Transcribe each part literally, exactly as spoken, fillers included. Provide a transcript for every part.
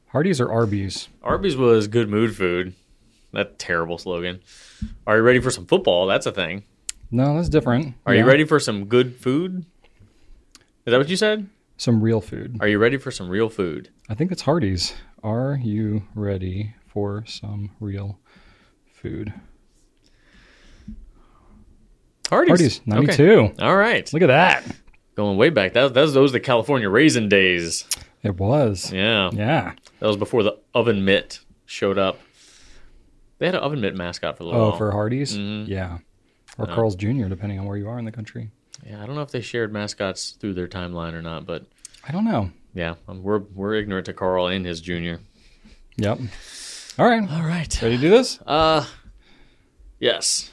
Hardee's or Arby's? Arby's was good mood food. That terrible slogan. Are you ready for some football? That's a thing. No, that's different. Are yeah. you ready for some good food? Is that what you said? Some real food. Are you ready for some real food? I think it's Hardee's. Are you ready for some real food? Hardee's. Hardee's, ninety-two. Okay. All right. Look at that. Going way back. That, that was, those were the California Raisin days. It was. Yeah. Yeah. That was before the oven mitt showed up. They had an oven mitt mascot for a little Oh, while. for Hardee's? Mm-hmm. Yeah. Or No. Carl's Junior, depending on where you are in the country. Yeah, I don't know if they shared mascots through their timeline or not, but I don't know. yeah, um, we're we're ignorant to Carl and his junior. Yep. All right. All right. Ready to do this? Uh, yes.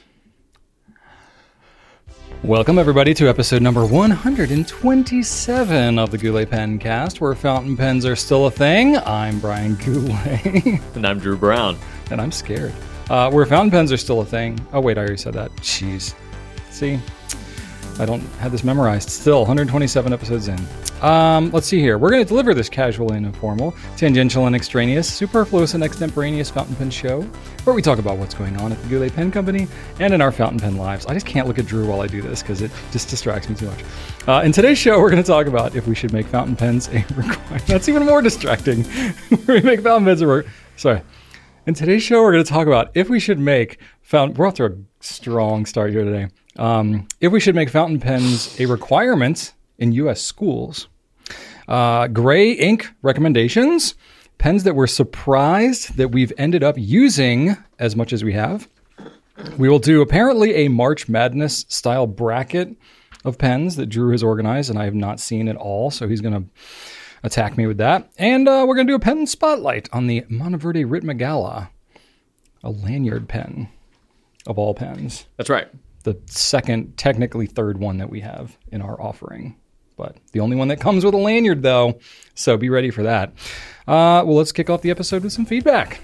Welcome, everybody, to episode number one hundred twenty-seven of the Goulet Pen Cast, where fountain pens are still a thing. I'm Brian Goulet. And I'm Drew Brown. And I'm scared. Uh, where fountain pens are still a thing. Oh, wait, I already said that. Jeez. See? I don't have this memorized. Still, one hundred twenty-seven episodes in. Um, let's see here. We're going to deliver this casual and informal, tangential and extraneous, superfluous and extemporaneous fountain pen show, where we talk about what's going on at the Goulet Pen Company and in our fountain pen lives. I just can't look at Drew while I do this because it just distracts me too much. Uh, in today's show, we're going to talk about if we should make fountain pens a requirement. That's even more distracting. we make fountain pens a re- Sorry. In today's show, we're going to talk about if we should make fountain... We're off to a strong start here today. Um, if we should make fountain pens a requirement in U S schools. Uh, gray ink recommendations. Pens that we're surprised that we've ended up using as much as we have. We will do apparently a March Madness style bracket of pens that Drew has organized and I have not seen at all. So he's going to attack me with that. And uh, we're going to do a pen spotlight on the Monteverde Ritmagala, a lanyard pen of all pens. That's right. The second, technically third one that we have in our offering. But the only one that comes with a lanyard, though. So be ready for that. Uh, well, let's kick off the episode with some feedback.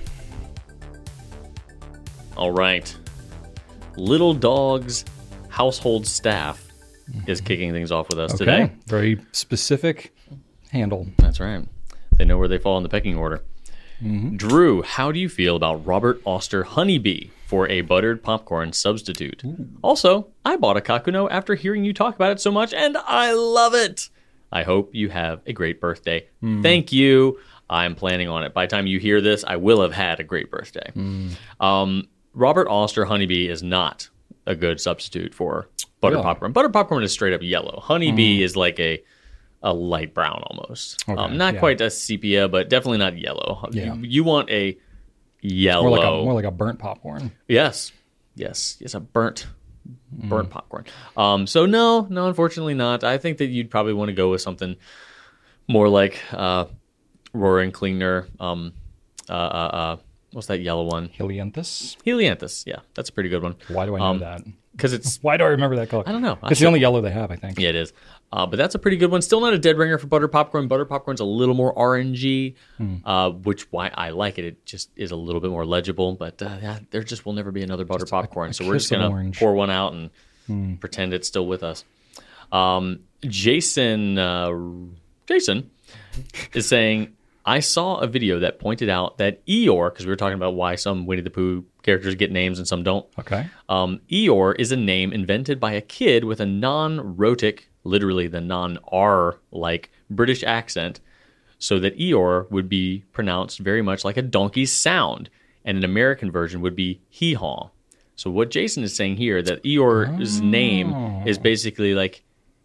All right. Little Dog's household staff is kicking things off with us Okay. today. Very specific handle. That's right. They know where they fall in the pecking order. Mm-hmm. Drew, how do you feel about Robert Oster Honeybee for a buttered popcorn substitute? Ooh. Also, I bought a Kakuno after hearing you talk about it so much, and I love it. I hope you have a great birthday. Mm. Thank you. I'm planning on it. By the time you hear this, I will have had a great birthday. Mm. Um, Robert Oster Honeybee is not a good substitute for buttered yeah. popcorn. Buttered popcorn is straight up yellow. Honeybee mm. is like a... a light brown almost. Okay, um, not yeah. quite a sepia, but definitely not yellow. Yeah. You, you want a yellow. More like a, more like a burnt popcorn. Yes. Yes. Yes, a burnt burnt mm. popcorn. Um, so no, no, unfortunately not. I think that you'd probably want to go with something more like uh, Roaring Klingner. Um, uh, uh, uh, what's that yellow one? Helianthus? Helianthus, yeah. That's a pretty good one. Why do I know um, that? Because it's... Why do I remember that color? I don't know. It's the only yellow they have, I think. Yeah, it is. Uh, but that's a pretty good one. Still not a dead ringer for butter popcorn. Butter popcorn's a little more orangey, hmm. uh, which why I like it. It just is a little bit more legible. But uh, yeah, there just will never be another butter just popcorn. A, a so we're just going to pour one out and hmm. pretend it's still with us. Um, Jason, uh, Jason is saying, I saw a video that pointed out that Eeyore, because we were talking about why some Winnie the Pooh characters get names and some don't. Okay. Um, Eeyore is a name invented by a kid with a non-rhotic, literally the non-R-like British accent, so that Eeyore would be pronounced very much like a donkey's sound, and an American version would be hee-haw. So what Jason is saying here, that Eeyore's oh. name is basically like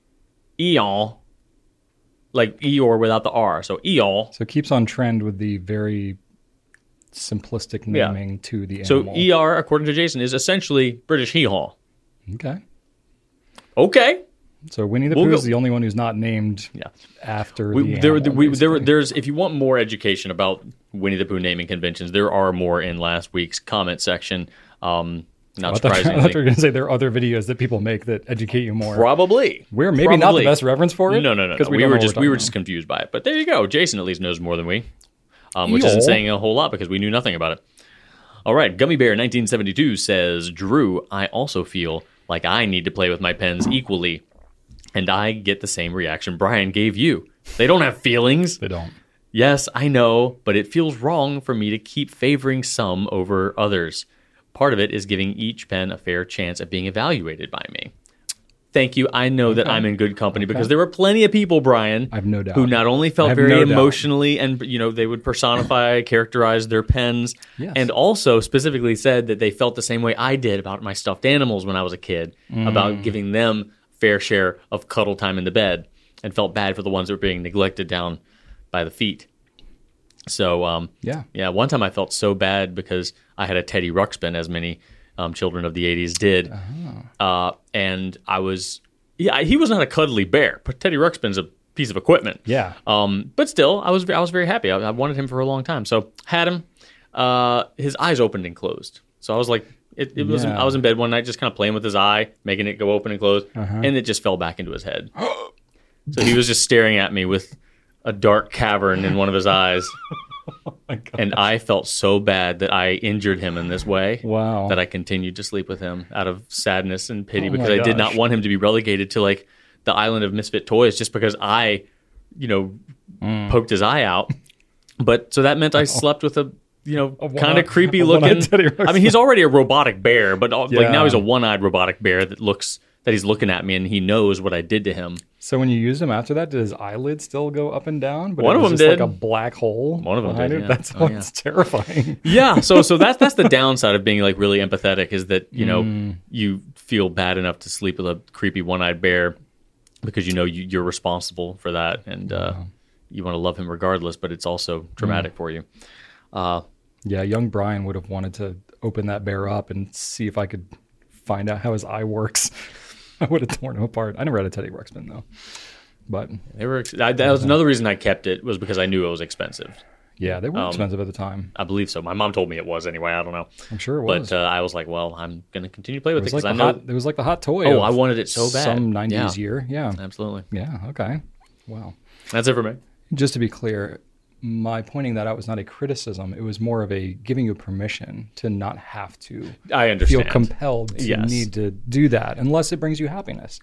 Eeyore, like Eeyore without the R, so Eeyore. So it keeps on trend with the very simplistic naming yeah. to the animal. So E R, according to Jason, is essentially British hee-haw. Okay. Okay. So Winnie the Pooh we'll is the only one who's not named yeah. after we, the there, animal. We, there, there's, if you want more education about Winnie the Pooh naming conventions, there are more in last week's comment section. Um, not oh, surprisingly. I thought you were going to say there are other videos that people make that educate you more. Probably. We're maybe Probably. not the best reference for it. No, no, no. no. We, we were just we were about. just confused by it. But there you go. Jason at least knows more than we, um, which Eeyore. isn't saying a whole lot because we knew nothing about it. All right. Gummy Bear nineteen seventy-two says, Drew, I also feel like I need to play with my pens equally. And I get the same reaction Brian gave you. They don't have feelings. They don't. Yes, I know, but it feels wrong for me to keep favoring some over others. Part of it is giving each pen a fair chance at being evaluated by me. Thank you. I know okay. that I'm in good company okay. because there were plenty of people, Brian, I have no doubt, who not only felt very no emotionally doubt. and, you know, they would personify, characterize their pens, yes. and also specifically said that they felt the same way I did about my stuffed animals when I was a kid, mm. about giving them fair share of cuddle time in the bed, and felt bad for the ones that were being neglected down by the feet. So, um, yeah. yeah, one time I felt so bad because I had a Teddy Ruxpin, as many um, children of the eighties did. Uh-huh. Uh, and I was, yeah, he was not a cuddly bear, but Teddy Ruxpin's a piece of equipment. Yeah. Um, but still, I was I was very happy. I, I wanted him for a long time. So, had him. Uh, his eyes opened and closed. So I was like, it, it was. Yeah. I was in bed one night just kind of playing with his eye, making it go open and close, uh-huh. and it just fell back into his head. So he was just staring at me with a dark cavern in one of his eyes. Oh my gosh. And I felt so bad that I injured him in this way. Wow. That I continued to sleep with him out of sadness and pity, oh because I gosh. did not want him to be relegated to like the island of misfit toys just because I, you know, mm. poked his eye out. But so that meant I slept with a, you know, kind of creepy looking. I mean, he's already a robotic bear, but yeah. like now he's a one-eyed robotic bear that looks that he's looking at me and he knows what I did to him. So when you used him after that, did his eyelids still go up and down? But One it of was them just did. Like a black hole. One of them did. It? Yeah. That's oh, what's yeah. terrifying. Yeah. So so that's that's the downside of being like really empathetic is that you know Mm. you feel bad enough to sleep with a creepy one-eyed bear because you know you, you're responsible for that and uh, wow. you want to love him regardless, but it's also traumatic mm. for you. Uh, yeah, young Brian would have wanted to open that bear up and see if I could find out how his eye works. I would have torn him apart. I never had a Teddy Ruxpin though, but they were. I, that was another reason I kept it was because I knew it was expensive. Yeah, they were um, expensive at the time. I believe so. My mom told me it was anyway. I don't know. I'm sure it was. But uh, I was like, well, I'm going to continue to play with it. It was, it like I know hot, it was like the hot toy. Oh, I wanted it so bad. Some nineties yeah. year. Yeah. Absolutely. Yeah. Okay. Wow. That's it for me. Just to be clear, my pointing that out was not a criticism. It was more of a giving you permission to not have to I understand. feel compelled to yes. need to do that unless it brings you happiness.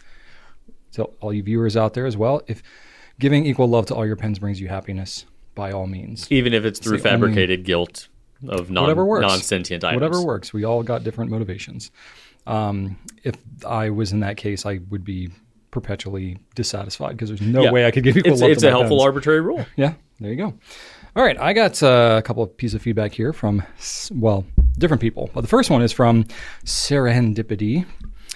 So all you viewers out there as well, if giving equal love to all your pens brings you happiness, by all means. Even if it's through it's fabricated only, guilt of non, whatever works. non-sentient items. Whatever works. We all got different motivations. Um, if I was in that case, I would be perpetually dissatisfied because there's no yeah. way I could give equal it's, love it's to a my helpful pens. arbitrary rule. Yeah, there you go. All right, I got uh, a couple of pieces of feedback here from, well, different people. Well, the first one is from Serendipity.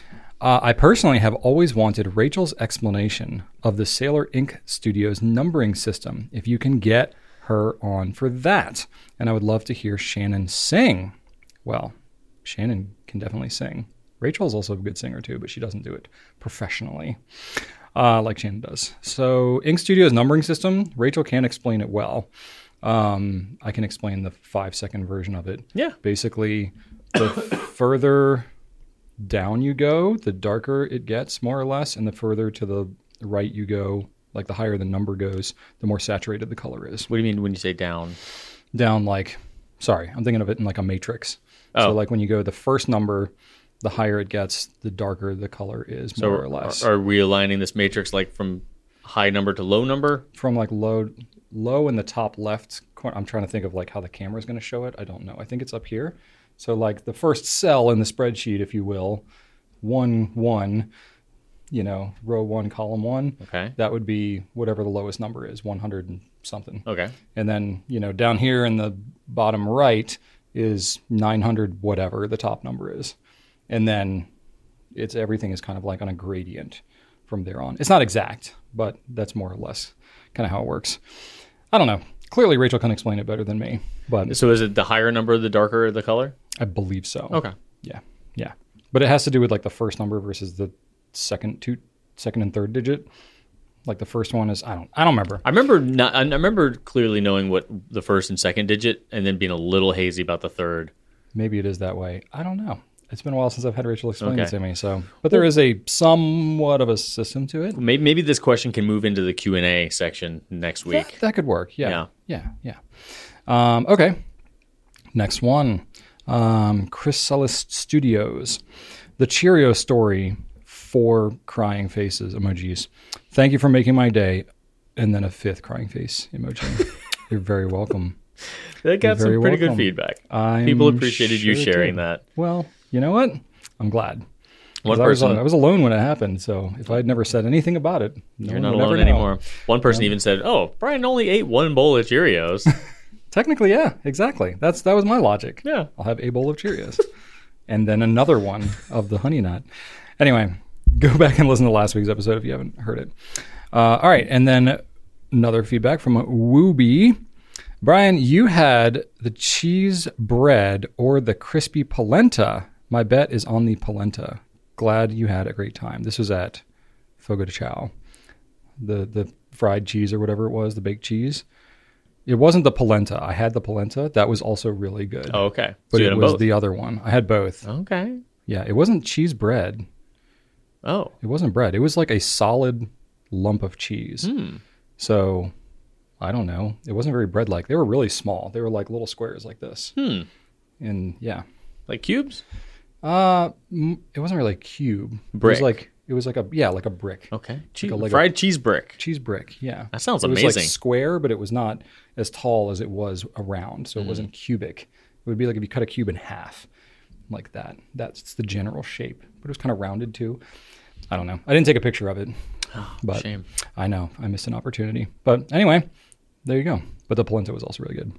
Uh, I personally have always wanted Rachel's explanation of the Sailor Ink Studios numbering system, if you can get her on for that. And I would love to hear Shannon sing. Well, Shannon can definitely sing. Rachel's also a good singer too, but she doesn't do it professionally uh, like Shannon does. So Ink Studios numbering system, Rachel can explain it well. Um, I can explain the five-second version of it. Yeah. Basically, the further down you go, the darker it gets, more or less, and the further to the right you go, like the higher the number goes, the more saturated the color is. What do you mean when you say down? Down like, sorry, I'm thinking of it in like a matrix. Oh. So like when you go the first number, the higher it gets, the darker the color is, so more or less. Are, are we aligning this matrix like from high number to low number? From like low, low in the top left corner. I'm trying to think of like how the camera is going to show it. I don't know. I think it's up here. So like the first cell in the spreadsheet, if you will, one, one, you know, row one, column one. Okay. That would be whatever the lowest number is, one hundred and something. Okay. And then, you know, down here in the bottom right is nine hundred, whatever the top number is. And then it's everything is kind of like on a gradient from there on. It's not exact, but that's more or less kind of how it works. I don't know. Clearly, Rachel can explain it better than me. But so is it the higher number, the darker the color? I believe so. Okay. Yeah. Yeah. But it has to do with like the first number versus the second two, second and third digit. Like the first one is I don't I don't remember. I remember not. I remember clearly knowing what the first and second digit, and then being a little hazy about the third. Maybe it is that way. I don't know. It's been a while since I've had Rachel explain okay. it to me. So, but there is a somewhat of a system to it. Maybe, maybe this question can move into the Q and A section next week. That, that could work. Yeah. Yeah. Yeah. yeah. Um, okay. Next one. Um, Chrysalis Studios. The Cheerio story. Four crying faces emojis. Thank you for making my day. And then a fifth crying face emoji. You're very welcome. That got You're some very pretty welcome. good feedback. I'm People appreciated you sure sharing did. that. Well, you know what? I'm glad. 'Cause One I was, person, I was alone when it happened, so if I had never said anything about it, no you're one not would ever alone know. anymore. One person even said, "Oh, Brian only ate one bowl of Cheerios." Technically, yeah, exactly. That's that was my logic. Yeah. I'll have a bowl of Cheerios, and then another one of the Honey Nut. Anyway, go back and listen to last week's episode if you haven't heard it. Uh, all right, and then another feedback from Wooby. Brian, you had the cheese bread or the crispy polenta. My bet is on the polenta. Glad you had a great time. This was at Fogo de Chao. The the fried cheese or whatever it was, the baked cheese. It wasn't the polenta. I had the polenta. That was also really good. Oh, okay. So But you it had them was both. the other one. I had both. Okay. Yeah, it wasn't cheese bread. Oh. It wasn't bread. It was like a solid lump of cheese. Hmm. So, I don't know. It wasn't very bread-like. They were really small. They were like little squares like this. Hmm. And yeah. Like cubes? Uh, m- it wasn't really a cube. Brick. It was like it was like a yeah, like a brick. Okay. Che- Like a- like a- fried cheese brick. Cheese brick, yeah. That sounds it was amazing. like square, but it was not as tall as it was around, so it Mm. wasn't cubic. It would be like if you cut a cube in half, like that. That's the general shape, but it was kind of rounded too. I don't know. I didn't take a picture of it, Oh, but shame. I know I missed an opportunity. But anyway, there you go. But the polenta was also really good.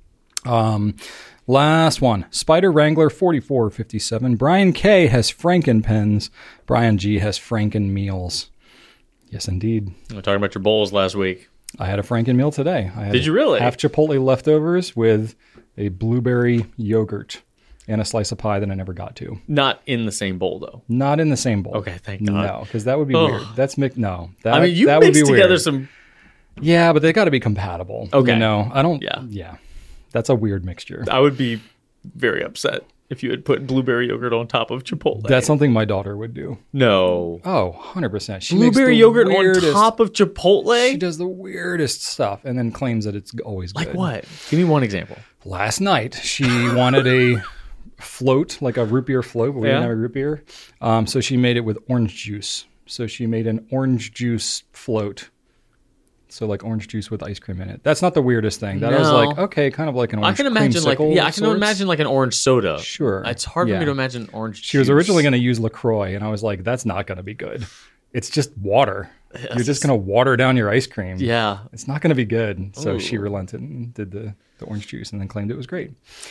Um, last one, Spider Wrangler forty-four fifty-seven. Brian K has Franken pens. Brian G has Franken meals. Yes, indeed. We were talking about your bowls last week. I had a Franken meal today. I had Did you really? half Chipotle leftovers with a blueberry yogurt and a slice of pie that I never got to. Not in the same bowl, though. Not in the same bowl. Okay, thank God. No, because that would be Ugh. weird. That's mi- no. That, I mean, you that would be mixed together weird. some... Yeah, but they got to be compatible. Okay. You know, I don't. Yeah. Yeah. That's a weird mixture. I would be very upset if you had put blueberry yogurt on top of Chipotle. That's something my daughter would do. No. Oh, one hundred percent. She makes Blueberry the yogurt weirdest, on top of Chipotle? She does the weirdest stuff and then claims that it's always good. Like what? Give me one example. Last night, she wanted a float, like a root beer float, but we Yeah. didn't have a root beer. Um, so she made it with orange juice. So she made an orange juice float. So like orange juice with ice cream in it. That's not the weirdest thing. That I was No. like, okay, kind of like an I orange can imagine like creamsicle yeah, of I can sorts. imagine like an orange soda. Sure. It's hard for Yeah. me to imagine orange She was juice. originally going to use LaCroix, and I was like, that's not going to be good. It's just water. You're just going to water down your ice cream. Yeah. It's not going to be good. So she Ooh. relented and did the, the orange juice and then claimed it was great.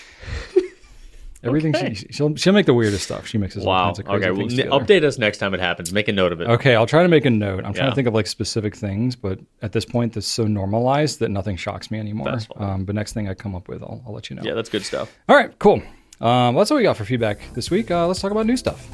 Everything Okay. she she'll she'll make the weirdest stuff. She mixes all Wow. kinds of crazy Okay. Well, things n- together. update us next time it happens. Make a note of it. Okay, I'll try to make a note. I'm trying Yeah. to think of like specific things, but at this point, that's so normalized that nothing shocks me anymore. That's fine. Um, but next thing I come up with, I'll, I'll let you know. Yeah, that's good stuff. All right, cool. Um, that's what we got for feedback this week. Uh, let's talk about new stuff.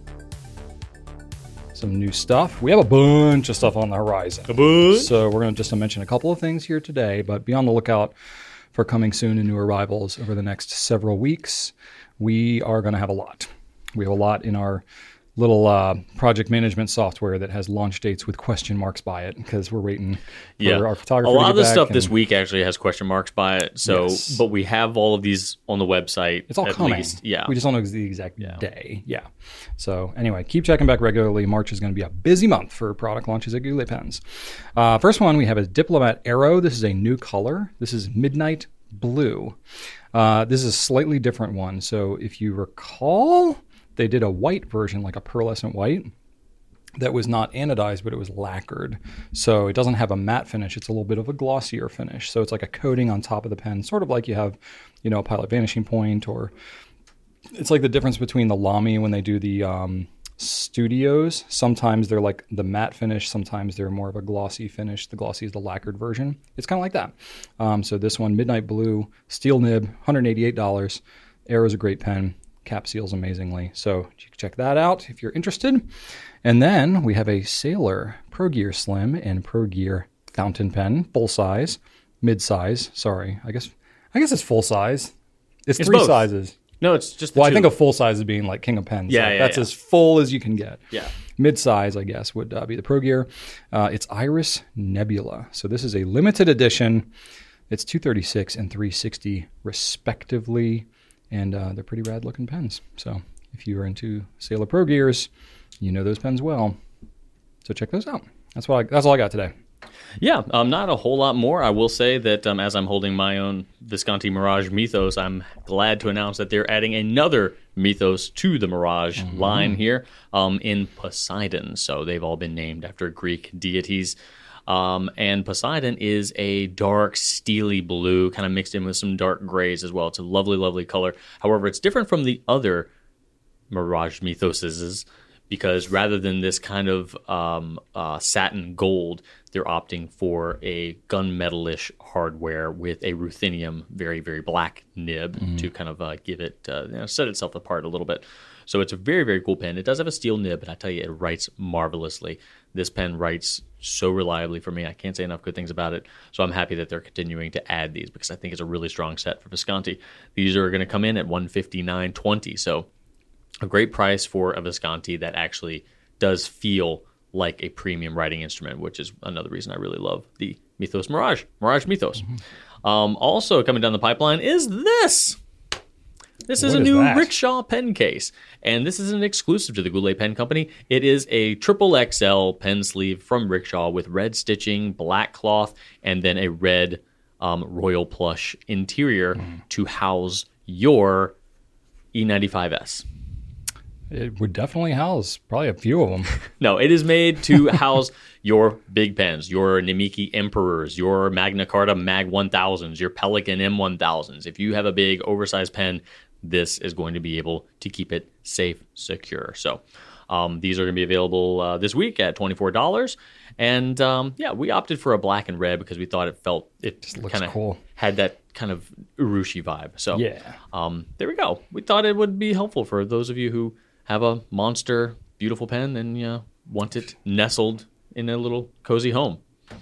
Some new stuff. We have a bunch of stuff on the horizon. So we're going to just mention a couple of things here today, but be on the lookout for coming soon and new arrivals over the next several weeks. We are going to have a lot. We have a lot in our little uh, project management software that has launch dates with question marks by it because we're waiting for Yeah. our photographer A to lot get of the back stuff this and week actually has question marks by it. So, Yes. but we have all of these on the website. It's all at coming. least. Yeah. We just don't know the exact Yeah. day. Yeah. So anyway, keep checking back regularly. March is going to be a busy month for product launches at Goulet Pens. Uh, first one we have is Diplomat Aero. This is a new color. This is Midnight Blue. Uh, this is a slightly different one. So if you recall, they did a white version, like a pearlescent white, that was not anodized, but it was lacquered. So it doesn't have a matte finish. It's a little bit of a glossier finish. So it's like a coating on top of the pen, sort of like you have, you know, a Pilot Vanishing Point, or it's like the difference between the Lamy when they do the um, studios. Sometimes they're like the matte finish. Sometimes they're more of a glossy finish. The glossy is the lacquered version. It's kind of like that. Um, so this one, Midnight Blue, steel nib, one hundred eighty-eight dollars. Aero's a great pen. Cap seals amazingly. So you can check that out if you're interested. And then we have a Sailor Pro Gear Slim and Pro Gear fountain pen, full size, mid size. Sorry, I guess I guess it's full size. It's, It's three both. sizes. No, it's just the Well, I two. think a full size is being like King of Pens. Yeah, Like, yeah, that's yeah. as full as you can get. Yeah. Mid size, I guess, would uh, be the Pro Gear. Uh, it's Iris Nebula. So this is a limited edition. It's two thirty-six and three sixty respectively, and uh, they're pretty rad looking pens. So if you are into Sailor Pro Gears, you know those pens well. So check those out. That's what I, that's all I got today. Yeah, um, not a whole lot more. I will say that um, as I'm holding my own Visconti Mirage Mythos, I'm glad to announce that they're adding another Mythos to the Mirage mm-hmm. line here um, in Poseidon. So they've all been named after Greek deities. Um, and Poseidon is a dark, steely blue, kind of mixed in with some dark grays as well. It's a lovely, lovely color. However, it's different from the other Mirage Mythoses, because rather than this kind of um, uh, satin gold, they're opting for a gunmetal-ish hardware with a ruthenium, very, very black nib mm-hmm. to kind of uh, give it, uh, you know, set itself apart a little bit. So it's a very, very cool pen. It does have a steel nib, but I tell you, it writes marvelously. This pen writes so reliably for me. I can't say enough good things about it. So I'm happy that they're continuing to add these because I think it's a really strong set for Visconti. These are going to come in at one hundred fifty-nine dollars and twenty cents. So a great price for a Visconti that actually does feel like a premium writing instrument, which is another reason I really love the Mythos Mirage, Mirage Mythos. Mm-hmm. Um, also coming down the pipeline is this. This is what a is new that? Rickshaw pen case, and this isn't exclusive to the Goulet Pen Company. It is a triple X L pen sleeve from Rickshaw with red stitching, black cloth, and then a red um, royal plush interior mm. to house your E ninety-five S. It would definitely house probably a few of them. No, it is made to house your big pens, your Namiki Emperors, your Magna Carta Mag one thousands, your Pelican M one thousands. If you have a big oversized pen, this is going to be able to keep it safe, secure. So um, these are going to be available uh, this week at twenty-four dollars. And um, yeah, we opted for a black and red because we thought it felt, it just looks kind of cool. Had that kind of Urushi vibe. So yeah, um, there we go. We thought it would be helpful for those of you who have a monster, beautiful pen and you know, want it nestled in a little cozy home.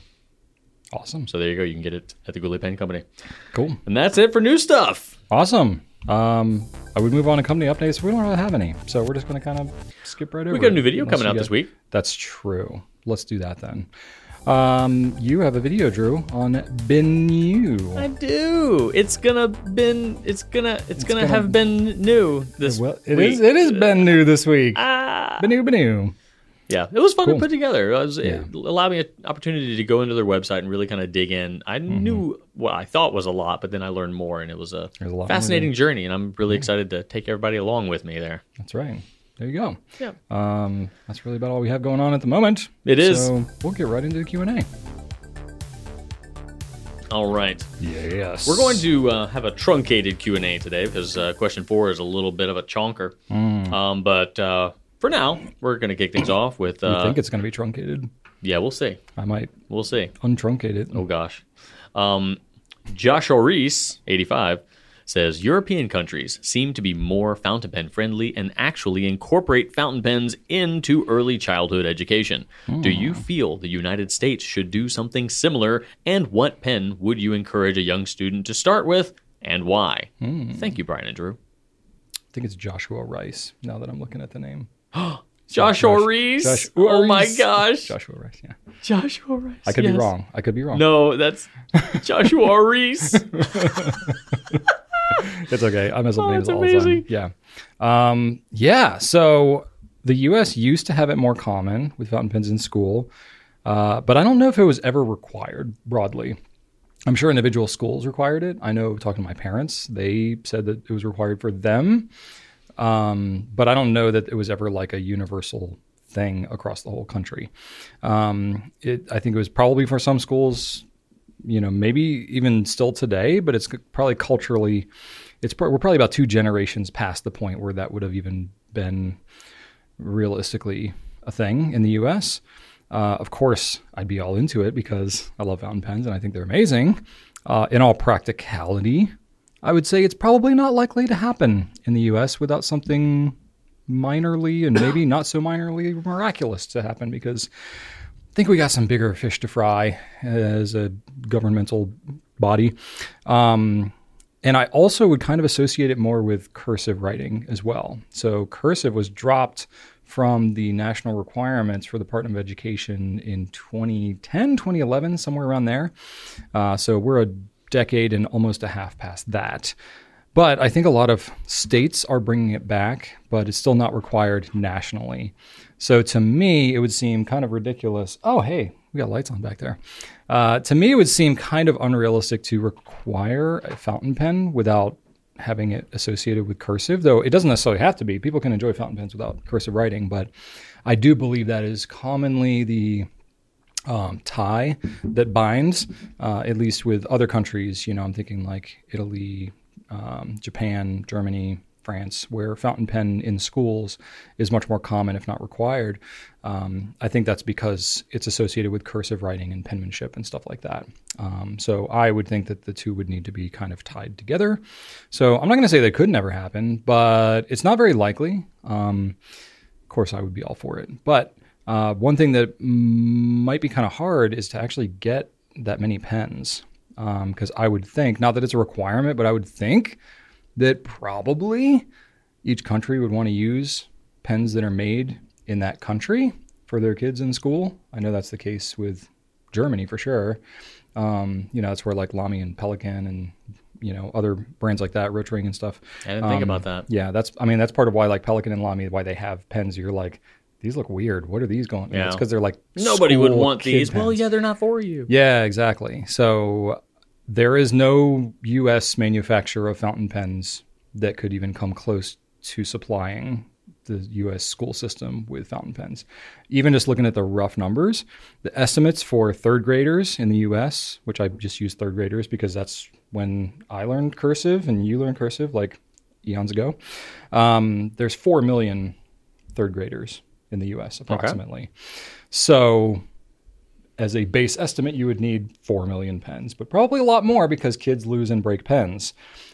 Awesome. So there you go. You can get it at the Goulet Pen Company. Cool. And that's it for new stuff. Awesome. Um, I would move on to company updates. We don't really have any, so we're just going to kind of skip right over. We got a new video Unless coming out get, this week. That's true. Let's do that then. Um, you have a video, Drew, on Benu. I do. It's gonna been. It's gonna. It's, it's gonna, gonna have been new this well, it week. Is, it is been new this week. Ah. Benu, Benu. Yeah, it was fun cool. to put together. It, was, yeah. it allowed me an opportunity to go into their website and really kind of dig in. I mm-hmm. knew what I thought was a lot, but then I learned more, and it was a, a fascinating journey. And I'm really yeah. excited to take everybody along with me there. That's right. There you go. Yeah. Um, that's really about all we have going on at the moment. It is. So we'll get right into the Q and A. All right. Yes. We're going to uh, have a truncated Q and A today because uh, question four is a little bit of a chonker. Mm. Um, but uh, for now, we're going to kick things off with... Uh, you think it's going to be truncated? Yeah, we'll see. I might. We'll see. Untruncate it. Oh, gosh. Um, Joshua Reese, eighty-five, says, European countries seem to be more fountain pen friendly and actually incorporate fountain pens into early childhood education. Mm. Do you feel the United States should do something similar? And what pen would you encourage a young student to start with and why? Mm. Thank you, Brian and Drew. I think it's Joshua Rice, now that I'm looking at the name. Joshua Josh, Reese? Joshua oh Reese. my gosh. Joshua Rice, yeah. Joshua Rice. I could yes. be wrong. I could be wrong. No, that's Joshua Reese. It's okay. I mess up oh, names all amazing. the time. Yeah. Um, yeah. So the U S used to have it more common with fountain pens in school, uh, but I don't know if it was ever required broadly. I'm sure individual schools required it. I know talking to my parents, they said that it was required for them. Um, but I don't know that it was ever like a universal thing across the whole country. Um, it, I think it was probably for some schools, you know, maybe even still today, but it's probably culturally, it's we're probably about two generations past the point where that would have even been realistically a thing in the U S. Uh, of course, I'd be all into it because I love fountain pens and I think they're amazing. Uh, in all practicality, I would say it's probably not likely to happen in the U S without something minorly and maybe not so minorly miraculous to happen, because I think we got some bigger fish to fry as a governmental body. Um, and I also would kind of associate it more with cursive writing as well. So cursive was dropped from the national requirements for the Department of Education in twenty ten, twenty eleven, somewhere around there. Uh, so we're a decade and almost a half past that. But I think a lot of states are bringing it back, but it's still not required nationally. So to me, it would seem kind of ridiculous. Oh, hey, we got lights on back there. Uh, to me, it would seem kind of unrealistic to require a fountain pen without having it associated with cursive, though it doesn't necessarily have to be. People can enjoy fountain pens without cursive writing, but I do believe that is commonly the um, tie that binds, uh, at least with other countries. You know, I'm thinking like Italy, um, Japan, Germany, France, where fountain pen in schools is much more common, if not required. Um, I think that's because it's associated with cursive writing and penmanship and stuff like that. Um, so I would think that the two would need to be kind of tied together. So I'm not going to say that could never happen, but it's not very likely. Um, of course, I would be all for it. But uh, one thing that m- might be kind of hard is to actually get that many pens. Because um, I would think, not that it's a requirement, but I would think that probably each country would want to use pens that are made in that country for their kids in school. I know that's the case with Germany for sure. Um, you know, that's where like Lamy and Pelikan and, you know, other brands like that, Rotring and stuff. I didn't um, think about that. Yeah, that's, I mean, that's part of why like Pelikan and Lamy, why they have pens. You're like, these look weird. What are these going? Yeah. It's because they're like nobody would school want kid these. pens. Well, yeah, they're not for you. Yeah, exactly. So there is no U S manufacturer of fountain pens that could even come close to supplying the U S school system with fountain pens. Even just looking at the rough numbers, the estimates for third graders in the U S, which I just use third graders because that's when I learned cursive and you learned cursive like eons ago. Um, there's four million third graders in the U S approximately. Okay. So as a base estimate, you would need four million pens, but probably a lot more because kids lose and break pens.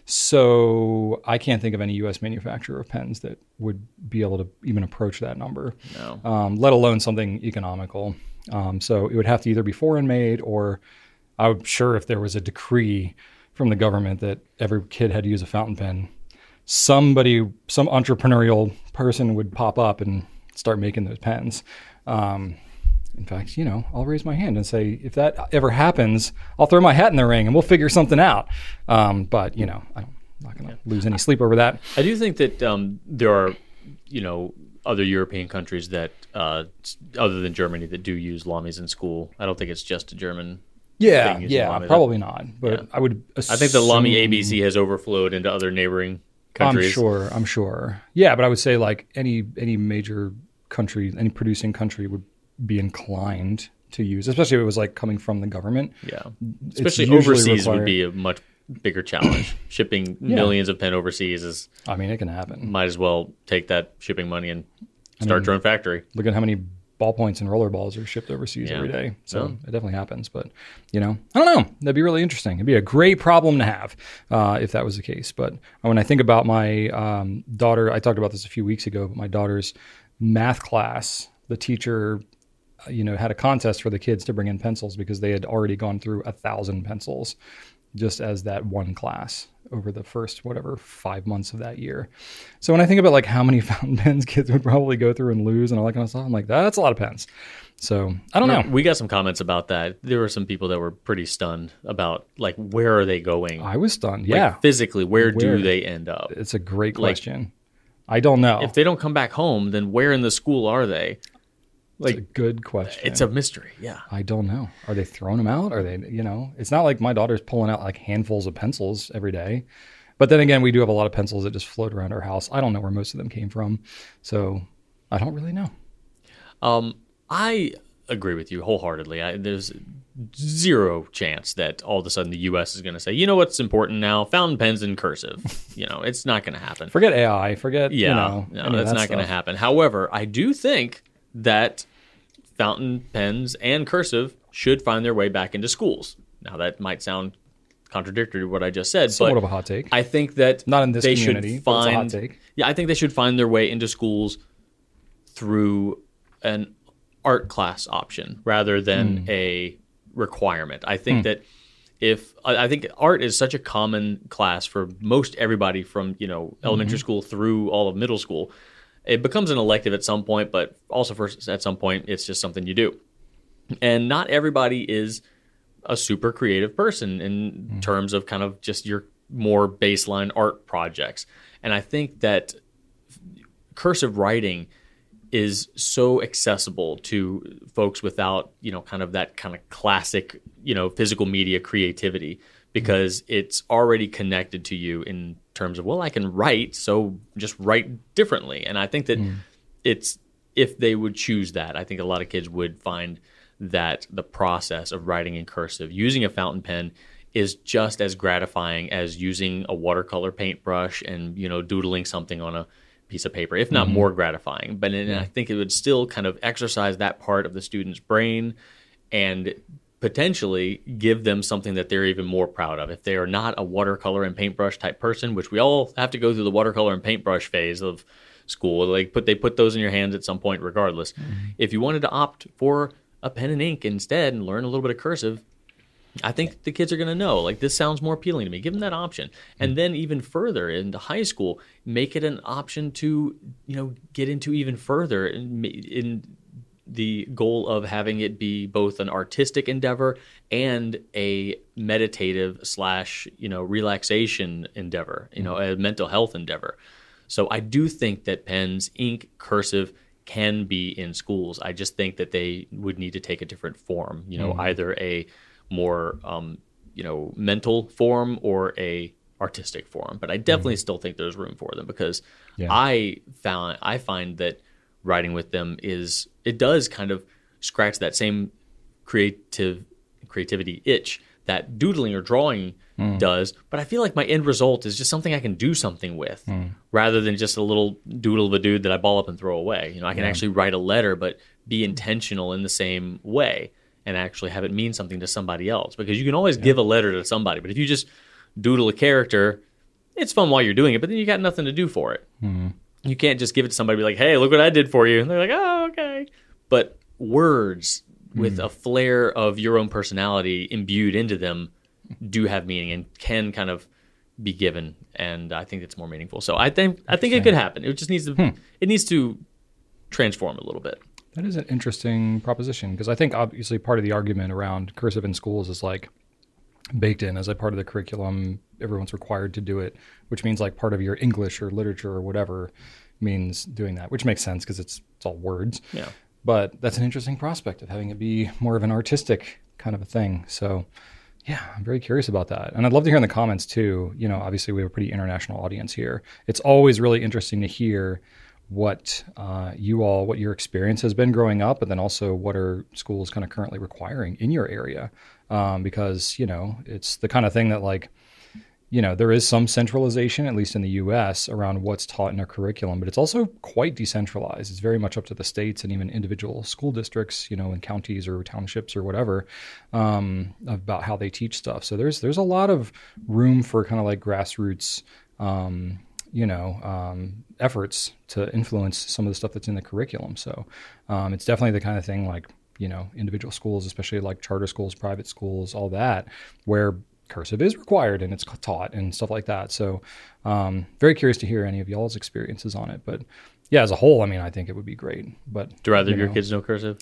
So I can't think of any U S manufacturer of pens that would be able to even approach that number, no. um, let alone something economical. Um, so it would have to either be foreign made, or I'm sure if there was a decree from the government that every kid had to use a fountain pen, somebody, some entrepreneurial person would pop up and start making those pens. Um, In fact, you know, I'll raise my hand and say, if that ever happens, I'll throw my hat in the ring and we'll figure something out. Um, but, you know, I'm not going to lose any sleep over that. I do think that um, there are, you know, other European countries that, uh, other than Germany, that do use Lamys in school. I don't think it's just a German Yeah, thing using yeah, Lamy. probably not. But Yeah. I would assume... I think the Lamy A B C has overflowed into other neighboring countries. I'm sure, I'm sure. Yeah, but I would say like any any major country, any producing country would be inclined to use, especially if it was like coming from the government. Yeah, It's especially usually overseas required- would be a much bigger challenge. Shipping Yeah. millions of pen overseas is I mean, it can happen. might as well take that shipping money and start mean, your own factory. Look at how many ballpoints and roller balls are shipped overseas Yeah. every day. So Yeah. it definitely happens. But, you know, I don't know. That'd be really interesting. It'd be a great problem to have uh, if that was the case. But when I think about my um, daughter, I talked about this a few weeks ago, but my daughter's math class, the teacher, uh, you know, had a contest for the kids to bring in pencils because they had already gone through a thousand pencils just as that one class over the first, whatever, five months of that year. So when I think about like how many fountain pens kids would probably go through and lose and all that kind of stuff, I'm like, that's a lot of pens. So I don't know. We got some comments about that. There were some people that were pretty stunned about like, where are they going? I was stunned. Like, Yeah. physically, where, Where? do they end up? It's a great Like, question. I don't know. If they don't come back home, then where in the school are they? Like, it's a good question. it's a mystery. Yeah. I don't know. Are they throwing them out? Are they, you know, it's not like my daughter's pulling out like handfuls of pencils every day. But then again, we do have a lot of pencils that just float around our house. I don't know where most of them came from. So I don't really know. Um, I agree with you wholeheartedly. I, there's zero chance that all of a sudden the U S is going to say, you know what's important now? Fountain pens in cursive. You know, it's not going to happen. Forget A I. Forget, Yeah, you know. no, any of that's that not going to stuff. happen. However, I do think that fountain pens and cursive should find their way back into schools. Now, that might sound contradictory to what I just said, Somewhat but of a hot take. I think that Not in this they community, should but it's a hot find. take. Yeah, I think they should find their way into schools through an art class option rather than Mm. a requirement. I think that if I I think art is such a common class for most everybody from, you know, elementary Mm-hmm. school through all of middle school. It becomes an elective at some point, but also for at some point it's just something you do. And not everybody is a super creative person in Mm-hmm. terms of kind of just your more baseline art projects. And I think that cursive writing is so accessible to folks without, you know, kind of that kind of classic, you know, physical media creativity, because mm. it's already connected to you in terms of, well, I can write, so just write differently. And I think that mm. it's, if they would choose that, I think a lot of kids would find that the process of writing in cursive, using a fountain pen, is just as gratifying as using a watercolor paintbrush and, you know, doodling something on a piece of paper, if not mm-hmm. more gratifying. But and yeah. I think it would still kind of exercise that part of the student's brain and potentially give them something that they're even more proud of. If they are not a watercolor and paintbrush type person, which we all have to go through the watercolor and paintbrush phase of school, like put they put those in your hands at some point regardless. Mm-hmm. If you wanted to opt for a pen and ink instead and learn a little bit of cursive, I think the kids are going to know, like, this sounds more appealing to me. Give them that option. And then even further into high school, make it an option to, you know, get into even further in, in the goal of having it be both an artistic endeavor and a meditative slash, you know, relaxation endeavor, you know, a mental health endeavor. So I do think that pens, ink, cursive can be in schools. I just think that they would need to take a different form, you know, mm-hmm. either a more, um, you know, mental form or a artistic form. But I definitely mm-hmm. still think there's room for them, because yeah. I found I find that writing with them is, it does kind of scratch that same creative creativity itch that doodling or drawing mm. does. But I feel like my end result is just something I can do something with, mm. rather than just a little doodle of a dude that I ball up and throw away. You know, I can yeah. actually write a letter, but be intentional in the same way, and actually have it mean something to somebody else. Because you can always yeah. give a letter to somebody, but if you just doodle a character, it's fun while you're doing it, but then you got nothing to do for it. Mm-hmm. You can't just give it to somebody and be like, hey, look what I did for you. And they're like, oh, okay. But words with mm-hmm. a flair of your own personality imbued into them do have meaning and can kind of be given. And I think it's more meaningful. So I think I think it could happen. It just needs to hmm. it needs to transform a little bit. That is an interesting proposition, because I think obviously part of the argument around cursive in schools is like baked in as a part of the curriculum. Everyone's required to do it, which means like part of your English or literature or whatever means doing that, which makes sense because it's it's all words. Yeah. But that's an interesting prospect of having it be more of an artistic kind of a thing. So yeah, I'm very curious about that. And I'd love to hear in the comments too. You know, obviously we have a pretty international audience here. It's always really interesting to hear what uh, you all, what your experience has been growing up, and then also what are schools kind of currently requiring in your area. Um, because, you know, it's the kind of thing that like, you know, there is some centralization, at least in the U S, around what's taught in a curriculum, but it's also quite decentralized. It's very much up to the states and even individual school districts, you know, in counties or townships or whatever, um, about how they teach stuff. So there's there's a lot of room for kind of like grassroots, um, you know, um, efforts to influence some of the stuff that's in the curriculum. So um, it's definitely the kind of thing like, you know, individual schools, especially like charter schools, private schools, all that, where cursive is required and it's taught and stuff like that. So um, very curious to hear any of y'all's experiences on it. But yeah, as a whole, I mean, I think it would be great. But do rather you your know, kids know cursive?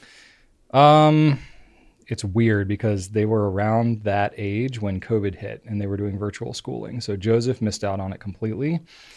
Um, it's weird because they were around that age when COVID hit and they were doing virtual schooling. So Joseph missed out on it completely.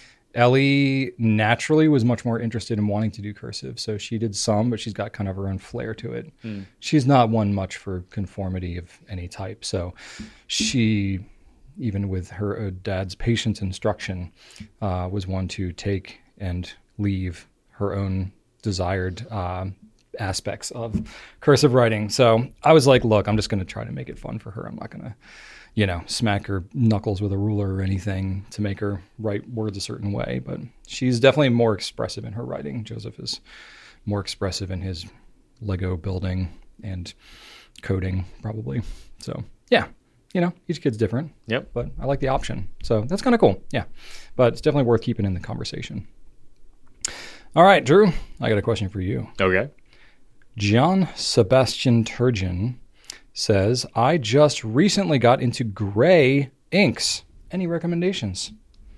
Ellie naturally was much more interested in wanting to do cursive. So she did some, but she's got kind of her own flair to it. Mm. She's not one much for conformity of any type. So she, even with her dad's patience instruction, uh, was one to take and leave her own desired uh, aspects of cursive writing. So I was like, look, I'm just going to try to make it fun for her. I'm not going to, you know, smack her knuckles with a ruler or anything to make her write words a certain way. But she's definitely more expressive in her writing. Joseph is more expressive in his Lego building and coding, probably. So, yeah, you know, each kid's different. Yep. But I like the option. So that's kind of cool. Yeah. But it's definitely worth keeping in the conversation. All right, Drew, I got a question for you. Okay. John Sebastian Turgeon says, I just recently got into gray inks. Any recommendations?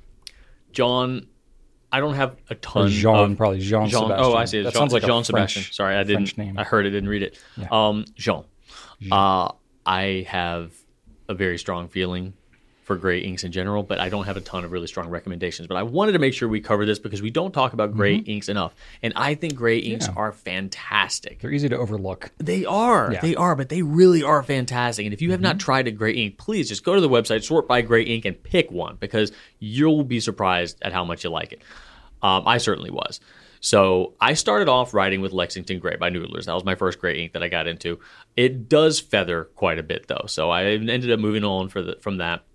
John, I don't have a ton or Jean, of... probably Jean, Jean Sebastian. Oh, I see. That Jean, sounds like Jean a Sebastian. French, Sorry, I didn't. French name. I heard it, didn't read it. Yeah. Um, Jean. Jean. Uh, I have a very strong feeling for gray inks in general, but I don't have a ton of really strong recommendations. But I wanted to make sure we cover this because we don't talk about gray mm-hmm. inks enough. And I think gray inks yeah. are fantastic. They're easy to overlook. They are. Yeah. They are, but they really are fantastic. And if you have mm-hmm. not tried a gray ink, please just go to the website, sort by gray ink, and pick one because you'll be surprised at how much you like it. Um, I certainly was. So I started off writing with Lexington Gray by Noodlers. That was my first gray ink that I got into. It does feather quite a bit, though. So I ended up moving on for the, from that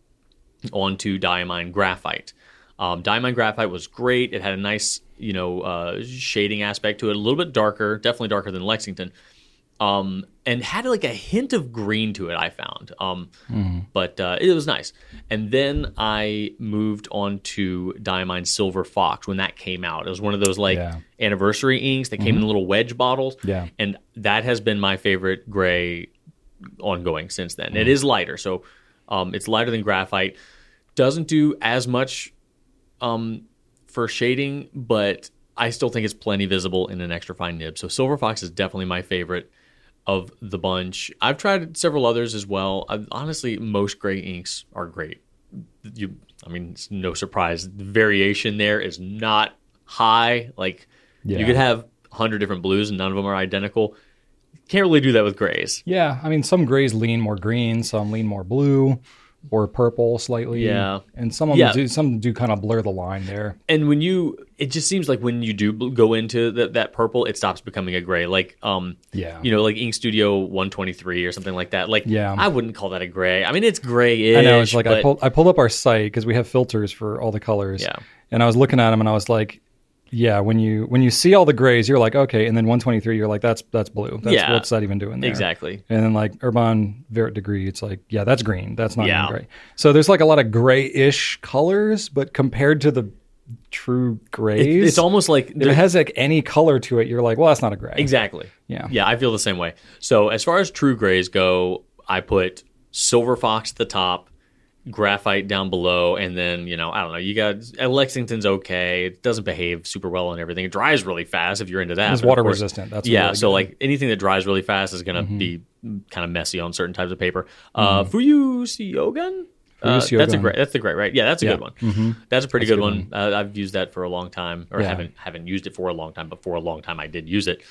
onto Diamine Graphite. Um, Diamine Graphite was great. It had a nice, you know, uh, shading aspect to it. A little bit darker, definitely darker than Lexington. Um, and had like a hint of green to it, I found. Um, mm-hmm. But uh, it was nice. And then I moved on to Diamine Silver Fox when that came out. It was one of those like yeah. anniversary inks that came mm-hmm. in little wedge bottles. Yeah. And that has been my favorite gray ongoing since then. Mm-hmm. It is lighter, so um, it's lighter than graphite. Doesn't do as much um, for shading, but I still think it's plenty visible in an extra fine nib. So Silver Fox is definitely my favorite of the bunch. I've tried several others as well. I, honestly, most gray inks are great. You, I mean, it's no surprise. The variation there is not high. Like, yeah. you could have a hundred different blues and none of them are identical. Can't really do that with grays. Yeah, I mean, some grays lean more green, some lean more blue or purple slightly. Yeah. And some of them yeah. do, some do kind of blur the line there. And when you, it just seems like when you do go into the, that purple, it stops becoming a gray. Like, um, yeah. you know, like Ink Studio one twenty-three or something like that. Like, yeah. I wouldn't call that a gray. I mean, it's grayish. I know. It's like but... I, pulled, I pulled up our site because we have filters for all the colors. Yeah. And I was looking at them and I was like, yeah, when you when you see all the grays, you're like, okay, and then one twenty-three, you're like, that's that's blue. That's, yeah, what's that even doing there? Exactly. And then like Urban Vert Degree, it's like, yeah, that's green. That's not yeah. even gray. So there's like a lot of grayish colors, but compared to the true grays, it, it's almost like if it has like any color to it, you're like, well, that's not a gray. Exactly. Yeah. Yeah, I feel the same way. So as far as true grays go, I put Silver Fox at the top, Graphite down below, and then, you know, I don't know, you got Lexington's okay. It doesn't behave super well and everything. It dries really fast if you're into that. It's water resistant. That's yeah, really so good. like anything that dries really fast is going to mm-hmm. be kind of messy on certain types of paper. Uh, mm-hmm. Fuyusiogun? Uh, that's a great. That's the great, right? Yeah, that's a yeah. good one. Mm-hmm. That's a pretty that's good, a good one. one. Uh, I've used that for a long time, or yeah. haven't haven't used it for a long time, but for a long time I did use it.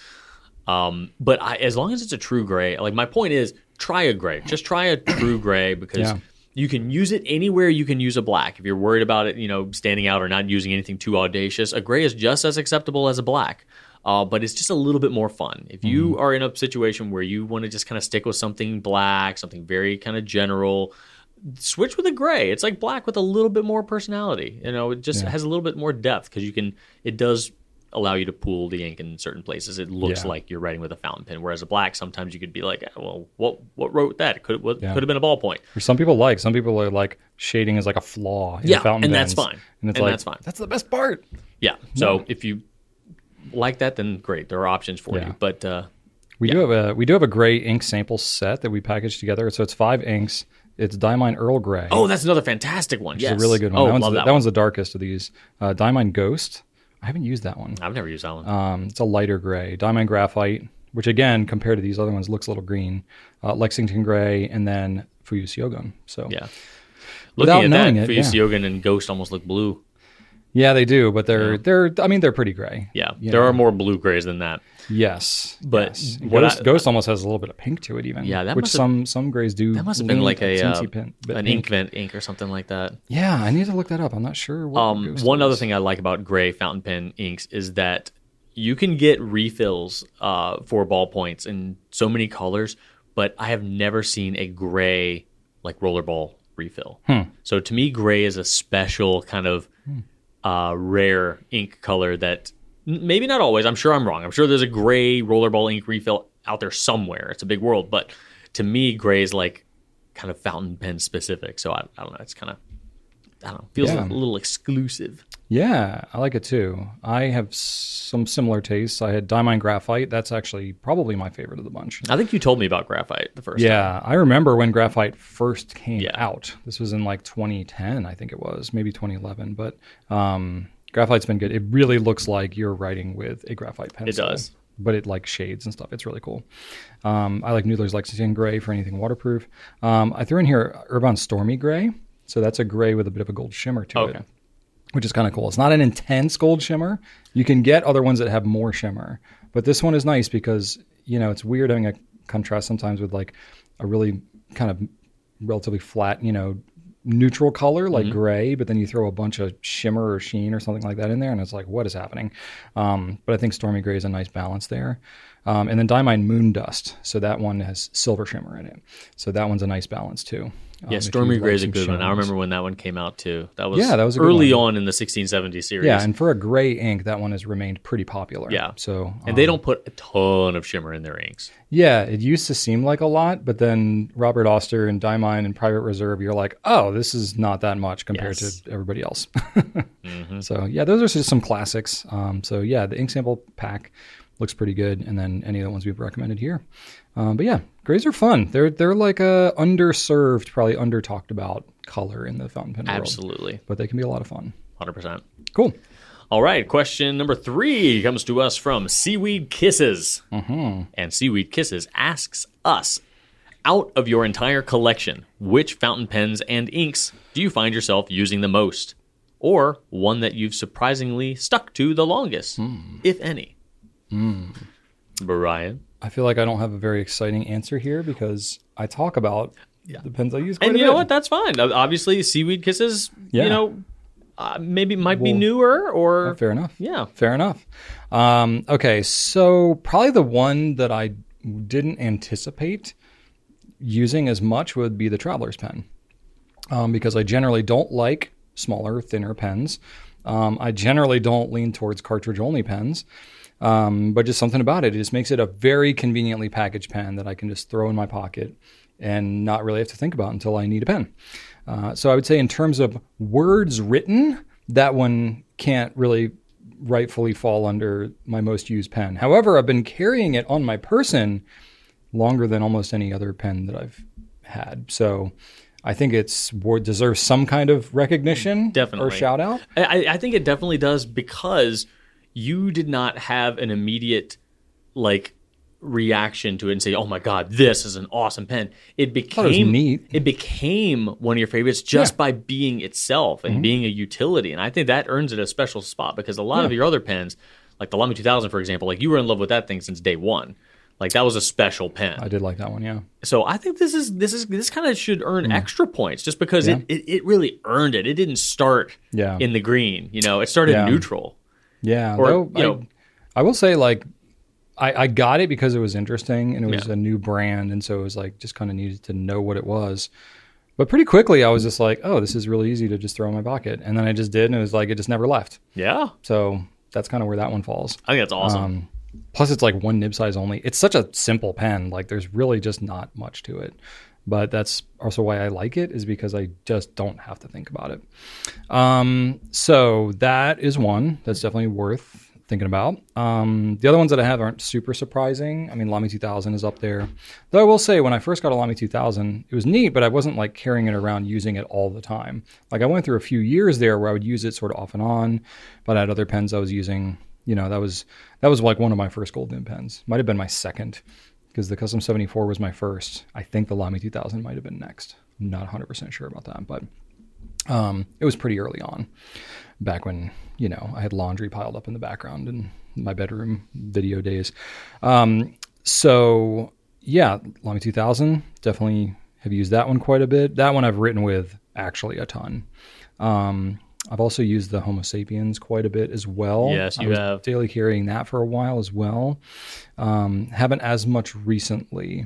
Um, but I, as long as it's a true gray, like my point is, try a gray. Just try a true gray because. Yeah. You can use it anywhere you can use a black. If you're worried about it, you know, standing out or not using anything too audacious, a gray is just as acceptable as a black. Uh, but it's just a little bit more fun. If you mm-hmm. are in a situation where you want to just kind of stick with something black, something very kind of general, switch with a gray. It's like black with a little bit more personality. You know, it just yeah. has a little bit more depth because you can. It does allow you to pool the ink in certain places. It looks yeah. like you're writing with a fountain pen, whereas a black, sometimes you could be like, well, what what wrote that? Could what, yeah. could have been a ballpoint. For some people like, some people are like shading is like a flaw in yeah, fountain and pens. that's fine. And it's and like, that's fine. That's the best part. Yeah. So no. if you like that, then great. There are options for yeah. you. But uh, we yeah. do have a we do have a gray ink sample set that we packaged together. So it's five inks. It's Diamine Earl Grey. Oh, that's another fantastic one. Which yes. is a really good one. Oh, that one's love the, that, that one. one's the darkest of these. Uh, Diamine Ghost. I haven't used that one. I've never used that one. Um, it's a lighter gray. Diamine Graphite, which again, compared to these other ones, looks a little green. Uh, Lexington Gray, and then Fuyusiogun. So yeah, without looking at knowing that, it, Fuyusiogun yeah. and Ghost almost look blue. Yeah, they do, but they're yeah. they're. I mean, they're pretty gray. Yeah, you there know? are more blue grays than that. Yes, but yes. what Ghost, I, Ghost almost has a little bit of pink to it, even. Yeah, that which must some some grays do. That must have been like a uh, pin, an pink. Inkvent ink or something like that. Yeah, I need to look that up. I'm not sure. What um, Ghost one is. other thing I like about gray fountain pen inks is that you can get refills uh, for ballpoints in so many colors, but I have never seen a gray like rollerball refill. Hmm. So to me, gray is a special kind of hmm. uh, rare ink color that maybe not always. I'm sure I'm wrong. I'm sure there's a gray rollerball ink refill out there somewhere. It's a big world, but to me, gray is like kind of fountain pen specific. So I, I don't know. It's kind of I don't know. Feels yeah. a little exclusive. Yeah, I like it too. I have some similar tastes. I had Diamine Graphite. That's actually probably my favorite of the bunch. I think you told me about Graphite the first yeah, time. Yeah, I remember when Graphite first came yeah. out. This was in like twenty ten, I think it was, maybe twenty eleven. But um, Graphite's been good. It really looks like you're writing with a graphite pencil. It does. But it like shades and stuff. It's really cool. Um, I like Noodler's Lexington Gray for anything waterproof. Um, I threw in here Urban Stormy Gray. So that's a gray with a bit of a gold shimmer to Okay. it, which is kind of cool. It's not an intense gold shimmer. You can get other ones that have more shimmer, but this one is nice because, you know, it's weird having a contrast sometimes with like a really kind of relatively flat, you know, neutral color like Mm-hmm. gray, but then you throw a bunch of shimmer or sheen or something like that in there, and it's like, what is happening? Um, but I think Stormy Gray is a nice balance there. Um, and then Diamine Moon Dust. So that one has silver shimmer in it. So that one's a nice balance too. Um, Yeah, if Stormy you Gray like is a some good one. I shimmers. remember when that one came out too. That was, Yeah, that was a good early one. on in the sixteen seventy series. Yeah, and for a gray ink, that one has remained pretty popular. Yeah. So And they um, don't put a ton of shimmer in their inks. Yeah, it used to seem like a lot, but then Robert Oster and Diamine and Private Reserve, you're like, oh, this is not that much compared Yes. to everybody else. Mm-hmm. So yeah, those are just some classics. Um, so yeah, the ink sample pack looks pretty good, and then any of the ones we've recommended here. Um, but yeah, grays are fun. They're they're like a underserved, probably under talked about color in the fountain pen world, Absolutely. but they can be a lot of fun. one hundred percent. Cool. All right, question number three comes to us from Seaweed Kisses. Mm-hmm. And Seaweed Kisses asks us, out of your entire collection, which fountain pens and inks do you find yourself using the most? Or one that you've surprisingly stuck to the longest, Mm. if any? Mm. Brian? I feel like I don't have a very exciting answer here because I talk about the pens I use quite And a you bit. know what? That's fine. Uh, Obviously, Seaweed Kisses, Yeah. you know, uh, maybe might be Well, newer or... Fair enough. Yeah. Fair enough. Um, okay, so probably the one that I didn't anticipate using as much would be the Traveler's pen, um, because I generally don't like smaller, thinner pens. Um, I generally don't lean towards cartridge-only pens, um, but just something about it. It just makes it a very conveniently packaged pen that I can just throw in my pocket and not really have to think about until I need a pen. Uh, so I would say in terms of words written, that one can't really rightfully fall under my most used pen. However, I've been carrying it on my person longer than almost any other pen that I've had. So I think it's deserves some kind of recognition Definitely. or shout out. I, I think it definitely does because you did not have an immediate like reaction to it and say, "Oh my god, this is an awesome pen." It became thought it was neat. It became one of your favorites just Yeah. by being itself and being a utility, and I think that earns it a special spot because a lot of Yeah. your other pens, like the Lamy two thousand, for example, like you were in love with that thing since day one. Like that was a special pen. I did like that one, yeah. So I think this is this is this kind of should earn extra points just because Mm. Yeah. it, it, it really earned it. It didn't start Yeah. in the green, you know. It started Yeah. neutral. Yeah. Or, though, you know- I, I will say, like, I, I got it because it was interesting and it was Yeah. a new brand. And so it was like just kind of needed to know what it was. But pretty quickly, I was just like, oh, this is really easy to just throw in my pocket. And then I just did. And it was like, it just never left. Yeah, So that's kind of where that one falls. I think that's awesome. Um, plus, it's like one nib size only. It's such a simple pen. Like, there's really just not much to it. But that's also why I like it, is because I just don't have to think about it. Um, so that is one that's definitely worth thinking about. Um, the other ones that I have aren't super surprising. I mean, Lamy two thousand is up there. Though I will say, when I first got a Lamy two thousand, it was neat, but I wasn't like carrying it around using it all the time. Like, I went through a few years there where I would use it sort of off and on, but I had other pens I was using. You know, that was that was like one of my first gold nib pens. Might have been my second, because the Custom seventy-four was my first. I think the Lamy two thousand might have been next. I'm not one hundred percent sure about that, but um, it was pretty early on, back when, you know, I had laundry piled up in the background in my bedroom video days. Um, so, yeah, Lamy two thousand, definitely have used that one quite a bit. That one I've written with actually a ton. Um, I've also used the Homo sapiens quite a bit as well. Yes, you I was have. daily carrying that for a while as well. Um, haven't as much recently.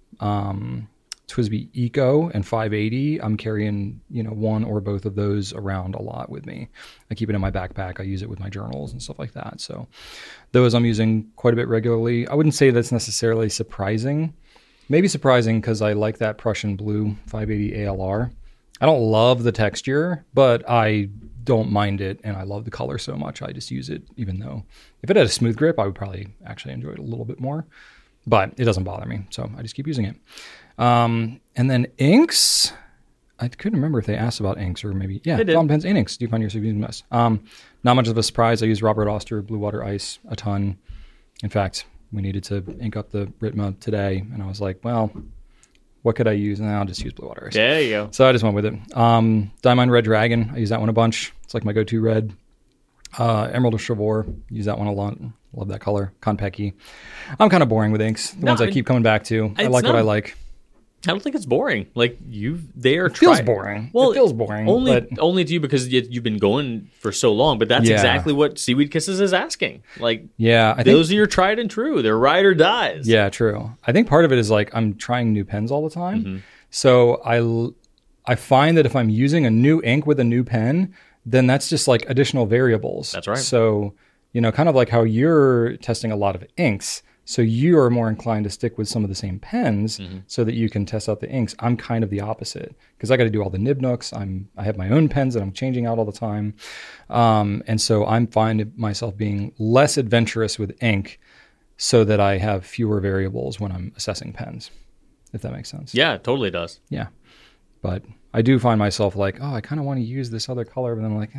Um, Twisby Eco and five eighty, I'm carrying, you know, one or both of those around a lot with me. I keep it in my backpack. I use it with my journals and stuff like that. So those I'm using quite a bit regularly. I wouldn't say that's necessarily surprising. Maybe surprising because I like that Prussian blue five eighty A L R. I don't love the texture, but I don't mind it, and I love the color so much. I just use it, even though if it had a smooth grip, I would probably actually enjoy it a little bit more. But it doesn't bother me, so I just keep using it. Um, and then inks, I couldn't remember if they asked about inks or maybe, yeah, They did. fountain pens and inks. Do you find yourself using this? Um, not much of a surprise. I use Robert Oster Blue Water Ice a ton. In fact, we needed to ink up the Ritma today, and I was like, well, what could I use? And I'll just use Blue Water Ice. There you go. So I just went with it. Um, Diamond Red Dragon. I use that one a bunch. It's like my go-to red. Uh, Emerald of Chivor. Use that one a lot. Love that color. Konpeki. I'm kind of boring with inks. The No, ones I it- keep coming back to. I it's like what not- I like. I don't think it's boring. Like you, they are. It feels try- boring. Well, it feels boring. Only, but only to you because you, you've been going for so long. But that's Yeah. exactly what Seaweed Kisses is asking. Like yeah, I think those are your tried and true. They're ride or dies. Yeah, true. I think part of it is like I'm trying new pens all the time. Mm-hmm. So I, l- I find that if I'm using a new ink with a new pen, then that's just like additional variables. That's right. So, you know, kind of like how you're testing a lot of inks. So you are more inclined to stick with some of the same pens Mm-hmm. so that you can test out the inks. I'm kind of the opposite because I got to do all the nib nooks. I'm I have my own pens that I'm changing out all the time, um, and so I'm finding myself being less adventurous with ink, so that I have fewer variables when I'm assessing pens. If that makes sense. Yeah, it totally does. Yeah. But I do find myself like, oh, I kind of want to use this other color, but then I'm like,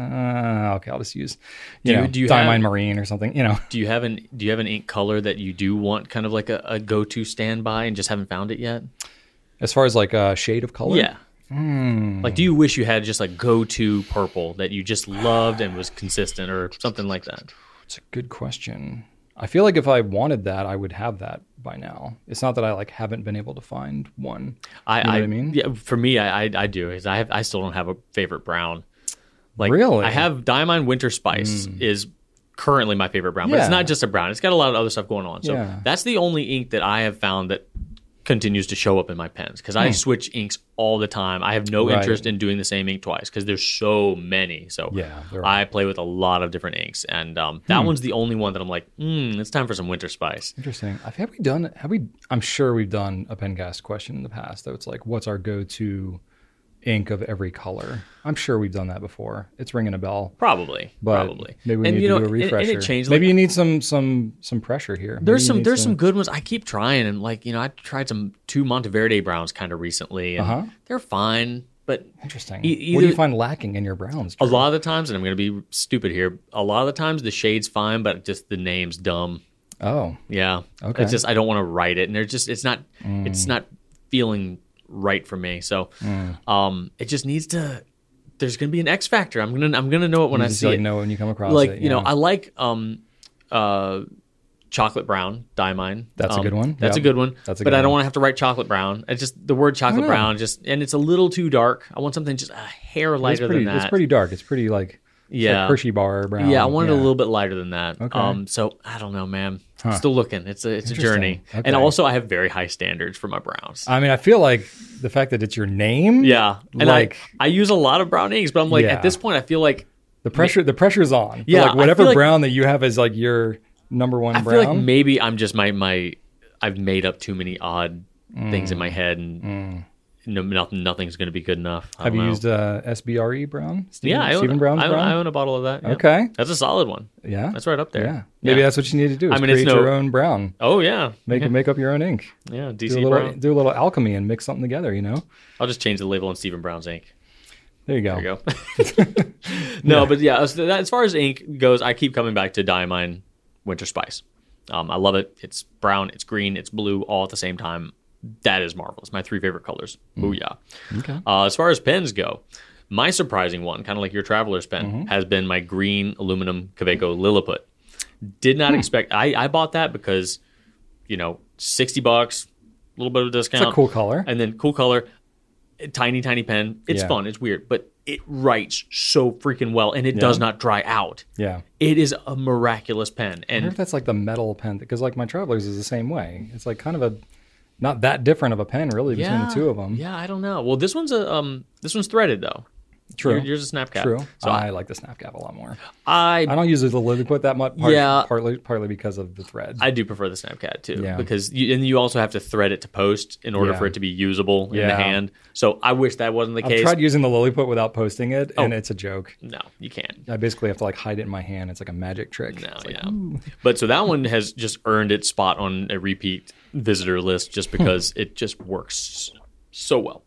uh, okay, I'll just use, you Do you- know, do you Diamine have- Marine or something. You know. Do you have an Do you have an ink color that you do want kind of like a, a go to standby and just haven't found it yet? As far as like a shade of color? Yeah. Like, do you wish you had just like go to purple that you just loved and was consistent or something like that? It's a good question. I feel like if I wanted that, I would have that by now. It's not that I like haven't been able to find one. I, You know I, what I mean? Yeah, for me, I, I, I do. Is I have, I still don't have a favorite brown. Like, Really? I have Diamond Winter Spice is currently my favorite brown, but it's Yeah. not just a brown. It's got a lot of other stuff going on. So Yeah. that's the only ink that I have found that continues to show up in my pens because I switch inks all the time. I have no Hmm. Right. interest in doing the same ink twice because there's so many. So Yeah, there are. Hmm. I play with a lot of different inks, and um, that one's the only one that I'm like, mm, it's time for some Winter Spice. Interesting. Have have we done, have we, I'm sure we've done a Pencast question in the past that it's like, what's our go-to ink of every color? I'm sure we've done that before. It's ringing a bell. Probably, But probably. maybe we and need you to know, do a and- refresher. And, it changed. maybe like, you need some some some pressure here. There's Maybe you some need there's to- some good ones. I keep trying, and like you know, I tried some two Monteverde browns kind of recently, and Uh-huh. they're fine. But Interesting. E- what do you either- find lacking in your browns? a Drew? lot of the times, and I'm going to be stupid here, a lot of the times the shade's fine, but just the name's dumb. Oh, Yeah, Okay. It's just I don't want to write it, and there's just it's not it's not feeling right for me. So, um, it just needs to. There's going to be an X factor. I'm gonna I'm gonna know it when you I just see like it. know when you come across Like it. you know, yeah. I like um, uh, chocolate brown Diamine. That's a Um, good one. That's Yep. a good one. That's a but good I don't one. want to have to write chocolate brown. It's just the word chocolate know. brown just and it's a little too dark. I want something just a hair it's lighter pretty, than that. it's pretty dark. It's pretty like, it's Yeah. like Hershey bar brown. Yeah, I wanted a little bit lighter than that. Okay. Um, so I don't know, man. Huh. Still looking. It's a it's a Interesting. journey. Okay. And also, I have very high standards for my browns. I mean, I feel like the fact that it's your name. yeah, and like I I use a lot of brown inks, but I'm like Yeah. at this point, I feel like the pressure. The pressure's on. For, Yeah, like I whatever feel like- brown that you have is like your number one I brown. feel like maybe I'm just my my I've made up too many odd things in my head, and no, nothing nothing's going to be good enough. I have don't you know. used uh, S B R E brown? Steven, Yeah, I own, Stephen Brown's I own, brown. I own a bottle of that. yeah. Okay. That's a solid one. Yeah. That's right up there. Yeah. Maybe Yeah. that's what you need to do. Is I mean, it's create no- your own brown. Oh yeah, Make yeah, make up your own ink. yeah. D Do C a little Brown. do a little alchemy and mix something together. You know. I'll just change the label on Stephen Brown's ink. There you go. There you go. no, but yeah, as, as far as ink goes, I keep coming back to Diamine Winter Spice. Um, I love it. It's brown, it's green, it's blue, all at the same time. That is marvelous. My three favorite colors. Booyah. Okay. Uh, as far as pens go, my surprising one, kind of like your Traveler's pen, Mm-hmm. has been my green aluminum Kaweco Lilliput. Did not expect. I, I bought that because, you know, sixty bucks, a little bit of a discount. It's a cool color. And then cool color, tiny, tiny pen. It's Yeah. fun. It's weird, but it writes so freaking well, and it does not dry out. Yeah. It is a miraculous pen. I wonder And if that's like the metal pen because like my Travelers is the same way. It's like kind of a not that different of a pen really between yeah, the two of them. Yeah, I don't know. Well, this one's a um, this one's threaded though. True. Your- Yours is a snap cap. True. So I I, like the snap cap a lot more. I I don't use the Lilliput that much. Part, Yeah. Partly partly because of the threads. I do prefer the Snapcat too, Yeah. because you, and you also have to thread it to post in order Yeah. for it to be usable in Yeah. the hand. So I wish that wasn't the I've case. tried using the Lilliput without posting it, and Oh. it's a joke. No, you can't. I basically have to like hide it in my hand. It's like a magic trick. No, It's like, yeah. But so that one has just earned its spot on a repeat visitor list just Hmm. because it just works so well.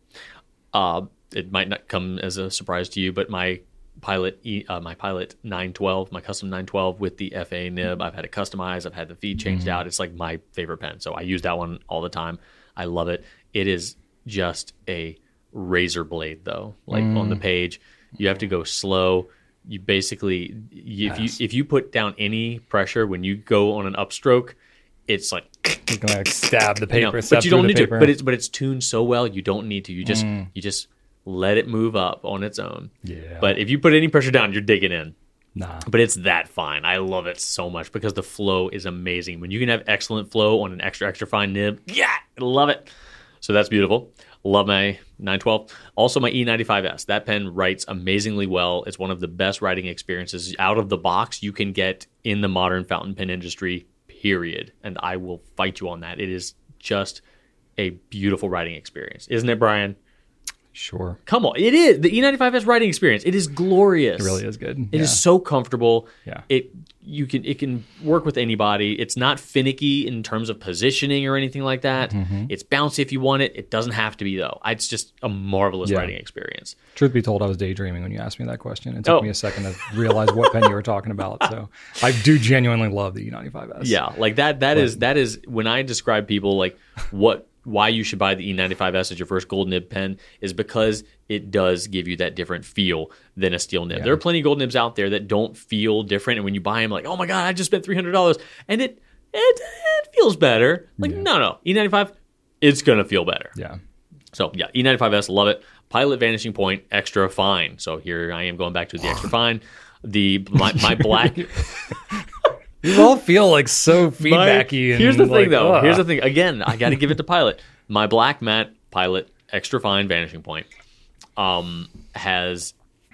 Uh, it might not come as a surprise to you, but my Pilot, E- uh, my Pilot nine twelve, my custom nine twelve with the F A nib, I've had it customized. I've had the feed changed Hmm. out. It's like my favorite pen, so I use that one all the time. I love it. It is just a razor blade, though. Like mm. on the page, you have to go slow. You basically, you, if you if you put down any pressure when you go on an upstroke, it's like you can like stab the paper. You know, stab but you don't need paper. to. But it's but it's tuned so well, you don't need to. You just mm. you just let it move up on its own. Yeah. But if you put any pressure down, you're digging in. Nah. But it's that fine. I love it so much because the flow is amazing. When you can have excellent flow on an extra extra fine nib, yeah, I love it. So that's beautiful. Love my nine twelve. Also my E ninety-five S. That pen writes amazingly well. It's one of the best writing experiences out of the box you can get in the modern fountain pen industry, period. And I will fight you on that. It is just a beautiful writing experience. Isn't it, Brian? Sure. Come on. It is. The E ninety-five S writing experience. It is glorious. It really is good. It yeah. is so comfortable. Yeah. It you can it can work with anybody. It's not finicky in terms of positioning or anything like that. Mm-hmm. It's bouncy if you want it. It doesn't have to be though. It's just a marvelous yeah. writing experience. Truth be told, I was daydreaming when you asked me that question. It took oh. me a second to realize what pen you were talking about. So I do genuinely love the E ninety-five S. Yeah, like that that but, is that is when I describe people like what why you should buy the E ninety-five S as your first gold nib pen is because it does give you that different feel than a steel nib. Yeah. There are plenty of gold nibs out there that don't feel different, and when you buy them, like, oh my god, I just spent three hundred dollars, and it it it feels better. Like, yeah. no, no, E ninety-five, it's gonna feel better. Yeah. So yeah, E ninety-five S, love it. Pilot Vanishing Point, extra fine. So here I am going back to the extra fine. The my, my black. You all feel like so feedbacky. My, here's the like, thing, though. Ugh. Here's the thing. Again, I got to give it to Pilot. My black matte Pilot extra fine Vanishing Point um, has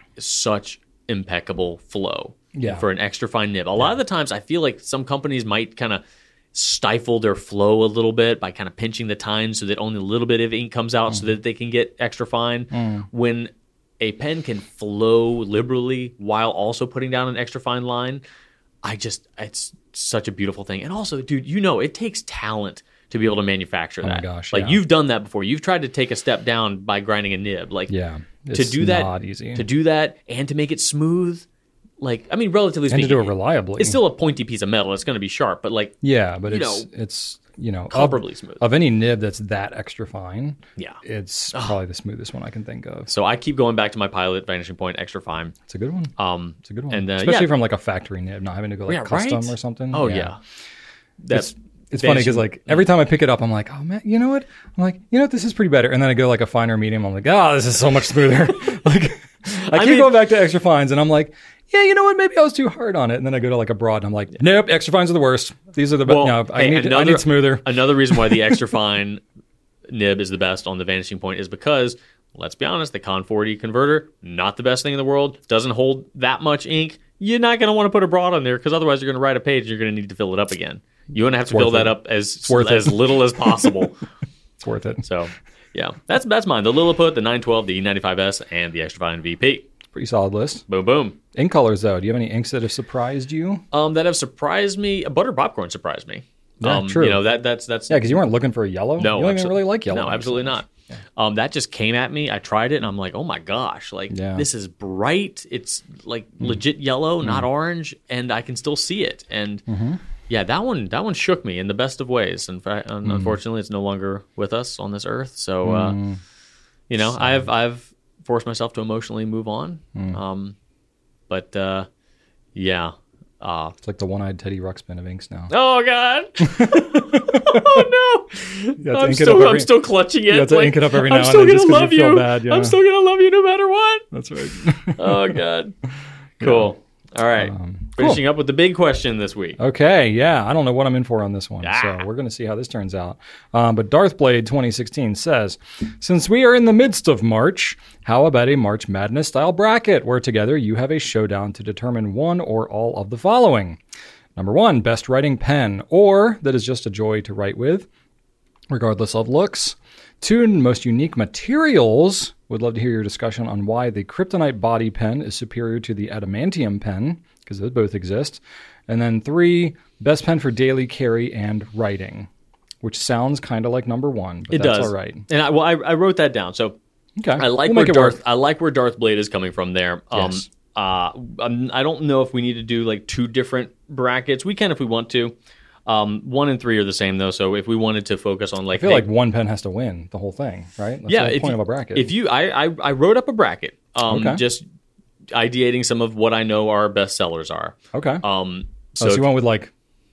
such impeccable flow yeah. for an extra fine nib. A yeah. lot of the times, I feel like some companies might kind of stifle their flow a little bit by kind of pinching the tines so that only a little bit of ink comes out mm. so that they can get extra fine. Mm. When a pen can flow liberally while also putting down an extra fine line, I just, it's such a beautiful thing. And also, dude, you know, it takes talent to be able to manufacture that. Oh my gosh, like yeah. you've done that before. You've tried to take a step down by grinding a nib. Like yeah, to do that, not easy. to do that and to make it smooth. Like, I mean, relatively speaking, and to do it reliably. It's still a pointy piece of metal. It's going to be sharp, but like, yeah, but you it's know, it's you know comparably of, smooth. Of any nib that's that extra fine, yeah, it's oh. probably the smoothest one I can think of. So I keep going back to my Pilot Vanishing Point extra fine. It's a good one. Um, it's a good one, and uh, especially yeah. from like a factory nib, not having to go like yeah, custom right? or something. Oh yeah, yeah. That's it's, it's funny because like every time I pick it up, I'm like, oh man, you know what? I'm like, you know what? This is pretty better. And then I go like a finer medium. I'm like, oh, this is so much smoother. Like I, I keep mean, going back to extra fines, and I'm like, yeah, you know what? Maybe I was too hard on it. And then I go to like a broad, and I'm like, nope, extra fines are the worst. These are the best. Well, no, I, hey, need, another, I need smoother. Another reason why the extra fine nib is the best on the Vanishing Point is because, let's be honest, the Con forty converter, not the best thing in the world, doesn't hold that much ink. You're not going to want to put a broad on there because otherwise you're going to write a page and you're going to need to fill it up again. You want to have to fill that up as as little as possible. It's worth it. So, yeah, that's that's mine. The Lilliput, the nine twelve, the E ninety-five S, and the extra fine V P. Pretty solid list. Boom, boom. Ink colors, though. Do you have any inks that have surprised you? Um, that have surprised me. Butter popcorn surprised me. Yeah, um, true. You know that that's that's yeah, because you weren't looking for a yellow. No, you don't even really like yellow. No, absolutely not. Yeah. Um, that just came at me. I tried it, and I'm like, oh my gosh, like yeah. this is bright. It's like mm. legit yellow, mm. not orange, and I can still see it. And mm-hmm. yeah, that one that one shook me in the best of ways. In fact, mm. unfortunately, it's no longer with us on this earth. So, uh, mm. you know, Sorry. I've I've forced myself to emotionally move on. Mm. Um, but uh, yeah. Uh, it's like the one-eyed Teddy Ruxpin of inks now. Oh God! Oh no! I'm still, every, I'm still clutching it. You have to like, ink it up every now I'm and still then gonna just love you. you. Feel bad, yeah. I'm still gonna love you no matter what. That's right. Oh God! Cool. Yeah. All right. Um, Finishing cool. up with the big question this week. Okay. Yeah. I don't know what I'm in for on this one, ah. so we're going to see how this turns out. Um, but Darthblade twenty sixteen says, since we are in the midst of March, how about a March Madness style bracket where together you have a showdown to determine one or all of the following. Number one, best writing pen, or that is just a joy to write with, regardless of looks. Two, most unique materials. Would love to hear your discussion on why the Kryptonite body pen is superior to the Adamantium pen, because those both exist. And then three, best pen for daily carry and writing, which sounds kind of like number one, but it that's does. all right. And I, well, I, I wrote that down. So okay. I like we'll where Darth. I like where Darthblade is coming from there. Um, yes. Uh, I'm, I don't know if we need to do like two different brackets. We can if we want to. Um, one and three are the same though. So if we wanted to focus on like, I feel hey, like one pen has to win the whole thing, right? That's yeah, the if point you, of a bracket. If you, I, I, I wrote up a bracket, um, Okay. just ideating some of what I know our best sellers are. okay. Um, so, oh, so if- you went with like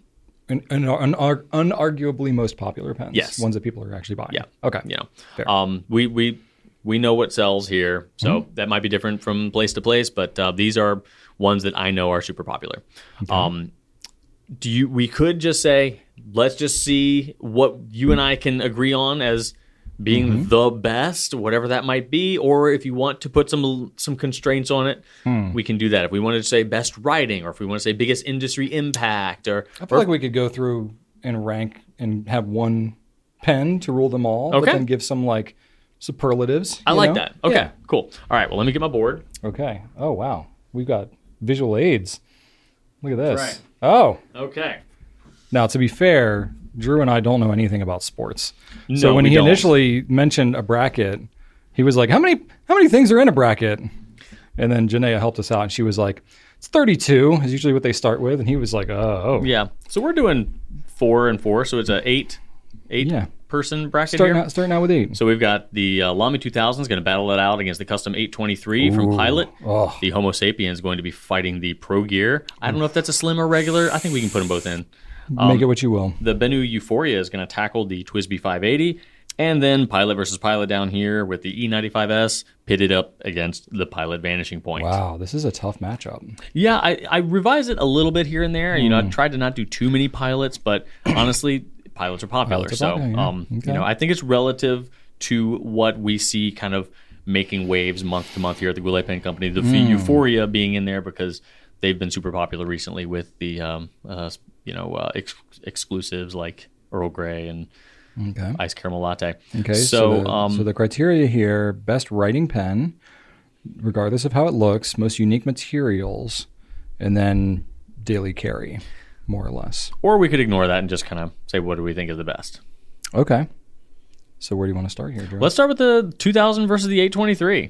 an, an, an, unarguably most popular pens. Yes. Ones that people are actually buying. Yeah. Okay. you know, Fair. um, we we we know what sells here, so Mm-hmm. that might be different from place to place, but uh, these are ones that I know are super popular. Um, do you? We could just say, let's just see what you and I can agree on as being Mm-hmm. the best, whatever that might be, or if you want to put some some constraints on it, Hmm. we can do that. If we wanted to say best writing, or if we want to say biggest industry impact, or I feel like we could go through and rank and have one pen to rule them all, but Okay. then give some like superlatives. I you like know? that. Okay, Yeah. cool. All right, well, let me get my board. Okay. Oh wow, we've got visual aids. Look at this. That's right. Oh, Okay. now to be fair, Drew and I don't know anything about sports. so No, when we he don't. initially mentioned a bracket, he was like, "How many how many things are in a bracket?" And then Janaea helped us out, and she was like, "It's thirty-two is usually what they start with." And he was like, "Oh, oh. Yeah. So we're doing four and four, so it's a eight, eight Yeah. person bracket starting here. out starting out with eight." So we've got the uh, Lamy two thousand is going to battle it out against the Custom eight twenty-three from Ooh. Pilot. Oh. The Homo Sapien is going to be fighting the Pro Gear. I don't know if that's a slim or regular. I think we can put them both in. Make it what you will. The Bennu Euphoria is going to tackle the Twisby five eighty. And then Pilot versus Pilot down here with the E ninety-five S pitted up against the Pilot Vanishing Point. Wow, this is a tough matchup. Yeah, I, I revised it a little bit here and there. You know, I Hmm. tried to not do too many pilots, but honestly, pilots are popular. Pilots are so, popular, yeah. um, Okay. you know, I think it's relative to what we see kind of making waves month to month here at the Goulet Pen Company. The Hmm. Euphoria being in there because they've been super popular recently with the, um, uh, you know, uh, ex- exclusives like Earl Grey and Okay. Ice Caramel Latte. Okay. so, So, the, um, so the criteria here: best writing pen, regardless of how it looks, most unique materials, and then daily carry, more or less. or we could ignore that and just kind of say, what do we think is the best? Okay. So where do you want to start here, Drew? Let's start with the two thousand versus the eight twenty-three.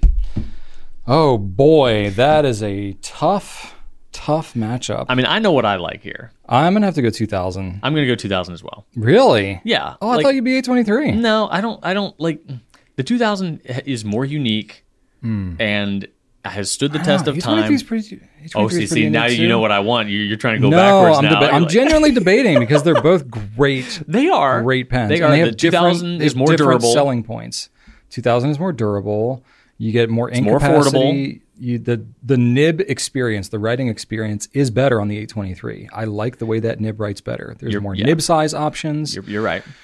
Oh boy, that is a tough, tough matchup. I mean, I know what I like here. I'm gonna have to go two thousand. I'm going to go two thousand as well. Really? Yeah. Oh, I like- thought you'd be eight twenty-three. No, I don't. I don't like the two thousand is more unique and has stood the test of time. Pretty, Oh, see, see, now you know what I want. You- You're trying to go no, backwards I'm, now. deba- You're I'm like- genuinely debating because they're both great, They are great pens. They And are. they have The two thousand different, they is have more different durable. selling points. two thousand is more durable. You get more ink more capacity. affordable. You, the the nib experience, the writing experience, is better on the eight twenty-three. I like the way that nib writes better. There's You're- more yeah. nib size options. You're, you're right.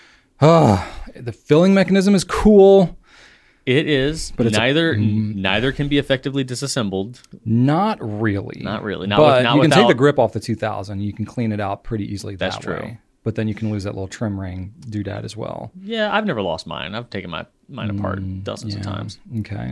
The filling mechanism is cool. It is, but it's a- neither neither can be effectively disassembled. Not really. Not really. Not but with- not you can take without- the grip off the two thousand. You can clean it out pretty easily That's that true. way. But then you can lose that little trim ring doodad as well. Yeah, I've never lost mine. I've taken my mine apart dozens of Mm, Yeah. times. Okay.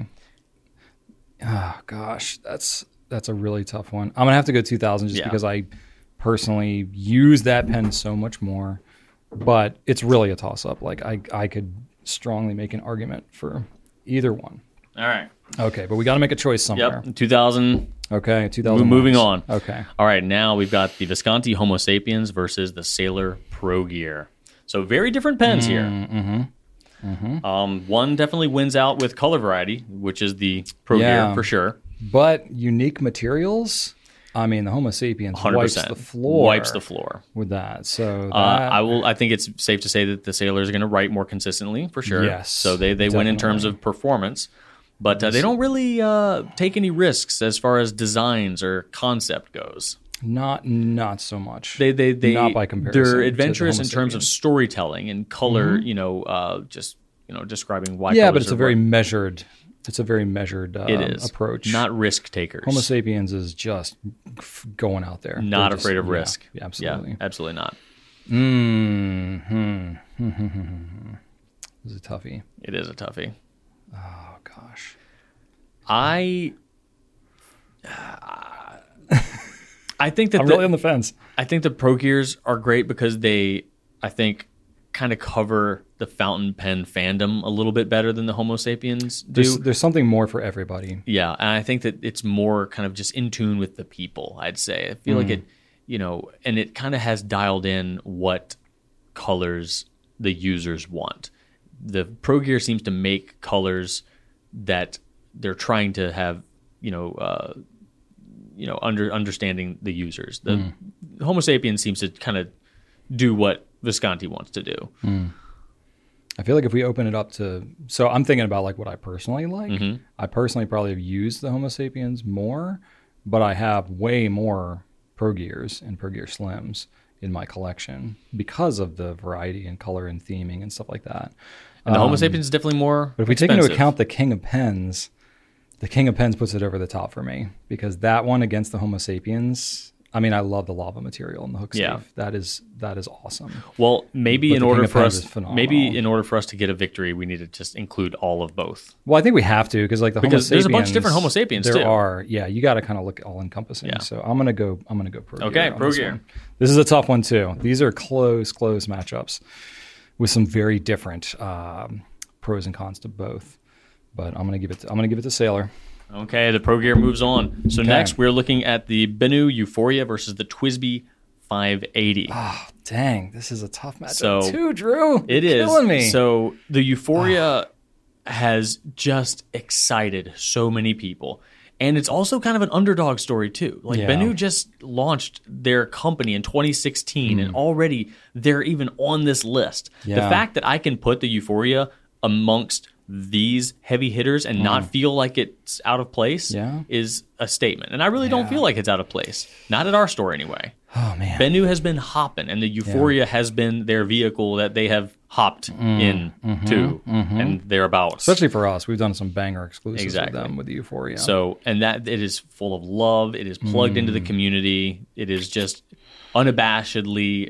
Oh gosh, that's that's a really tough one. I'm gonna have to go two thousand just Yeah. because I personally use that pen so much more. But it's really a toss up. Like I I could strongly make an argument for either one. All right. Okay, but we got to make a choice somewhere. Yep. two thousand. Okay, two thousand. Moving on. Okay. All right, now we've got the Visconti Homo Sapiens versus the Sailor Pro Gear. So very different pens here. Mm-hmm. Um, one definitely wins out with color variety, which is the Pro Yeah. Gear for sure. But unique materials. I mean, the Homo sapiens one hundred wipes percent. the floor. Wipes the floor. with that. So that, Uh, I will. I think it's safe to say that the Sailors are going to write more consistently for sure. Yes, So they, they win in terms definitely. of performance, but uh, they don't really uh, take any risks as far as designs or concept goes. not not so much. They they they not by comparison. They're to the adventurous Homo in terms of sapiens. storytelling and color. You know, uh, just you know, describing why. Yeah, but colors it's are a very right. measured. It's a very measured uh, it is approach. not risk takers. Homo sapiens is just f- going out there. not They're just- afraid of yeah, risk. Yeah, absolutely. Yeah, absolutely not. Mm-hmm. This is a toughie. It is a toughie. Oh gosh. I. I think that I'm the, really on the fence. I think the Pro Gears are great because they, I think, kind of cover the fountain pen fandom a little bit better than the Homo Sapiens do. There's, there's something more for everybody. Yeah, and I think that it's more kind of just in tune with the people. I'd say I feel like it you know, and it kind of has dialed in what colors the users want. The Pro Gear seems to make colors that they're trying to have, you know, uh, you know, under understanding the users. The mm. Homo sapiens seems to kind of do what Visconti wants to do. Mm. I feel like if we open it up to, so I'm thinking about like what I personally like. Mm-hmm. I personally probably have used the Homo sapiens more, but I have way more Pro Gears and Pro Gear Slims in my collection because of the variety and color and theming and stuff like that. And the um, Homo sapiens is definitely more But if we expensive. take into account the King of Pens, the King of Pens puts it over the top for me because that one against the Homo sapiens, I mean, I love the lava material in the hook sleeve. Yeah. That is that is awesome. Well, maybe But in the order King of for Pens us, is phenomenal. maybe in order for us to get a victory, we need to just include all of both. Well, I think we have to because like the Because Homo there's sapiens, a bunch of different Homo sapiens, there too. are, yeah. You got to kind of look all encompassing. Yeah. So I'm gonna go. I'm gonna go Pro Gear. Okay, on Pro this Gear. one. This is a tough one too. These are close, close matchups with some very different um, pros and cons to both. But I'm gonna give it. To, I'm gonna give it to Sailor. Okay, the Pro Gear moves on. So Okay. next, we're looking at the Bennu Euphoria versus the Twisby five eighty. Oh, dang! This is a tough matchup So, too, Drew. It You're is. killing me. So the Euphoria has just excited so many people. And it's also kind of an underdog story, too. Like, Yeah. Bennu just launched their company in twenty sixteen, and already they're even on this list. The Yeah. fact that I can put the Euphoria amongst these heavy hitters and not feel like it's out of place Yeah. is a statement. And I really don't Yeah. feel like it's out of place. Not at our store, anyway. oh man. Bennu has been hopping, and the Euphoria has been their vehicle that they have hopped in to and thereabouts. Especially for us, we've done some banger exclusives Exactly. with them with the Euphoria. So, and that it is full of love. It is plugged into the community. It is just unabashedly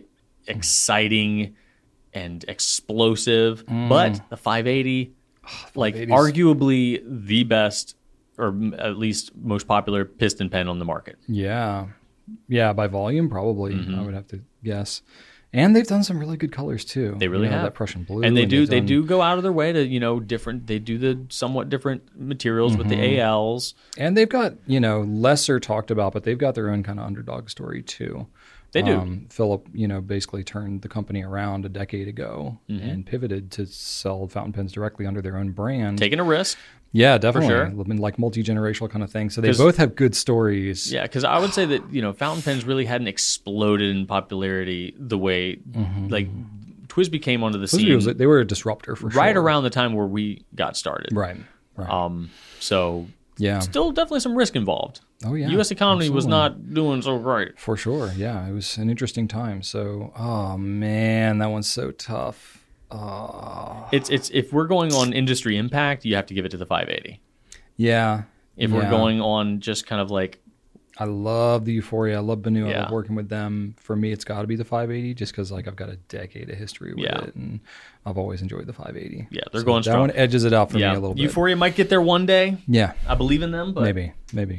exciting and explosive. But the five eighty, like five eighty's arguably the best, or m- at least most popular piston pen on the market. yeah, yeah, by volume probably Mm-hmm. I would have to guess. And they've done some really good colors too. They really You know, have that Prussian blue, and they do. they've They done- do go out of their way to you know different. They do the somewhat different materials with the A Ls. And they've got, you know, lesser talked about, but they've got their own kind of underdog story too. They do. Um, Philip, you know, basically turned the company around a decade ago Mm-hmm. and pivoted to sell fountain pens directly under their own brand. Taking a risk. yeah, definitely. sure. I mean, like multi-generational kind of thing. So they 'Cause- both have good stories. Yeah, because I would say that you know fountain pens really hadn't exploded in popularity the way like Twisby came onto the Twisby scene was, they were a disruptor for sure. right around the time where we got started. Right. Right. Um. So yeah. still definitely some risk involved. Oh yeah. U S economy was absolutely. not doing so great. For sure. Yeah. It was an interesting time. So, oh man, that one's so tough. Oh. It's it's if we're going on industry impact, you have to give it to the five eighty. Yeah. If yeah. we're going on just kind of like I love the Euphoria. I love Bennu. I Yeah. love working with them. For me, it's got to be the five eighty just because like I've got a decade of history with Yeah. it, and I've always enjoyed the five eighty. Yeah, they're So going that strong. one edges it out for yeah, me a little bit. Euphoria might get there one day. Yeah, I believe in them, but maybe, maybe.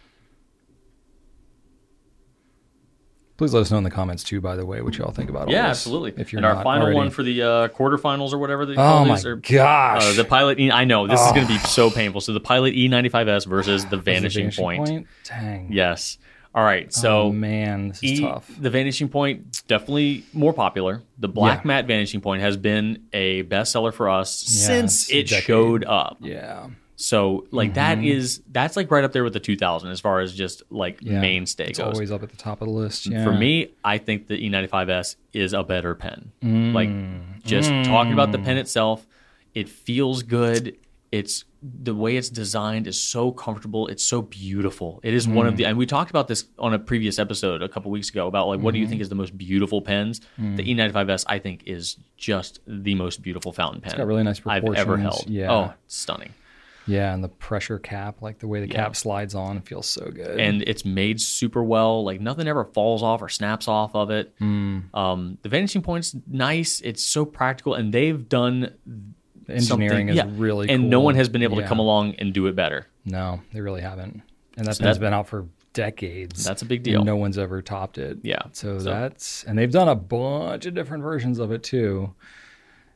Please let us know in the comments too. By the way, what y'all think about all yeah, this. absolutely. If you're and our not final already. one for the uh, quarterfinals or whatever they Oh call my these, or, gosh, uh, the Pilot. E- I know this is going to be so painful. So the Pilot E ninety-five S versus the Is it Vanishing, Point. Dang. Yes. All right. So oh man, this is E- tough. the Vanishing Point definitely more popular. The Black Yeah. Matte Vanishing Point has been a bestseller for us Yeah, since it's a it decade. showed up. Yeah. So like that Mm-hmm. is that's like right up there with the two thousand as far as just like Yeah. mainstay It's goes. always up at the top of the list. Yeah. For me, I think the E ninety-five S is a better pen. Mm. Like just talking about the pen itself, it feels good. It's the way it's designed is so comfortable. It's so beautiful. It is one of Mm. the, and we talked about this on a previous episode a couple weeks ago about like what do you Mm-hmm. think is the most beautiful pens? The E ninety-five S I think is just the most beautiful fountain pen got really nice I've ever proportions. held. Yeah. Oh, it's stunning. Yeah, and the pressure cap, like the way the Yeah. cap slides on, it feels so good. And it's made super well. Like nothing ever falls off or snaps off of it. Mm. Um, the Vanishing Point's nice. It's so practical, and they've done the engineering something- is yeah. really and cool. no one has been able Yeah. to come along and do it better. No, they really haven't. And that So pen's that- been out for decades. That's a big and deal. no one's ever topped it. Yeah. So, So- that's, and they've done a bunch of different versions of it too.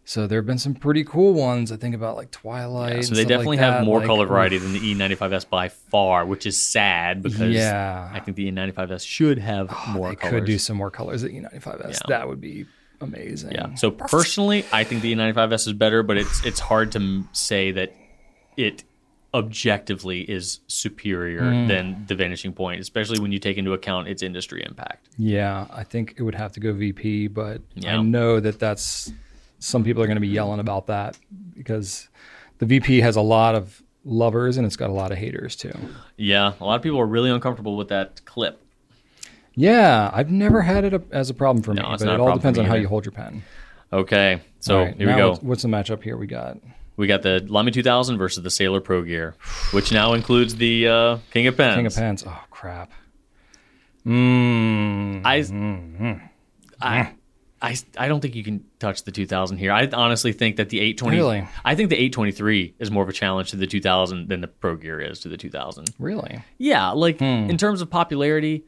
So there have been some pretty cool ones. I think about like Twilight. Yeah, so and they stuff definitely like have that. more like, color oof. variety than the E ninety-five S by far, which is sad because Yeah. I think the E ninety-five S should have Oh, more they colors. could do some more colors at E ninety-five S. Yeah. That would be amazing. Yeah. So personally, I think the E ninety-five S is better, but it's it's hard to m- say that it objectively is superior Mm. than the Vanishing Point, especially when you take into account its industry impact. Yeah, I think it would have to go V P, but Yeah. I know that that's some people are going to be yelling about that because the V P has a lot of lovers and it's got a lot of haters too. Yeah, a lot of people are really uncomfortable with that clip. Yeah, I've never had it as a problem for me, No, it's but not it a all problem for depends me on how either. you hold your pen. Okay, so All right, here we now go. What's, what's the matchup here we got? We got the Lamy two thousand versus the Sailor Pro Gear, which now includes the uh, King of Pens. King of Pens. Oh, crap. Mm. I, Mm-hmm. I, I, I don't think you can touch the two thousand here. I honestly think that the eight twenty. Really? I think the eight twenty-three is more of a challenge to the two thousand than the Pro Gear is to the two thousand. Really? Yeah, like Hmm. in terms of popularity,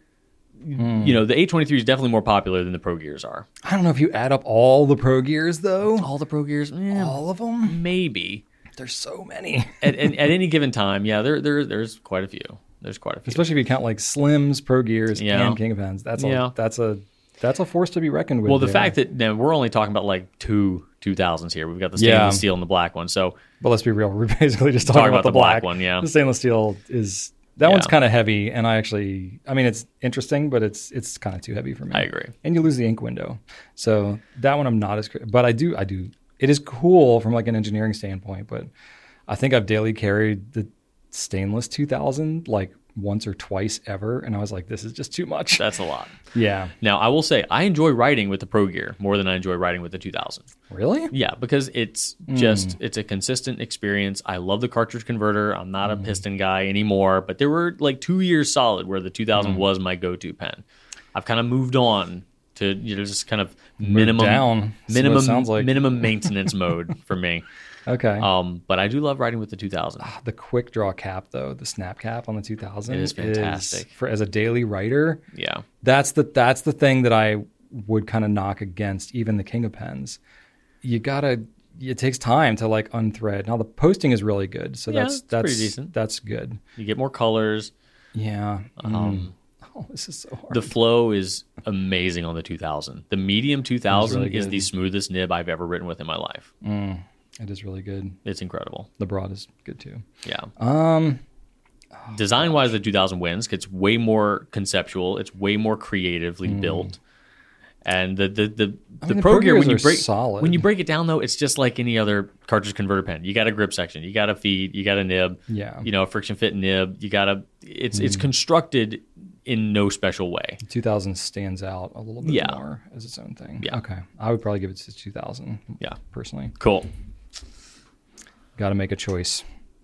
you know, the eight twenty-three is definitely more popular than the Pro Gears are. I don't know if you add up all the Pro Gears, though. All the Pro Gears, eh, All of them? maybe. There's so many. At, at, at any given time, yeah, there, there, there's quite a few. There's quite a few. Especially if you count like Slims, Pro Gears, Yeah. and King of Pens. That's a, Yeah. that's a that's a force to be reckoned with. Well, the there. fact that now we're only talking about like two two thousands here. We've got the stainless Yeah. steel and the black one. So But let's be real. We're basically just talking, about, the black, one, yeah. The stainless steel is that Yeah. one's kind of heavy, and I actually, I mean, it's interesting, but it's it's kind of too heavy for me. I agree. And you lose the ink window, so that one I'm not as. cra- But I do, I do. It is cool from like an engineering standpoint, but I think I've daily carried the stainless two thousand like once or twice ever, and I was like, this is just too much. That's a lot. Yeah. Now, I will say I enjoy writing with the Pro Gear more than I enjoy writing with the two thousand. Really? Yeah, because it's just it's a consistent experience. I love the cartridge converter. I'm not a piston guy anymore, but there were like two years solid where the two thousand was my go-to pen. I've kind of moved on to you know just kind of minimum down. That's what it minimum sounds like. minimum maintenance mode for me. Okay. Um, but I do love writing with the two thousand. The quick draw cap, though, the snap cap on the two thousand, It is fantastic. for as a daily writer, Yeah. that's the that's the thing that I would kind of knock against even the King of Pens. You gotta. It takes time to like unthread. Now the posting is really good, so Yeah, that's it's that's pretty decent. That's good. You get more colors. Yeah. Um, Mm. Oh, this is so hard. The flow is amazing on the two thousand. The medium two thousand really is good. the smoothest nib I've ever written with in my life. Mm, it is really good. It's incredible. The broad is good too. Yeah. Um. Design wise, the two thousand wins. It's way more conceptual. It's way more creatively built. And the the the, the, mean, the Pro Pro Gear when Gears you are break solid. when you break it down though, it's just like any other cartridge converter pen. You got a grip section, you got a feed, you got a nib, Yeah. you know, a friction fit nib. You got a it's it's constructed in no special way. two thousand stands out a little bit Yeah. more as its own thing. Yeah. Okay. I would probably give it to two thousand. Yeah. Personally. Cool. Got to make a choice.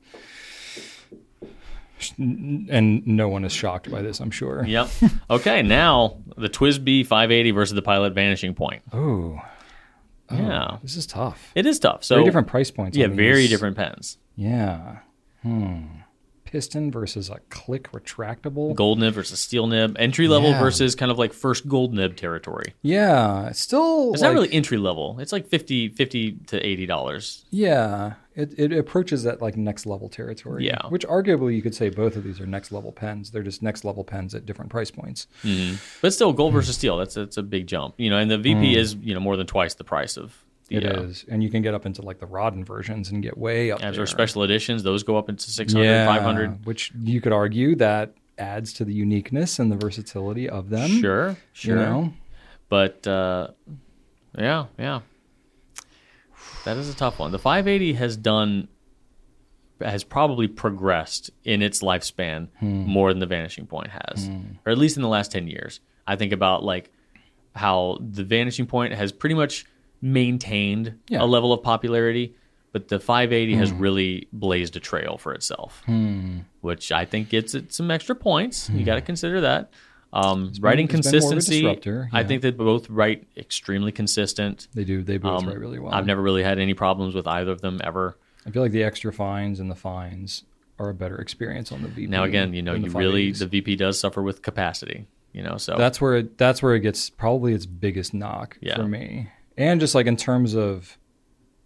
And no one is shocked by this, I'm sure. Yep. Okay, now the T W S B five eighty versus the Pilot Vanishing Point. Oh. Oh, Yeah. This is tough. It is tough. So Very different price points. Yeah, on very these. different pens. Yeah. Hmm. Piston versus a click retractable. Gold nib versus steel nib. Entry level Yeah. versus kind of like first gold nib territory. Yeah. It's still. It's like, not really entry level. It's like fifty, fifty to eighty dollars. Yeah. It, it approaches that like next level territory. Yeah. Which arguably you could say both of these are next level pens. They're just next level pens at different price points. Mm-hmm. But still, gold versus steel. That's that's a big jump. You know, and the V P is you know more than twice the price of the. It uh, is. And you can get up into like the Rodden versions and get way up As there. our special editions, those go up into six hundred, yeah, five hundred. Which you could argue that adds to the uniqueness and the versatility of them. Sure, sure. You know? But uh, yeah, yeah, that is a tough one. The five eighty has done has probably progressed in its lifespan Hmm. more than the Vanishing Point has, or at least in the last ten years. I think about like how the Vanishing Point has pretty much maintained Yeah. a level of popularity, but the five eighty Hmm. has really blazed a trail for itself, which I think gets it some extra points. You got to consider that. Um, writing Hmm. it's been more of a consistency, disruptor, I yeah. think they both write extremely consistent. They do. They both Um, write really well. I've never really had any problems with either of them ever. I feel like the extra fines and the fines are a better experience on the V P. Now again, you know, than you the really five eighties. the V P does suffer with capacity. You know, so That's where it, that's where it gets probably its biggest knock Yeah. for me. And just like in terms of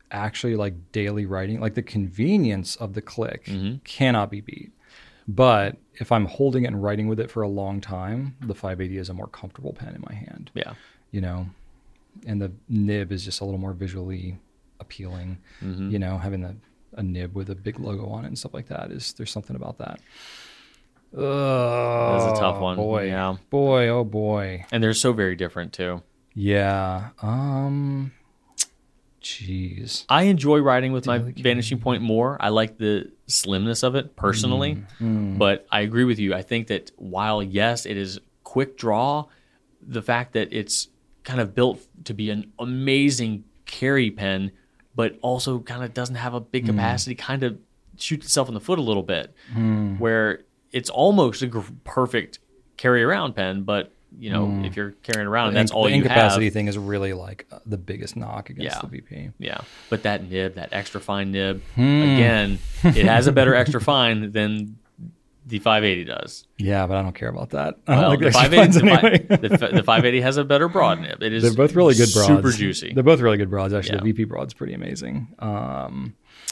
actually like daily writing, like the convenience of the click Mm-hmm. cannot be beat. But if I'm holding it and writing with it for a long time, the five eighty is a more comfortable pen in my hand. Yeah. You know, and the nib is just a little more visually appealing. Mm-hmm. You know, having the, a nib with a big logo on it and stuff like that is there's something about that. Oh, That's a tough one. Boy, Yeah. boy, oh boy. And they're so very different too. Yeah. Um. Jeez. I enjoy writing with my Daily King. Vanishing Point more. I like the slimness of it personally, Mm. but I agree with you. I think that while yes, it is quick draw, the fact that it's kind of built to be an amazing carry pen, but also kind of doesn't have a big Mm. capacity, kind of shoots itself in the foot a little bit, Mm. where it's almost a gr- perfect carry around pen, but you know, if you're carrying around, and that's the all you incapacity have. thing is really like uh, the biggest knock against Yeah. the V P. Yeah, but that nib, that extra fine nib, Hmm. again, it has a better extra fine than the five eighty does. Yeah, but I don't care about that. I don't Well, like the, the five eighty, extra fines the, fi- anyway. the, fi- the five eighty has a better broad nib. It is They're both really good broads. super juicy. They're both really good broads. Actually, Yeah. the V P broad's pretty amazing. Um,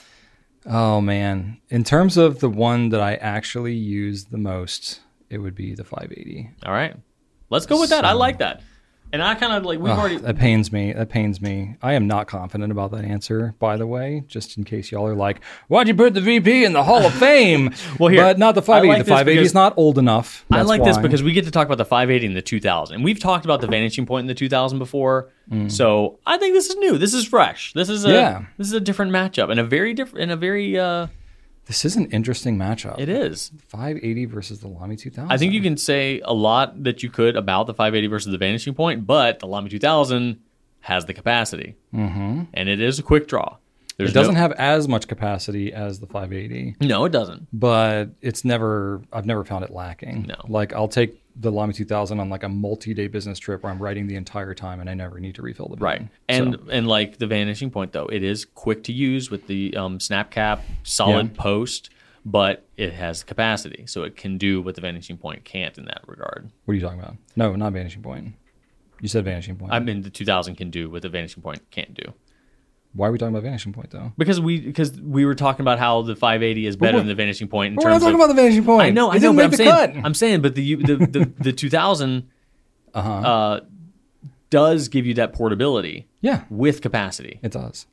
oh man, in terms of the one that I actually use the most, it would be the five eighty. All right, let's go with that. I So- like that. And I kind of like we've Ugh, already. that pains me. That pains me. I am not confident about that answer, by the way, just in case y'all are like, why'd you put the V P in the Hall of Fame? Well, here, but not the five eighty. I like the this five eighty because- is not old enough. I That's like this why. because we get to talk about the five eighty and the two thousand. And we've talked about the Vanishing Point in the two thousand before. So I think this is new. This is fresh. This is a Yeah. this is a different matchup and a very different and a very uh this is an interesting matchup. it is. five eighty versus the Lamy two thousand. I think you can say a lot that you could about the five eighty versus the Vanishing Point, but the Lamy two thousand has the capacity. Mm-hmm. And it is a quick draw. There's It doesn't no, have as much capacity as the five eighty, No, it doesn't. but it's never. I've never found it lacking. No. Like I'll take the Lamy two thousand on like a multi-day business trip where I'm writing the entire time and I never need to refill the pen. Right. And So, and like the Vanishing Point though, it is quick to use with the um, snap cap, solid Yeah. post, but it has capacity. So it can do what the Vanishing Point can't in that regard. what are you talking about? No, not Vanishing Point. You said Vanishing Point. I mean the two thousand can do what the Vanishing Point can't do. Why are we talking about Vanishing Point though? Because we because we were talking about how the five eighty is better what- than the Vanishing Point in We're not terms talking of about the Vanishing Point. I know, I It know, didn't but make I'm the saying, cut. I'm saying, but the the the, the two thousand Uh-huh. uh, does give you that portability yeah, with capacity. it does.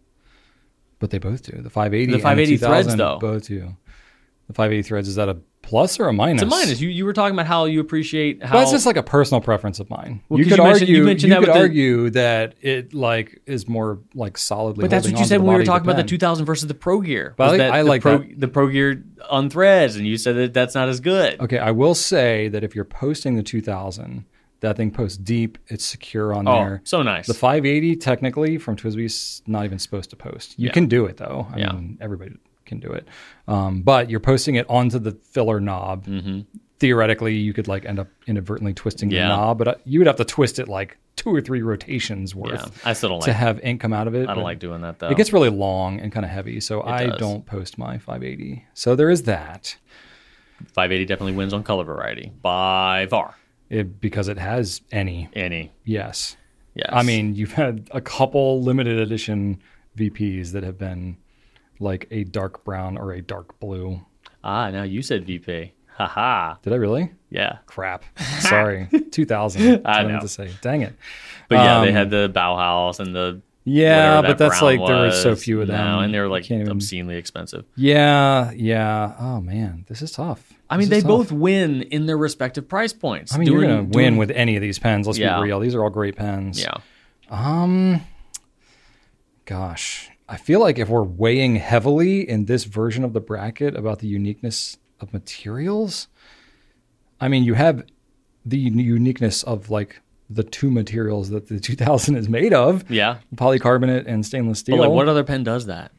But they both do. The five eighty The five eighty and the two thousand threads, though. both do. The five eighty threads, is that a plus or a minus? It's a minus. You you were talking about how you appreciate how. But that's just like a personal preference of mine. Well, you 'cause could you mentioned- argue. you You, mentioned that could with the- argue that it like is more like solidly. but that's what holding you onto said the when we were body of talking about the pen. two thousand versus the Pro Gear. But I Was like- that I the like Pro, that. the Pro Gear on threads, and you said that that's not as good. Okay, I will say that if you're posting the two thousand, that thing posts deep. It's secure on Oh, there. so nice. The five eighty, technically, from Twisby's not even supposed to post. You Yeah. can do it though. I Yeah. mean, everybody can do it. Um, but you're posting it onto the filler knob. Mm-hmm. Theoretically, you could like end up inadvertently twisting Yeah. the knob, but uh, you would have to twist it like two or three rotations worth Yeah, I still don't to like. have ink come out of it. I don't but like doing that though. It gets really long and kind of heavy, so I does. don't post my five eighty. So there is that. five eighty definitely wins on color variety by far. It, because it has any. Any. Yes. Yes. I mean, you've had a couple limited edition V Ps that have been like a dark brown or a dark blue. ah, now you said V P. Ha ha. Did I really? Yeah. Crap. Sorry. two thousand. I meant know. to say. Dang it. But yeah, they Um, had the Bauhaus and the Yeah, whatever but that that's brown like there were so was. few of them. No, and they were like You can't even- obscenely expensive. Yeah, yeah. Oh man, this is tough. I mean, This they is both tough. win in their respective price points. I mean, Doing- you're gonna doing- win with any of these pens. Let's Yeah. be real. These are all great pens. Yeah. Um, gosh, I feel like if we're weighing heavily in this version of the bracket about the uniqueness of materials, I mean, you have the uniqueness of like the two materials that the two thousand is made of, Yeah. polycarbonate and stainless steel. But like, what other pen does that?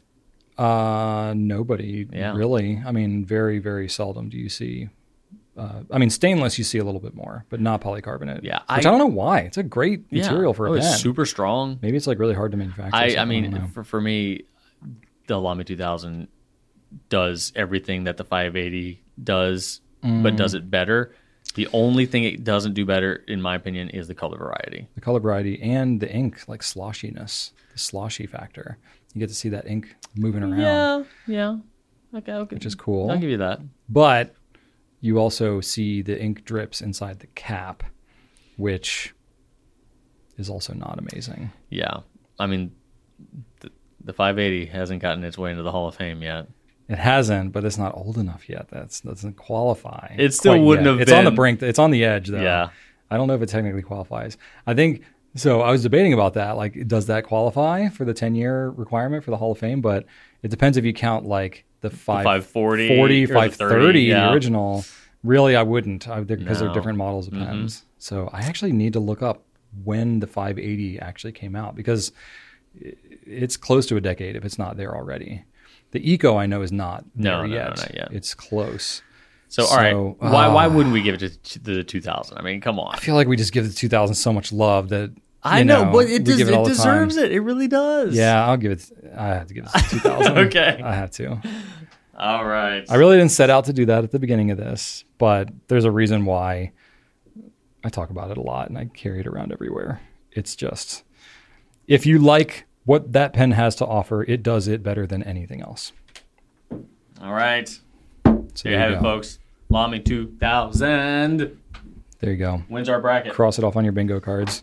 Uh, nobody Yeah. really. I mean, very, very seldom do you see. Uh, I mean, stainless you see a little bit more, but not polycarbonate. Yeah, which I- I, don't know why. It's a great Yeah. material for a Oh, pen. it's super strong. Maybe it's like really hard to manufacture. or I, I something, mean, don't know. for, for me, the Lamy two thousand does everything that the five eighty does, but does it better. The only thing it doesn't do better, in my opinion, is the color variety. The color variety and the ink, like sloshiness, the sloshy factor. You get to see that ink moving around. Yeah, yeah. Okay, okay. Which is cool. I'll give you that. But you also see the ink drips inside the cap, which is also not amazing. Yeah. I mean, the, the five eighty hasn't gotten its way into the Hall of Fame yet. It hasn't, but it's not old enough yet. That's that doesn't qualify. It still quite wouldn't yet. have It's been. on the brink. It's on the edge, though. Yeah. I don't know if it technically qualifies. I think so. I was debating about that. Like, does that qualify for the ten-year requirement for the Hall of Fame? But it depends if you count like the five five forty, forty, or the five thirty, thirty, yeah. the original. Really, I wouldn't because No. they're different models of pens. Mm-hmm. So I actually need to look up when the five eighty actually came out because it's close to a decade if it's not there already. The Eco, I know, is not No, there no, yet. no, not yet. It's close. So, all right. So, Why, why uh, wouldn't we give it to the two thousand? I mean, come on. I feel like we just give the two thousand so much love that I you know, know, but it, we does, give it, all the deserves time. it. It really does. Yeah, I'll give it. I have to give it to two thousand. Okay. I have to. All right. I really didn't set out to do that at the beginning of this, but there's a reason why I talk about it a lot and I carry it around everywhere. It's just, if you like what that pen has to offer, it does it better than anything else. All right. So There you have it, folks. Lamy two thousand There you go. wins our bracket. Cross it off on your bingo cards.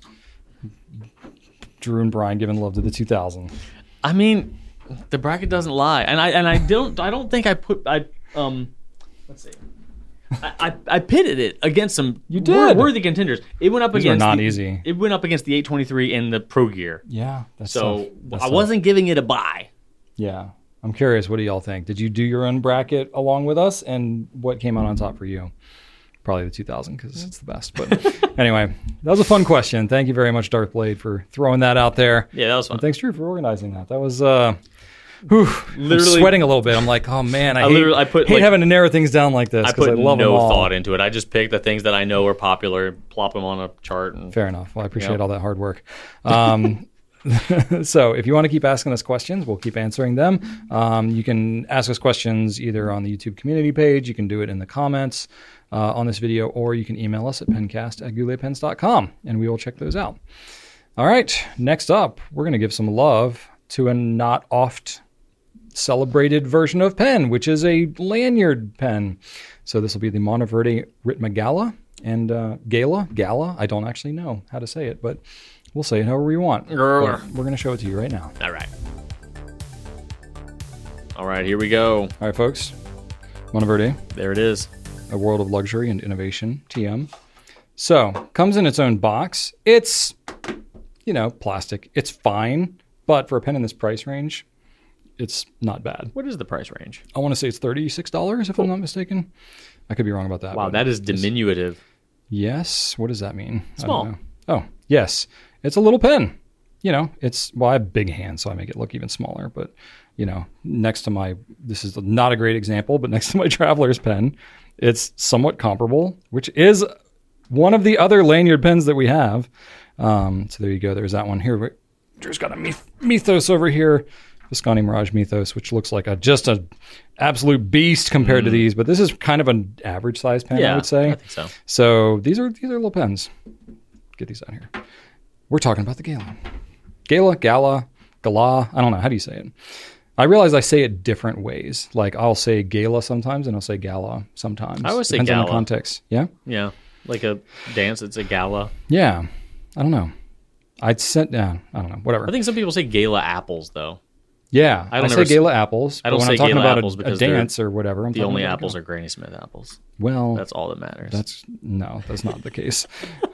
Drew and Brian giving love to the two thousand. I mean, the bracket doesn't lie, and I and I don't I don't think I put I um let's see. I, I, I pitted it against some You did. worthy contenders. It went up These are against not the, easy. It went up against the eight twenty-three and the Pro Gear. Yeah, that's So tough. That's I tough. wasn't giving it a buy. Yeah. I'm curious, what do y'all think? Did you do your own bracket along with us? And what came out on top for you? Probably the two thousand because it's the best. But anyway, that was a fun question. Thank you very much, Darth Blade, for throwing that out there. Yeah, that was fun. And thanks, Drew, for organizing that. That was, uh, whew, Literally- I'm sweating a little bit. I'm like, oh man, I, I hate, literally- I put, hate like- having to narrow things down like this I because put I, love them no all. thought into it. I just picked the things that I know are popular, plop them on a chart. And Fair enough. Well, I appreciate Yep. all that hard work. Um, so if you want to keep asking us questions, we'll keep answering them. Um, you can ask us questions either on the YouTube community page. You can do it in the comments uh, on this video, or you can email us at pencast at gouletpens dot com, and we will check those out. All right. Next up, we're going to give some love to a not oft celebrated version of pen, which is a lanyard pen. So this will be the Monteverde Ritma Gala and uh, Gala. Gala. I don't actually know how to say it, but we'll say it however we want. Grr. But we're going to show it to you right now. all right. All right, here we go. All right, folks. Monteverde, There it is. a world of luxury and innovation, T M. So, comes in its own box. It's, you know, plastic. It's fine, but for a pen in this price range, it's not bad. What is the price range? I want to say it's thirty-six dollars if I'm not mistaken. I could be wrong about that. Wow, but that is it's- diminutive. Yes. What does that mean? I don't Small. know. Oh, yes. It's a little pen. You know, it's, well, I have big hands, so I make it look even smaller. But, you know, next to my, this is not a great example, but next to my Traveler's pen, it's somewhat comparable, which is one of the other lanyard pens that we have. Um, so there you go. There's that one here. Drew's got a Myth- Mythos over here. Visconti Mirage Mythos, which looks like a just a absolute beast compared to these, but this is kind of an average size pen, Yeah, I would say. I think so. So these are these are little pens. Get these out here. We're talking about the Gala. Gala, Gala, Gala. I don't know. How do you say it? I realize I say it different ways. Like I'll say Gala sometimes and I'll say Gala sometimes. I always say Depends on the Gala. context. Yeah? Yeah, like a dance. It's a gala. Yeah. I don't know. I'd sent down. I don't know. Whatever. I think some people say gala apples, though. Yeah. I I, don't say ever s- Gala apples. I don't but when say I'm talking Gala about apples a, a because they're dance or whatever, I'm The talking only about apples Gala. are Granny Smith apples. Well, That's all that matters. That's no, that's not the case.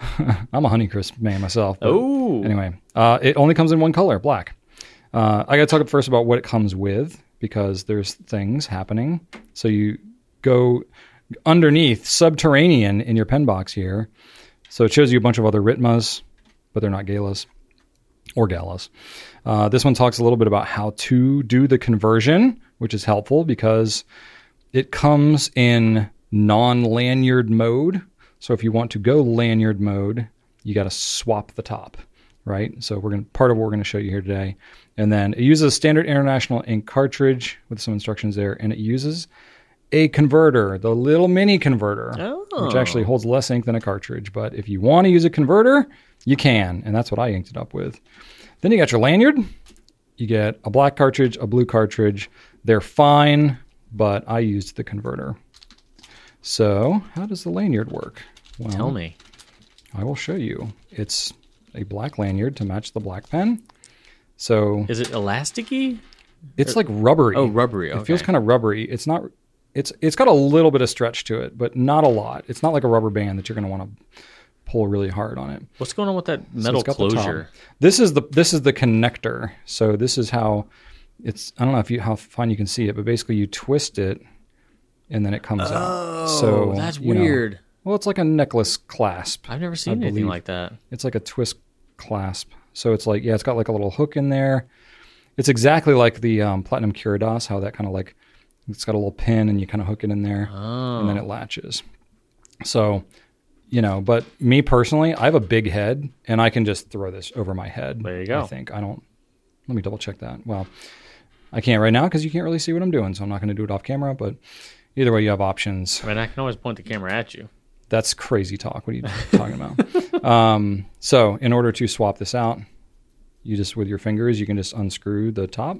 I'm a Honeycrisp man myself. but Oh. Anyway, uh, it only comes in one color, black. Uh, I got to talk up first about what it comes with because there's things happening. So you go underneath, subterranean in your pen box here. So it shows you a bunch of other Ritmas, but they're not Galas or Galas. Uh, this one talks a little bit about how to do the conversion, which is helpful because it comes in non-lanyard mode. So if you want to go lanyard mode, you got to swap the top, right? So we're going to, part of what we're going to show you here today. And then it uses a standard international ink cartridge with some instructions there, and it uses a converter, the little mini converter, Oh. which actually holds less ink than a cartridge. But if you want to use a converter, you can, and that's what I inked it up with. Then you got your lanyard. You get a black cartridge, a blue cartridge. They're fine, but I used the converter. So how does the lanyard work? Well, Tell me. I will show you. It's a black lanyard to match the black pen. So Is it elasticy? it's like rubbery. Oh, rubbery. It Okay. feels kind of rubbery. It's not. It's it's got a little bit of stretch to it, but not a lot. It's not like a rubber band that you're going to want to pull really hard on it. What's going on with that So metal it's got the top. closure? This is the this is the connector. So this is how it's. I don't know if you how fine you can see it, but basically you twist it, and then it comes Oh, out. So that's you know, weird. well, it's like a necklace clasp. I've never seen I anything believe. like that. It's like a twist clasp. So it's like, yeah, it's got like a little hook in there. It's exactly like the um, Platinum Curadas, how that kind of like, it's got a little pin and you kind of hook it in there Oh. and then it latches. So, you know, but me personally, I have a big head and I can just throw this over my head. There you go. I think. I don't, let me double check that. Well, I can't right now because you can't really see what I'm doing. So I'm not going to do it off camera, but either way, you have options. I mean, I can always point the camera at you. That's crazy talk. What are you talking about? Um, so in order to swap this out, you just, with your fingers, you can just unscrew the top.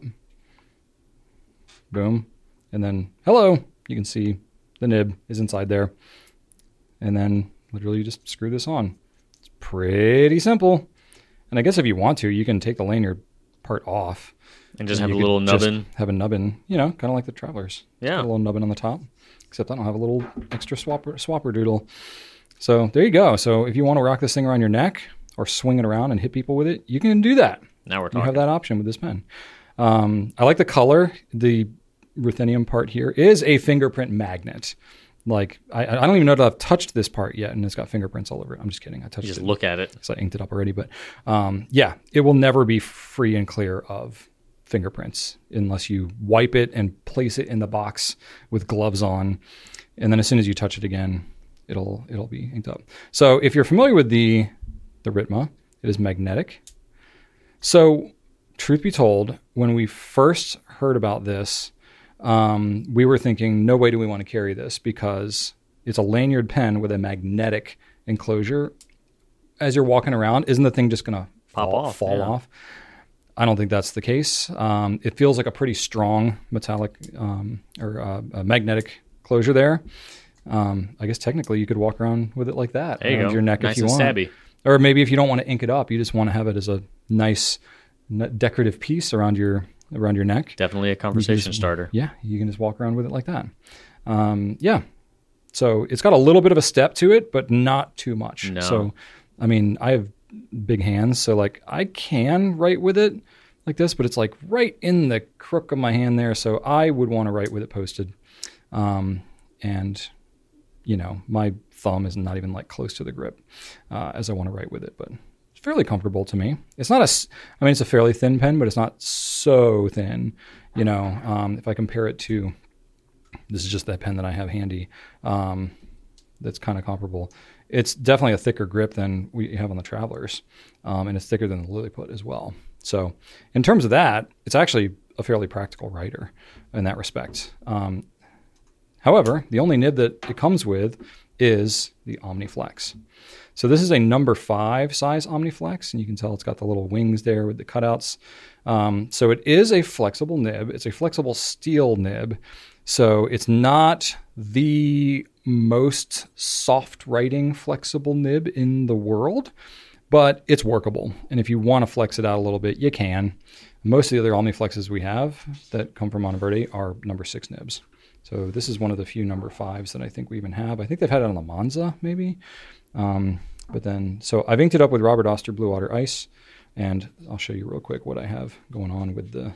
Boom. And then, hello, you can see the nib is inside there. And then literally you just screw this on. It's pretty simple. And I guess if you want to, you can take the lanyard part off. And just and have a you little could just nubbin. Have a nubbin, you know, kind of like the Travelers. It's Yeah. got a little nubbin on the top, except I don't have a little extra swapper, swapper doodle. So there you go. So if you want to rock this thing around your neck or swing it around and hit people with it, you can do that. Now we're You talking. have that option with this pen. Um, I like the color. The ruthenium part here is a fingerprint magnet. Like, I, I don't even know that I've touched this part yet, and it's got fingerprints all over it. I'm just kidding. I touched You just it. look at it. So I inked it up already. But um, yeah, it will never be free and clear of fingerprints unless you wipe it and place it in the box with gloves on. And then as soon as you touch it again, it'll it'll be inked up. So if you're familiar with the the Ritma, it is magnetic. So truth be told, when we first heard about this, um, we were thinking, no way do we want to carry this because it's a lanyard pen with a magnetic enclosure. As you're walking around, isn't the thing just going to Pop fall, off, fall yeah. off? I don't think that's the case. Um, it feels like a pretty strong metallic um, or uh, a magnetic closure there. Um, I guess technically you could walk around with it like that There you around go. your neck Nice if you and want. stabby. Or maybe if you don't want to ink it up, you just want to have it as a nice n- decorative piece around your around your neck. Definitely a You can conversation just- starter. Yeah, you can just walk around with it like that. Um, yeah. So it's got a little bit of a step to it, but not too much. No. So, I mean, I have big hands, so like I can write with it like this, but it's like right in the crook of my hand there. So I would want to write with it posted. Um, and, you know, my thumb is not even like close to the grip uh, as I want to write with it, but it's fairly comfortable to me. It's not a, s- I mean, it's a fairly thin pen, but it's not so thin, you know, um, if I compare it to, this is just that pen that I have handy. Um, that's kind of comparable. It's definitely a thicker grip than we have on the Travelers. Um, and it's thicker than the Lilliput as well. So in terms of that, it's actually a fairly practical writer in that respect. Um, however, the only nib that it comes with is the OmniFlex. So this is a number five size OmniFlex, and you can tell it's got the little wings there with the cutouts. Um, so it is a flexible nib. It's a flexible steel nib. So it's not the most soft writing flexible nib in the world, but it's workable. And if you want to flex it out a little bit, you can. Most of the other OmniFlexes we have that come from Monteverde are number six nibs. So this is one of the few number fives that I think we even have. I think they've had it on the Monza, maybe. Um, but then, so I've inked it up with Robert Oster Blue Water Ice, and I'll show you real quick what I have going on with the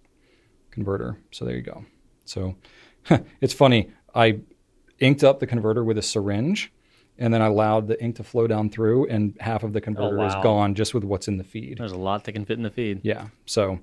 converter. So there you go. So it's funny. I inked up the converter with a syringe, and then I allowed the ink to flow down through, and half of the converter Oh, is wow. gone just with what's in the feed. There's a lot that can fit in the feed. Yeah. So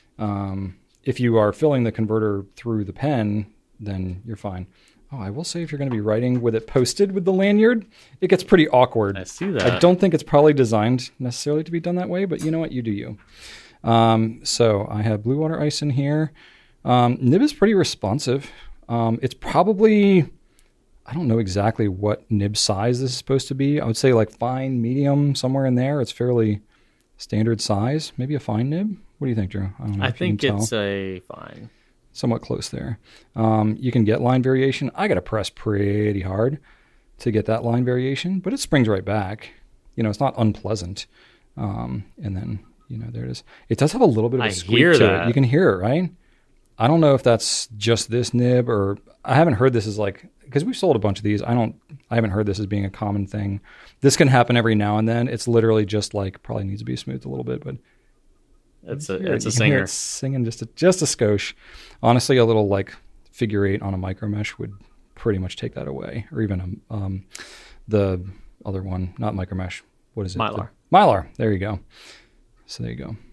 um, if you are filling the converter through the pen, then you're fine. Oh, I will say if you're going to be writing with it posted with the lanyard, it gets pretty awkward. I see that. I don't think it's probably designed necessarily to be done that way, but you know what? You do you. Um, so I have Blue Water Ice in here. Um, nib is pretty responsive. Um, it's probably, I don't know exactly what nib size this is supposed to be. I would say like fine, medium, somewhere in there. It's fairly standard size. Maybe a fine nib. What do you think, Drew? I don't know. I if you can think it's tell. a fine. Somewhat close there. Um, you can get line variation. I got to press pretty hard to get that line variation, but it springs right back. You know, it's not unpleasant. Um, and then, you know, there it is. It does have a little bit of a I squeak hear to that. it. You can hear it, right? I don't know if that's just this nib or I haven't heard this as like, because we've sold a bunch of these. I don't, I haven't heard this as being a common thing. This can happen every now and then. It's literally just like, probably needs to be smoothed a little bit, but It's a Here, it's a you can hear singer. it singing just a, just a skosh. Honestly, a little like figure eight on a micro mesh would pretty much take that away, or even a, um, the other one, not micro mesh. What is it? Mylar. The, Mylar. There you go. So there you go.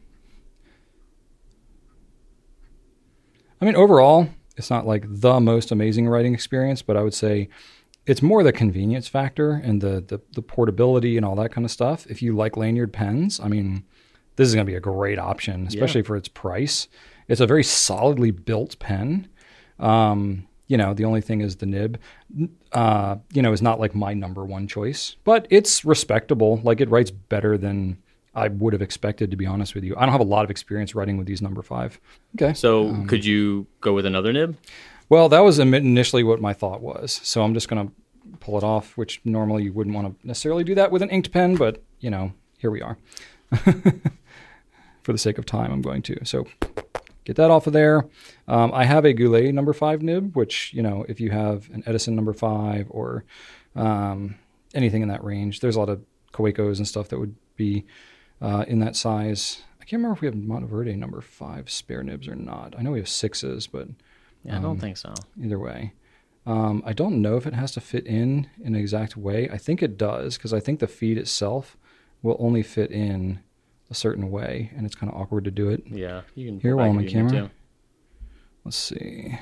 I mean, overall, it's not like the most amazing writing experience, but I would say it's more the convenience factor and the the, the portability and all that kind of stuff. If you like lanyard pens, I mean. This is going to be a great option, especially Yeah. for its price. It's a very solidly built pen. Um, you know, the only thing is the nib, uh, you know, is not like my number one choice, but it's respectable. Like it writes better than I would have expected, to be honest with you. I don't have a lot of experience writing with these number five. Okay. So Um, could you go with another nib? Well, that was initially what my thought was. So I'm just going to pull it off, which normally you wouldn't want to necessarily do that with an inked pen, but you know, here we are. For the sake of time, I'm going to. So get that off of there. Um, I have a Goulet number five nib, which, you know, if you have an Edison number five or um, anything in that range, there's a lot of Kawecos and stuff that would be uh, in that size. I can't remember if we have Monteverde number five spare nibs or not. I know we have sixes, but Yeah, I um, don't think so. either way. Um, I don't know if it has to fit in in an exact way. I think it does, because I think the feed itself will only fit in a certain way, and it's kind of awkward to do it. Yeah, you can Here pull while back I'm if on you need camera. to. Let's see.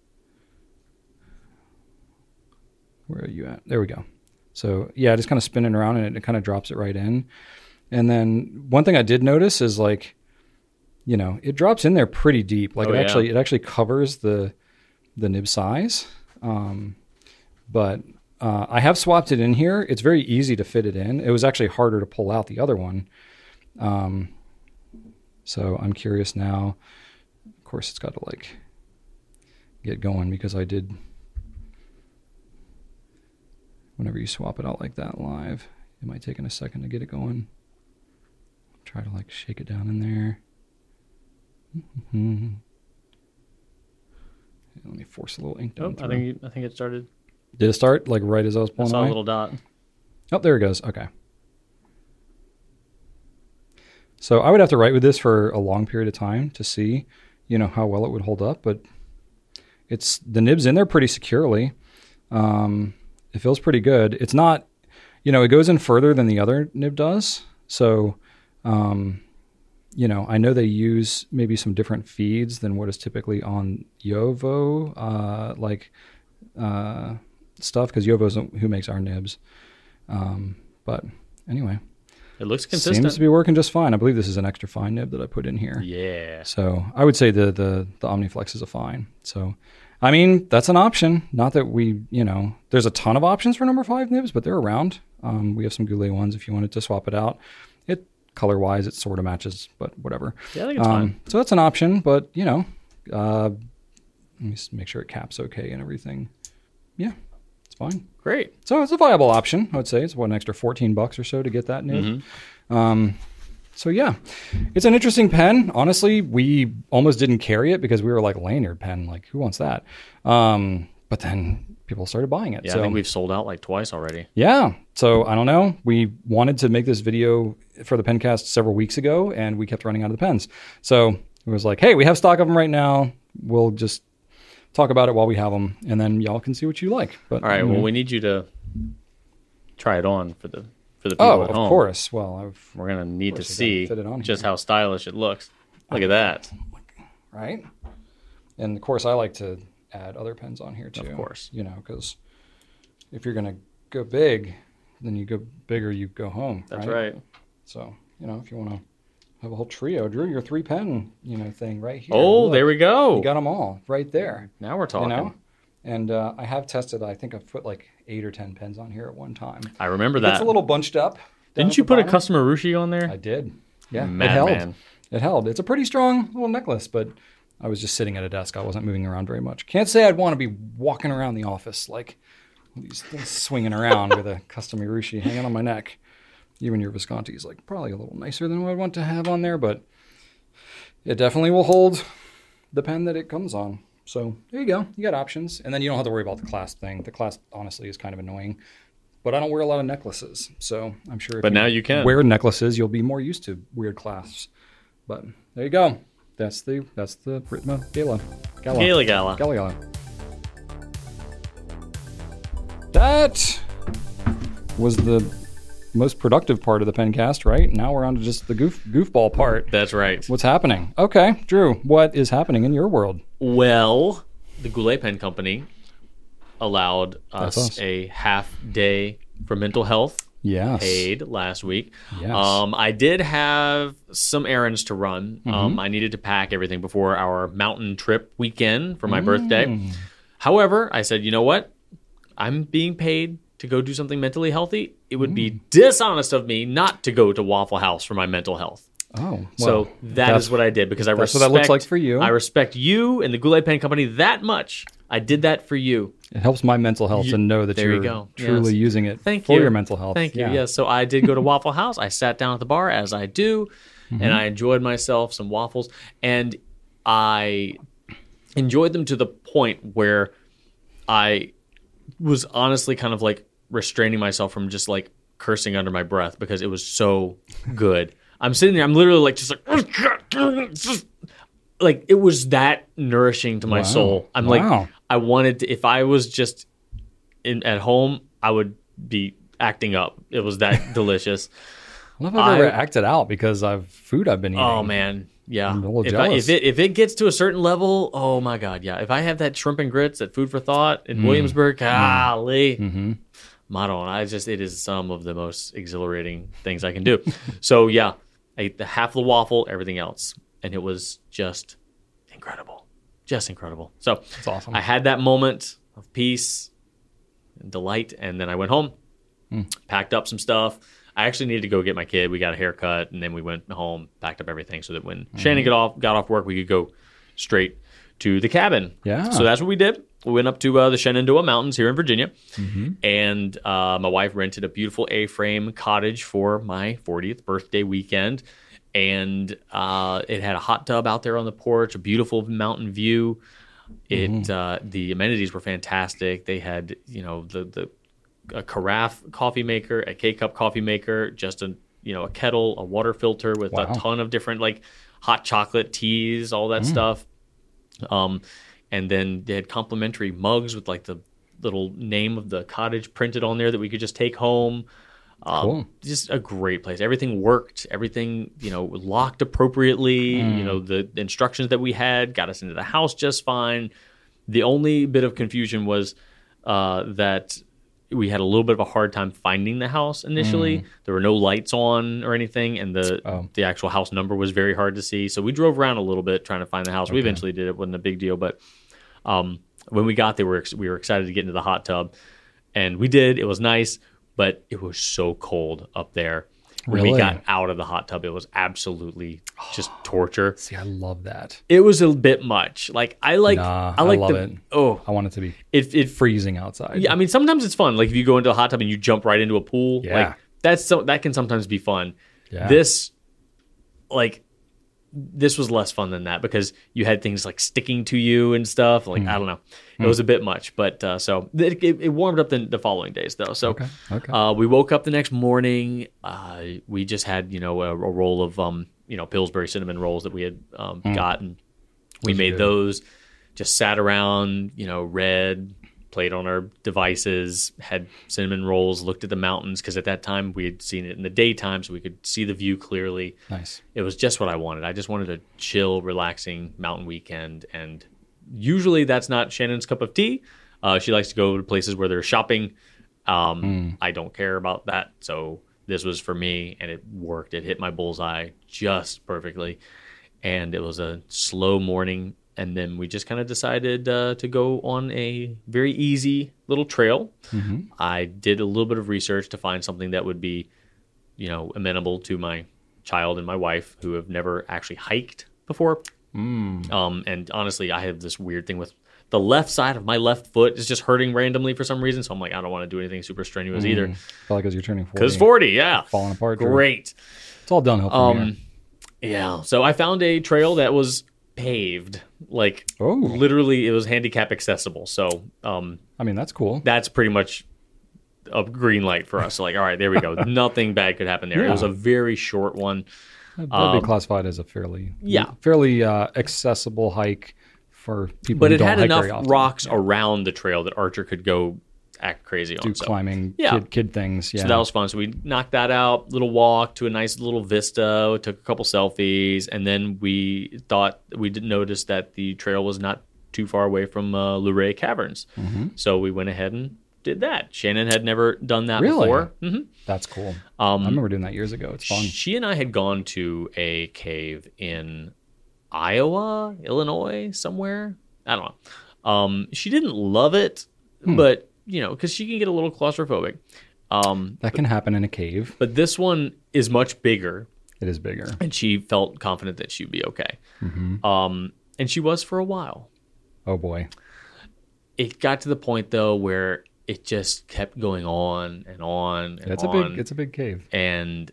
Where are you at? There we go. So yeah, just kind of spinning around and it, it kind of drops it right in. And then one thing I did notice is like, you know, it drops in there pretty deep. Like Oh, it yeah. actually, it actually covers the, the nib size. Um, but uh, I have swapped it in here. It's very easy to fit it in. It was actually harder to pull out the other one. Um, so I'm curious now. Of course, it's got to like get going because I did. Whenever you swap it out like that live, it might take in a second to get it going. Try to like shake it down in there. Mm-hmm. Let me force a little ink down Oh, I through. think you, I think it started. Did it start like right as I was I pulling saw a away? little dot. Oh, there it goes. Okay. So I would have to write with this for a long period of time to see, you know, how well it would hold up. But it's the nib's in there pretty securely. Um, it feels pretty good. It's not, you know, it goes in further than the other nib does. So, um, you know, I know they use maybe some different feeds than what is typically on Yovo, uh, like uh, stuff, because Yovo's who makes our nibs. Um, but anyway. It looks consistent. Seems to be working just fine. I believe this is an extra fine nib that I put in here. Yeah. So I would say the the the OmniFlex is a fine. So, I mean, that's an option. Not that we, you know, there's a ton of options for number five nibs, but they're around. Um, we have some Goulet ones if you wanted to swap it out. It color wise, it sort of matches, but whatever. Yeah, I think it's Um, fine. so that's an option, but you know, uh, let me just make sure it caps okay and everything. Yeah, it's fine. Great. So it's a viable option, I would say. It's what, an extra fourteen bucks or so to get that nib. Mm-hmm. Um, so yeah, it's an interesting pen. Honestly, we almost didn't carry it because we were like, lanyard pen, like who wants that? Um, but then people started buying it. Yeah, so, I think we've sold out like twice already. yeah. So I don't know. We wanted to make this video for the Pencast several weeks ago, and we kept running out of the pens. So it was like, hey, we have stock of them right now. We'll just talk about it while we have them, and then y'all can see what you like. But All right. you know. Well, we need you to try it on for the for the people oh, at of home. course. Well, I've We're gonna need to course, we see gotta fit it on just here. how stylish it looks. Look at that. right, and of course, I like to add other pens on here too. Of course. you know, because if you're gonna go big, then you go big or you go home. That's right. So you know, if you want to have a whole trio, Drew, your three pen, you know, thing right here. Oh, Look, there we go. You got them all right there. Now we're talking. You know, And uh, I have tested. I think I've put like eight or ten pens on here at one time. I remember It that. gets a little bunched up. down Didn't at you the put a bottom. custom Urushi on there? I did. Yeah, Mad it held. man. It held. It's a pretty strong little necklace, but I was just sitting at a desk. I wasn't moving around very much. Can't say I'd want to be walking around the office like these things swinging around with a custom Urushi hanging on my neck. Even your Visconti is like probably a little nicer than what I'd want to have on there, but it definitely will hold the pen that it comes on. So there you go. You got options. And then you don't have to worry about the clasp thing. The clasp, honestly, is kind of annoying. But I don't wear a lot of necklaces, so I'm sure if But now you can. wear necklaces, you'll be more used to weird clasps. But there you go. That's the that's the Ritma Gala. Gala. Gala Gala. Gala Gala. That was the most productive part of the Pencast, right? Now we're on to just the goof goofball part. That's right. What's happening? Okay, Drew, what is happening in your world? Well, the Goulet Pen Company allowed That's us, us. a half day for mental health Yes. paid last week. Yes. Um, I did have some errands to run. Mm-hmm. Um, I needed to pack everything before our mountain trip weekend for my Mm. birthday. However, I said, you know what? I'm being paid to go do something mentally healthy. It would Mm. be dishonest of me not to go to Waffle House for my mental health. Oh, well, So that that's- is what I did because I that's what respect. that looks like for you. I respect you and the Goulet Pen Company that much. I did that for you. It helps my mental health You- to know that there you you're go. truly Yes. using it Thank for you. your mental health. Thank you. Yeah. Yes. So I did go to Waffle House. I sat down at the bar as I do, Mm-hmm. and I enjoyed myself some waffles, and I enjoyed them to the point where I was honestly kind of like restraining myself from just like cursing under my breath because it was so good. I'm sitting there. I'm literally like just like. It's just, like it was that nourishing to my Wow. soul. I'm Wow. like, I wanted to, if I was just in at home, I would be acting up. It was that delicious. I don't know if I've ever I- acted out because of food I've been eating. Oh man, yeah. I'm a little if, I, jealous. if it if it gets to a certain level, oh my god, yeah. If I have that shrimp and grits at Food for Thought in Williamsburg, golly, Mm-hmm. Maron, I just it is some of the most exhilarating things I can do. So yeah, I ate the half of the waffle, everything else, and it was just incredible, just incredible. So That's awesome. I had that moment of peace and delight, and then I went home, packed up some stuff. I actually needed to go get my kid. We got a haircut, and then we went home, packed up everything, so that when Shannon got off got off work, we could go straight to the cabin. Yeah. So that's what we did. We went up to uh, the Shenandoah Mountains here in Virginia, Mm-hmm. and uh, my wife rented a beautiful A-frame cottage for my fortieth birthday weekend. And uh, it had a hot tub out there on the porch, a beautiful mountain view. It Mm-hmm. uh, the amenities were fantastic. They had, you know, the the a carafe coffee maker, a K-cup coffee maker, just a you know a kettle, a water filter with Wow. a ton of different like hot chocolate teas, all Mm. that stuff. Um, and then they had complimentary mugs with like the little name of the cottage printed on there that we could just take home. Um, Cool. Just a great place. Everything worked. Everything, you know, locked appropriately. Mm. You know, the instructions that we had got us into the house just fine. The only bit of confusion was uh, that we had a little bit of a hard time finding the house initially. There were no lights on or anything, and the Mm. Oh. the actual house number was very hard to see. So we drove around a little bit trying to find the house. We Okay. eventually did. It wasn't a big deal, but um, when we got there, we were, ex- we were excited to get into the hot tub, and we did. It was nice, but it was so cold up there. When we Really? got out of the hot tub, it was absolutely just torture. See, I love that. It was a bit much. Like I like, Nah, I like I love the it. oh, I want it to be it it freezing outside. yeah, I mean, sometimes it's fun. Like if you go into a hot tub and you jump right into a pool, Yeah. like that's so that can sometimes be fun. Yeah. This, like, this was less fun than that because you had things like sticking to you and stuff. Like I don't know, it was a bit much. But uh, so it, it, it warmed up the, the following days though. So Okay, okay. Uh, we woke up the next morning. Uh, we just had you know a, a roll of um you know Pillsbury cinnamon rolls that we had um, gotten. We Those are made good. those. Just sat around, you know, read, played on our devices, had cinnamon rolls, looked at the mountains because at that time we had seen it in the daytime, so we could see the view clearly. Nice. It was just what I wanted. I just wanted a chill, relaxing mountain weekend, and usually that's not Shannon's cup of tea. Uh, she likes to go to places where there's shopping. Um, I don't care about that, so this was for me, and it worked. It hit my bullseye just perfectly, and it was a slow morning and then we just kind of decided uh, to go on a very easy little trail. Mm-hmm. I did a little bit of research to find something that would be, you know, amenable to my child and my wife who have never actually hiked before. Mm. Um, and honestly, I have this weird thing with the left side of my left foot is just hurting randomly for some reason. So I'm like, I don't want to do anything super strenuous Mm. either. Probably because you're turning forty. Because forty, yeah. Falling apart. Drew. Great. It's all downhill from here. Um, yeah. So I found a trail that was paved. Like, Oh. literally, it was handicap accessible. So um, I mean, that's cool. that's pretty much a green light for us. Like, all right, there we go. Nothing bad could happen there. It Yeah. was a very short one. That'd um, be classified as a fairly Yeah. fairly uh, accessible hike for people But who it don't had hike enough very often. rocks around the trail that Archer could go act crazy Do on. So. climbing Yeah. kid, kid things. Yeah. So that was fun. So we knocked that out, little walk to a nice little vista, took a couple selfies, and then we thought we did notice that the trail was not too far away from uh, Luray Caverns. Mm-hmm. So we went ahead and did that. Shannon had never done that Really? before. hmm That's cool. Um, I remember doing that years ago. It's fun. She and I had gone to a cave in Iowa, Illinois, somewhere. I don't know. Um, she didn't love it, Hmm. but, you know, because she can get a little claustrophobic. Um, That can happen in a cave. but this one is much bigger, It is bigger. and she felt confident that she'd be okay. hmm Um, and she was for a while. Oh boy. It got to the point, though, where it just kept going on and on and It's on. a big. It's a big cave. and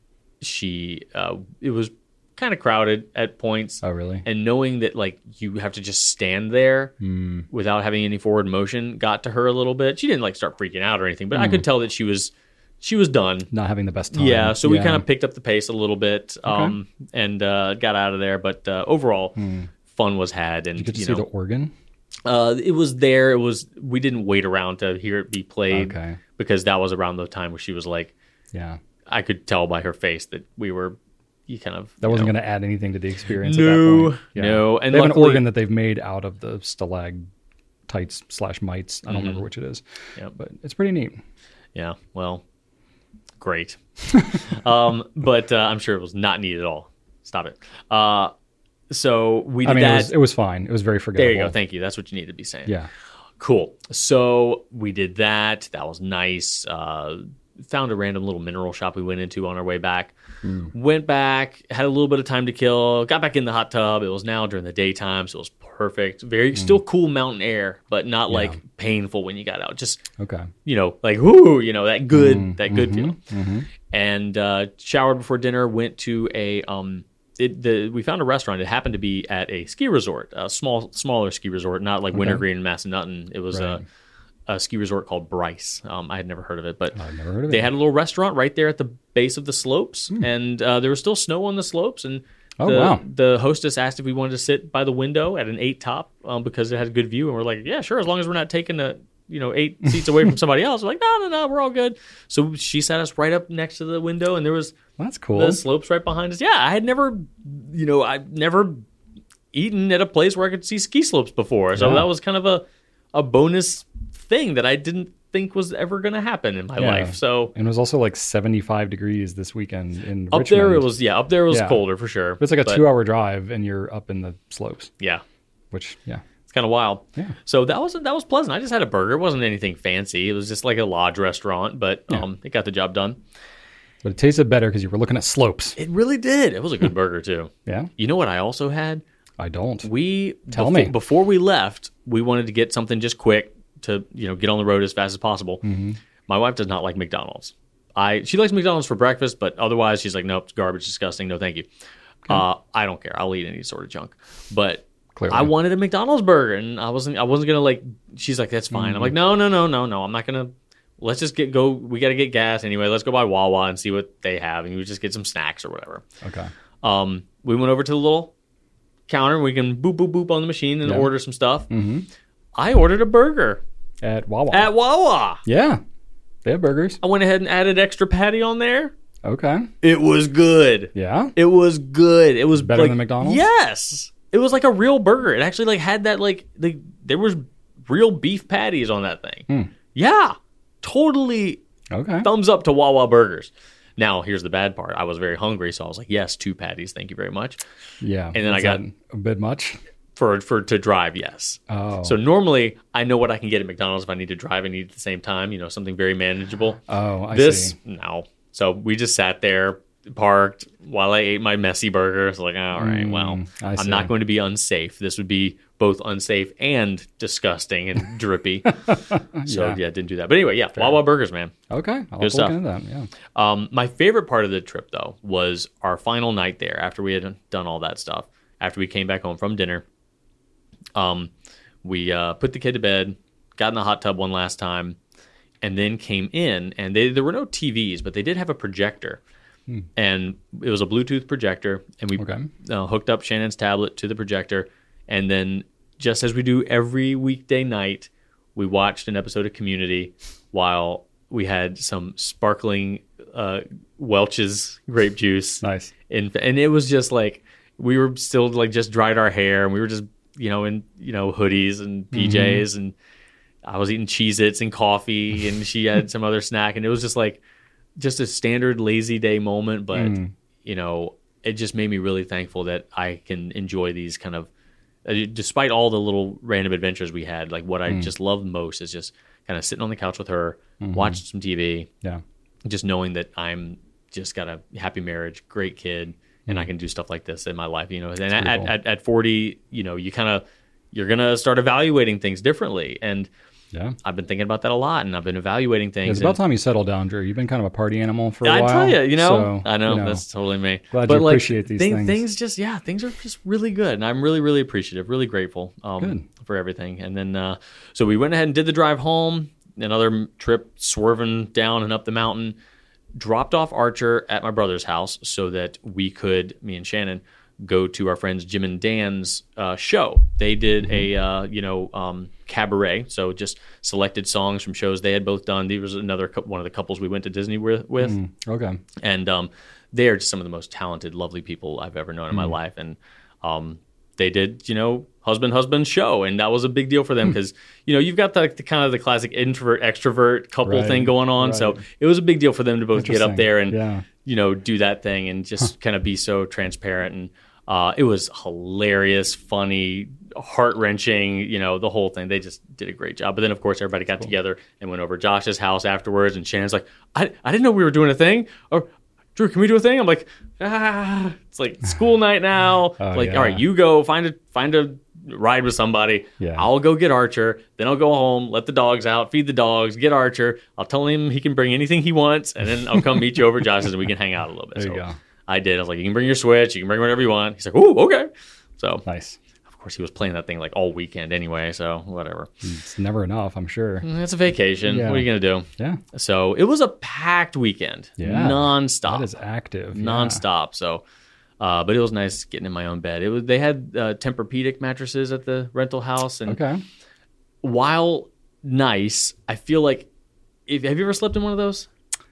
she, uh, it was kind of crowded at points. Oh really? And knowing that, like, you have to just stand there Mm. without having any forward motion got to her a little bit. She didn't, like, start freaking out or anything, but Hmm. I could tell that she was she was done. Not having the best time. Yeah, so we kind of picked up the pace a little bit um, Okay. and uh, got out of there. But uh, overall, fun was had. And, Hmm. Did you get to you see know, the organ? uh, it was there. It was. We didn't wait around to hear it be played Okay. because that was around the time where she was like, Yeah. I could tell by her face that we were, you kind of. That you wasn't know, going to add anything to the experience. at No, that point. Yeah. no, and they have an luckily- organ that they've made out of the stalactites slash mites. I don't remember which it is. Yep. But it's pretty neat. Yeah, well, great. um, but uh, I'm sure it was not neat at all. Stop it. Uh, so we did I mean, that. it was, it was fine. It was very forgettable. There you go. Thank you. That's what you need to be saying. Yeah. Cool. So we did that. That was nice. Uh, found a random little mineral shop we went into on our way back. Mm. Went back, had a little bit of time to kill, got back in the hot tub. It was now during the daytime, so it was perfect. Very still cool mountain air, but not Mm. Yeah. like painful when you got out. Just, Okay. you know, like whoo, you know, that good, Mm, that good mhm, feeling. mhm. And uh, showered before dinner. Went to a um, it, the we found a restaurant. It happened to be at a ski resort, a small, smaller ski resort, not like Wintergreen and Massanutten. It was Right. a, a ski resort called Bryce. Um, I had never heard of it, but I've never heard of they it. had a little restaurant right there at the base of the slopes, and uh, there was still snow on the slopes. And Oh, the, wow. the hostess asked if we wanted to sit by the window at an eight top um, because it had a good view, and we're like, yeah, sure, as long as we're not taking a you know eight seats away from somebody else. We're like, no, no, no, we're all good. So she sat us right up next to the window, and there was That's cool. the slopes right behind us. Yeah, I had never, you know, I've never eaten at a place where I could see ski slopes before. So Yeah. that was kind of a, a bonus thing that I didn't think was ever going to happen in my Yeah. life. So And it was also like seventy-five degrees this weekend in up Richmond. there it was, yeah, up there it was Yeah. colder for sure. But it's like a But, two-hour drive, and you're up in the slopes, Yeah, which, yeah. it's kind of wild. Yeah. So that was that was pleasant. I just had a burger. It wasn't anything fancy. It was just like a lodge restaurant, but Yeah. um, it got the job done. But it tasted better because you were looking at slopes. It really did. It was a good burger too. Yeah? You know what I also had? I don't. We Tell before, me. before we left, we wanted to get something just quick to you know get on the road as fast as possible. Mm-hmm. My wife does not like McDonald's. I she likes McDonald's for breakfast, but otherwise she's like, nope, it's garbage, disgusting. No, thank you. Uh, I don't care. I'll eat any sort of junk. But Clearly. I wanted a McDonald's burger, and I wasn't. I wasn't gonna like. She's like, that's fine. I'm like, no, no, no, no, no. I'm not gonna. Let's just get go. We got to get gas anyway. Let's go by Wawa and see what they have, and we just get some snacks or whatever. Okay. Um, we went over to the little counter. We can boop boop boop on the machine and Yeah. order some stuff. Mm-hmm. I ordered a burger At Wawa. at Wawa. yeah. They have burgers. I went ahead and added extra patty on there. Okay. It was good. Yeah. It was good. It was Better like, than McDonald's? Yes. It was like a real burger. It actually like had that like the there was real beef patties on that thing. Hmm. Yeah. Totally Okay. thumbs up to Wawa burgers. Now, here's the bad part. I was very hungry, so I was like, yes, two patties. Thank you very much. Yeah. And then I Is got- that a bit much. for for to drive, yes. Oh. So normally I know what I can get at McDonald's if I need to drive and eat at the same time. You know, something very manageable. Oh, I this, see. no. So we just sat there, parked while I ate my messy burger. It's like, all right, Mm, well, I I'm see. not going to be unsafe. This would be both unsafe and disgusting and drippy. So Yeah. yeah, didn't do that. But anyway, yeah, Wawa Burgers, man. Okay. I'll Good have to look stuff. into that. Yeah. Um, my favorite part of the trip, though, was our final night there after we had done all that stuff. After we came back home from dinner, um, we uh, put the kid to bed, got in the hot tub one last time, and then came in. And they, there were no T Vs, but they did have a projector. Hmm. And it was a Bluetooth projector. And we Okay. uh, hooked up Shannon's tablet to the projector. And then, just as we do every weekday night, we watched an episode of Community while we had some sparkling uh, Welch's grape juice. Nice. And, and it was just like, we were still like just dried our hair and we were just, you know, in, you know, hoodies and P Js Mm-hmm. and I was eating Cheez-Its and coffee and she had some other snack. And it was just like, just a standard lazy day moment. But, Mm. you know, it just made me really thankful that I can enjoy these kind of, uh, despite all the little random adventures we had, like what I Mm. just loved most is just kind of sitting on the couch with her, Mhm. watching some T V, Yeah. just knowing that I'm just got a happy marriage, great kid, and I can do stuff like this in my life, you know. And at, pretty cool. at, at forty, you know, you kind of, you're going to start evaluating things differently. And Yeah. I've been thinking about that a lot and I've been evaluating things. It's about and- time you settle down, Drew. You've been kind of a party animal for a I while. tell you, you know, so, I know, you know, that's totally me. Glad but you like, appreciate these thing- things. just, yeah, things are just really good, and I'm really, really appreciative, really grateful um, Good. for everything. And then, uh, so we went ahead and did the drive home. Another m- trip, swerving down and up the mountain. Dropped off Archer at my brother's house so that we could, me and Shannon, go to our friends Jim and Dan's uh, show. They did a uh, you know um, cabaret, so just selected songs from shows they had both done. There was another cou- one of the couples we went to Disney with, with. Mm, okay. and um, they are just some of the most talented, lovely people I've ever known in my life. And um, they did, you know, husband husband show, and that was a big deal for them because you know you've got the, the kind of the classic introvert extrovert couple Right, thing going on. So right. it was a big deal for them to both get up Interesting. there and Yeah. you know do that thing and just kind of be so transparent. And uh, it was hilarious, funny, heart wrenching. You know, the whole thing. They just did a great job. But then of course everybody got together and went over to Josh's house afterwards. And Shannon's like, I I didn't know we were doing a thing. Or Drew, can we do a thing? I'm like, ah, it's like school night now. Oh, like, yeah. all right, you go find a find a ride with somebody. Yeah. I'll go get Archer. Then I'll go home, let the dogs out, feed the dogs, get Archer. I'll tell him he can bring anything he wants, and then I'll come meet you over at Josh's and we can hang out a little bit. There you so go. I did. I was like, you can bring your Switch, you can bring whatever you want. He's like, ooh, okay. So Nice. of course he was playing that thing like all weekend anyway. So whatever. It's never enough, I'm sure. Mm, It's a vacation. Yeah. What are you gonna do? Yeah. So it was a packed weekend. Yeah. Nonstop. That is active. yeah. Nonstop. So, uh, but it was nice getting in my own bed. It was. They had uh, Tempur-Pedic mattresses at the rental house, and Okay. while nice, I feel like. If, have you ever slept in one of those?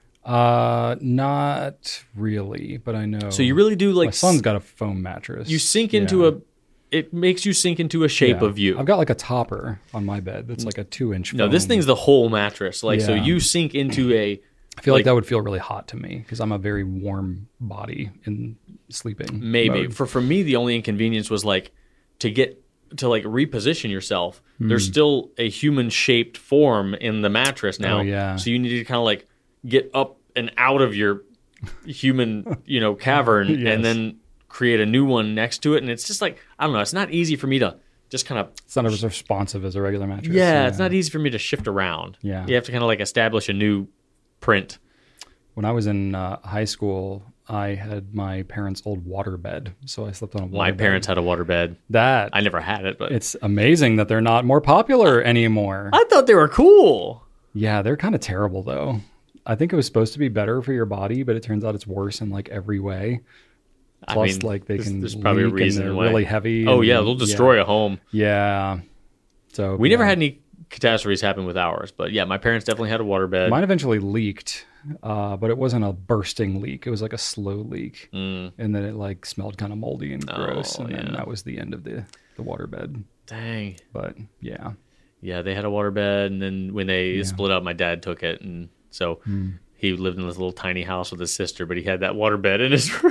Uh, not really, but I know. So you really do like my son's got a foam mattress. you sink into Yeah. a. It makes you sink into a shape Yeah. of you. I've got like a topper on my bed that's like a two inch. no, this thing's the whole mattress. Like so, Yeah. you sink into a. I feel like, like- that would feel really hot to me because I'm a very warm body in sleeping. Maybe mode. for for me, the only inconvenience was like to get to like reposition yourself. Hmm. There's still a human shaped form in the mattress now. Oh, yeah. So you need to kind of like get up and out of your human, you know, cavern Yes. and then create a new one next to it. And it's just like I don't know. It's not easy for me to just kind of. It's not as responsive as a regular mattress. Yeah, it's not easy for me to shift around. Yeah. You have to kind of like establish a new print. When I was in uh, high school, I had my parents' old water bed, so I slept on a water My bed. parents had a water bed. That I never had it, but it's amazing that they're not more popular anymore. I thought they were cool. Yeah, they're kind of terrible though. I think it was supposed to be better for your body, but it turns out it's worse in like every way. I Plus, mean, like they there's- can there's probably a leak reason and they're why. really heavy. Oh and- yeah, they'll destroy a home. Yeah. So We yeah. never had any catastrophes happen with ours, but yeah, my parents definitely had a waterbed. Mine eventually leaked, uh, but it wasn't a bursting leak. It was like a slow leak, Mm, and then it like smelled kind of moldy and gross, Oh, and then yeah. that was the end of the the waterbed. dang. But yeah, Yeah, they had a waterbed, and then when they Yeah. split up, my dad took it, and so he lived in this little tiny house with his sister, but he had that waterbed in his room.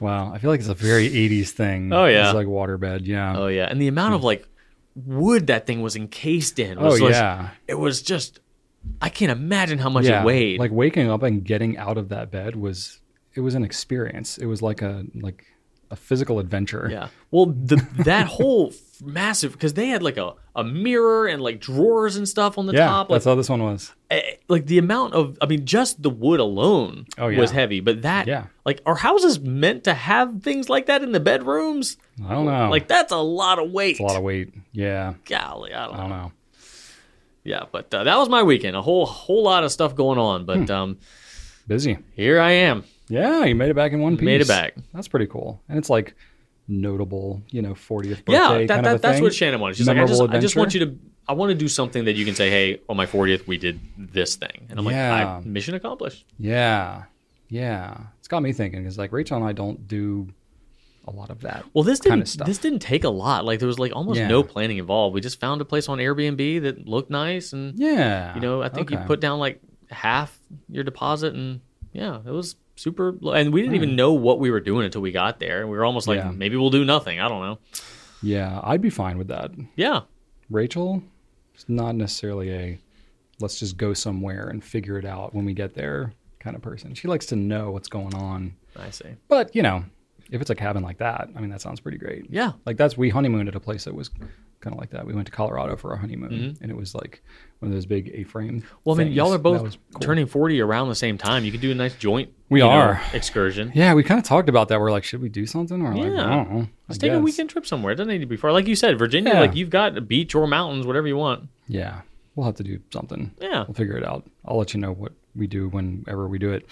Wow. I feel like it's a very eighties thing. Oh, yeah. It's like waterbed. Yeah. Oh yeah, and the amount of like wood that thing was encased in was Oh, like- yeah. it was just I can't imagine how much yeah. it weighed. Like waking up and getting out of that bed was, it was an experience. It was like a, like a physical adventure. Yeah. Well, the that whole f- massive because they had like a, a mirror and like drawers and stuff on the Yeah. top. Like, That's how this one was. eh, like the amount of I mean, just the wood alone Oh, yeah. was heavy. But that Yeah. like are houses meant to have things like that in the bedrooms? I don't know. Like that's a lot of weight. It's a lot of weight. Yeah. Golly, I don't, I don't know. know. Yeah, but uh, that was my weekend. A whole whole lot of stuff going on. But Hmm. um, Busy. here I am. Yeah. You made it back in one piece. Made it back. That's pretty cool. And it's like notable, you know, fortieth birthday Yeah, kind that, of that, a that's thing. what Shannon wanted. She's like, I Memorable just, I just want adventure. you to, I want to do something that you can say, hey, on my fortieth, we did this thing. And I'm Yeah. like, I, mission accomplished. Yeah. Yeah. It's got me thinking because like Rachel and I don't do a lot of that. Well, this Kinda didn't, stuff. this didn't take a lot. Like there was like almost Yeah. no planning involved. We just found a place on Airbnb that looked nice. And, Yeah. you know, I think you Okay. put down like half your deposit and yeah, it was super. And we didn't even know what we were doing until we got there. And we were almost like, Yeah. maybe we'll do nothing. I don't know. Yeah. I'd be fine with that. Yeah. Rachel is not necessarily a let's just go somewhere and figure it out when we get there kind of person. She likes to know what's going on. I see. But, you know, if it's a cabin like that, I mean, that sounds pretty great. Yeah. Like that's, we honeymooned at a place that was kind of like that. We went to Colorado for our honeymoon Mm-hmm. and it was like one of those big A-frame. Well, I mean, things. y'all are That both was cool. turning forty around the same time. You could do a nice joint. We you know, are. excursion. Yeah, we kind of talked about that. We're like, should we do something? We're like, Yeah. I don't know. Let's I take a guess. weekend trip somewhere. It doesn't need to be far. Like you said, Virginia, Yeah. like you've got a beach or mountains, whatever you want. Yeah, we'll have to do something. Yeah. We'll figure it out. I'll let you know what we do whenever we do it.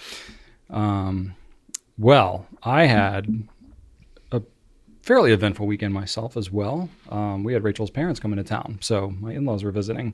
Um, well, I had a fairly eventful weekend myself as well. Um, we had Rachel's parents come into town, so my in-laws were visiting,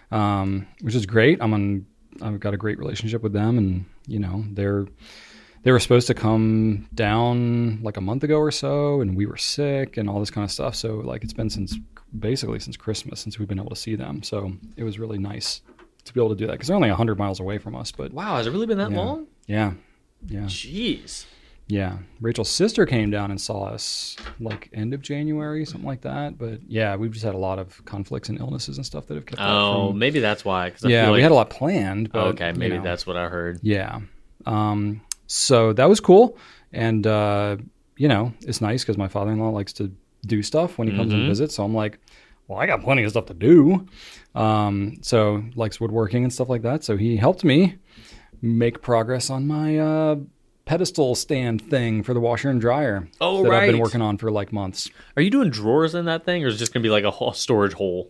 um, which is great. I'm on. I've got a great relationship with them, and you know they're they were supposed to come down like a month ago or so, and we were sick and all this kind of stuff. So like it's been since basically since Christmas since we've been able to see them. So it was really nice to be able to do that because they're only one hundred miles away from us. But Wow, has it really been that yeah, long? yeah, yeah, Jeez. yeah. Rachel's sister came down and saw us like end of January, something like that. But yeah, we've just had a lot of conflicts and illnesses and stuff that have kept that Oh, from. maybe that's why. 'cause I Yeah, feel like, we had a lot planned. But, okay, maybe you know, that's what I heard. Yeah. Um, so that was cool. And, uh, you know, it's nice because my father-in-law likes to do stuff when he comes Mhm. and visits. So I'm like, well, I got plenty of stuff to do. Um, so likes woodworking and stuff like that. So he helped me make progress on my uh, pedestal stand thing for the washer and dryer Oh, that I've been right. working on for like months. Are you doing drawers in that thing, or is it just going to be like a whole storage hole?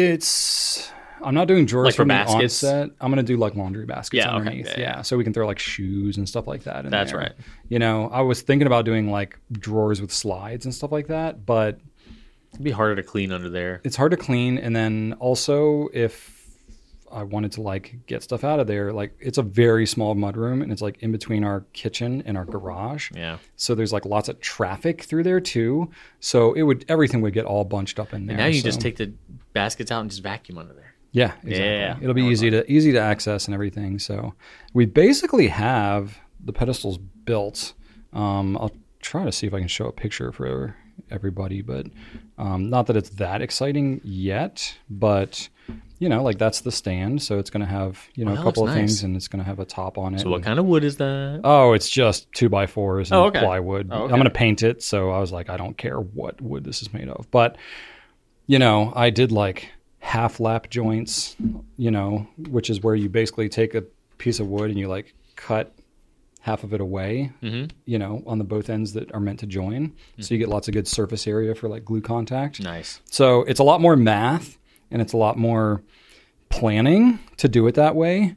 It's I'm not doing drawers Like for from the baskets? onset. I'm gonna do like laundry baskets Yeah, okay. underneath. Yeah, Yeah, yeah. so we can throw like shoes and stuff like that in That's there. right. You know, I was thinking about doing like drawers with slides and stuff like that, but It'd be harder to clean under there. it's hard to clean. And then also if I wanted to like get stuff out of there, like it's a very small mudroom and it's like in between our kitchen and our garage. Yeah. So there's like lots of traffic through there too. So it would everything would get all bunched up in there. And now you so. just take the baskets out and just vacuum under there. Yeah, exactly. Yeah. It'll be No, easy to easy to access and everything. So we basically have the pedestals built. Um, I'll try to see if I can show a picture for everybody, but um, not that it's that exciting yet. But you know, like that's the stand, so it's going to have you know Oh, a that couple looks of things, nice. and it's going to have a top on it. So what and- kind of wood is that? Oh, it's just two by fours and Oh, okay. plywood. Oh, okay. I'm going to paint it, so I was like, I don't care what wood this is made of. But you know, I did like half lap joints, you know, which is where you basically take a piece of wood and you like cut half of it away, Mm-hmm. you know, on the both ends that are meant to join. So you get lots of good surface area for like glue contact. Nice. So it's a lot more math and it's a lot more planning to do it that way.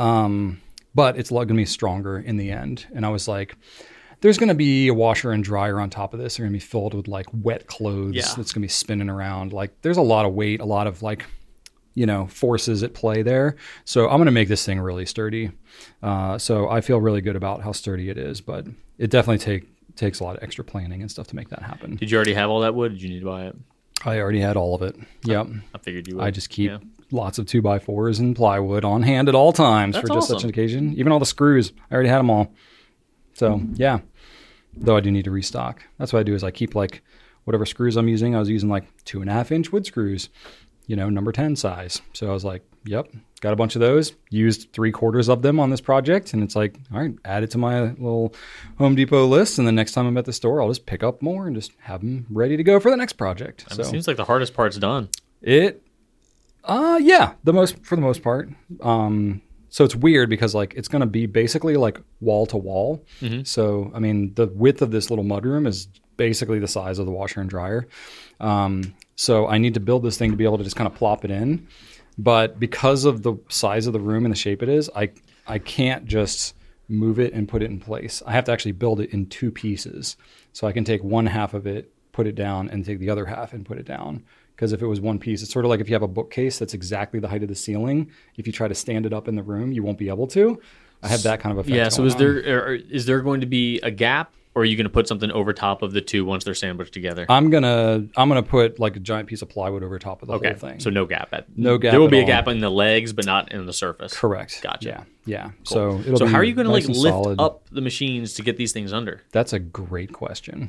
Um, but it's going to be stronger in the end. And I was like, there's going to be a washer and dryer on top of this. They're going to be filled with like wet clothes Yeah. that's going to be spinning around. Like there's a lot of weight, a lot of like, you know, forces at play there. So I'm going to make this thing really sturdy. Uh, so I feel really good about how sturdy it is, but it definitely take, takes a lot of extra planning and stuff to make that happen. Did you already have all that wood? Did you need to buy it? I already had all of it. Yep. I figured you would. I just keep Yeah. lots of two by fours and plywood on hand at all times That's for just such awesome. an occasion. Even all the screws, I already had them all. So yeah, though I do need to restock. That's what I do is I keep like whatever screws I'm using. I was using like two and a half inch wood screws, you know, number ten size. So I was like, yep, got a bunch of those, used three quarters of them on this project. And it's like, all right, add it to my little Home Depot list. And the next time I'm at the store, I'll just pick up more and just have them ready to go for the next project. I So mean, it seems like the hardest part's done. it, uh, yeah, the most, for the most part. Um, so it's weird because like, it's going to be basically like wall to wall. Mm-hmm. So, I mean, the width of this little mudroom is basically the size of the washer and dryer. Um, so I need to build this thing to be able to just kind of plop it in. But because of the size of the room and the shape it is, I I can't just move it and put it in place. I have to actually build it in two pieces. So I can take one half of it, put it down, and take the other half and put it down. Because if it was one piece, it's sort of like if you have a bookcase that's exactly the height of the ceiling. If you try to stand it up in the room, you won't be able to. I have that kind of effect. Yeah. So going is on. there or is there going to be a gap, or are you going to put something over top of the two once they're sandwiched together? I'm gonna I'm gonna put like a giant piece of plywood over top of the okay. whole thing. So no gap. At, No gap There will at be a all. gap in the legs, but not in the surface. Correct. Gotcha. Yeah. Yeah. Cool. So it'll So be how are you going to nice like and lift solid. up the machines to get these things under? That's a great question.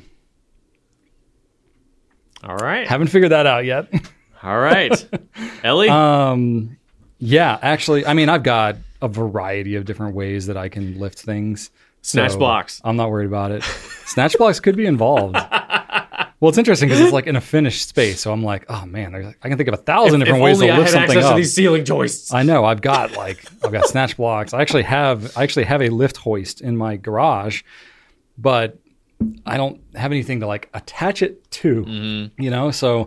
All right. Haven't figured that out yet. All right. Ellie? um, yeah, actually, I mean, I've got a variety of different ways that I can lift things. Snatch so blocks. I'm not worried about it. Snatch blocks could be involved. Well, it's interesting because it's like in a finished space. So I'm like, oh man, there's, I can think of a thousand if different ways only to I lift had something access up. to these ceiling joists. I know. I've got like I've got snatch blocks. I actually have I actually have a lift hoist in my garage, but I don't have anything to like attach it to. Mm-hmm. You know, so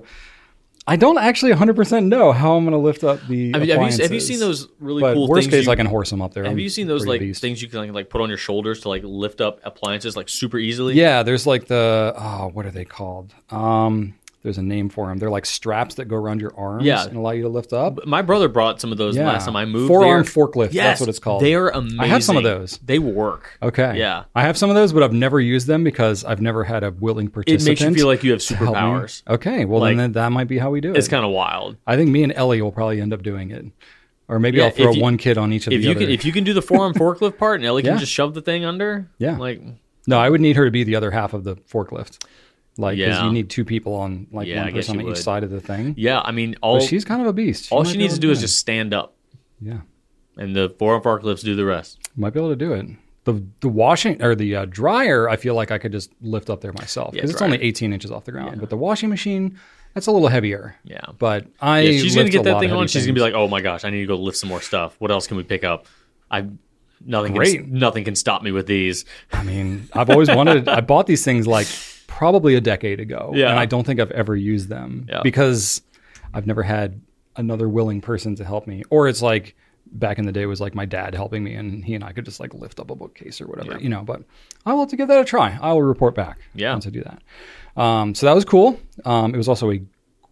I don't actually one hundred percent know how I'm going to lift up the. I mean, have, you, have you appliances. seen those really But cool worst things? case, you- I can horse them up there. have I'm you seen those pretty like beast. things you can like, like put on your shoulders to like lift up appliances like super easily? Yeah, there's like the oh, what are they called? Um, there's a name for them. They're like straps that go around your arms Yeah. and allow you to lift up. My brother brought some of those Yeah. last time I moved. Forearm They're- forklift. Yes, That's what it's called. They are amazing. I have some of those. They work. Okay. Yeah. I have some of those, but I've never used them because I've never had a willing It participant. makes you feel like you have to help me. superpowers. Okay. Well, Like, then that might be how we do it. It's kind of wild. I think me and Ellie will probably end up doing it. Or maybe Yeah, I'll throw if you- one kid on each of If the you other. can, if you can do the forearm forklift part, and Ellie can Yeah. just shove the thing under. Yeah. Like No, I would need her to be the other half of the forklift. Like, because Yeah. you need two people on, like, Yeah, I one guess person you on each would. side of the thing. yeah, I mean all But she's kind of a beast. all might she be needs able to do is it. just stand up, Yeah. and the forearm forklifts do the rest. Might be able to do it. The the washing or the uh, dryer, I feel like I could just lift up there myself Yeah, because it's dryer. only eighteen inches off the ground. But the washing machine, that's a little heavier. Yeah. But I Yeah, she's gonna lift get a that lot thing of on. heavy She's gonna be things. like, "Oh my gosh, I need to go lift some more stuff. What else can we pick up? I nothing Great. can nothing can stop me with these." I mean, I've always wanted. I bought these things like probably a decade ago, Yeah. and I don't think I've ever used them Yeah. because I've never had another willing person to help me. Or it's like back in the day it was like my dad helping me, and he and I could just like lift up a bookcase or whatever, Yeah. you know. But I will have to give that a try. I will report back Yeah. once I do that. Um, so that was cool. Um, it was also a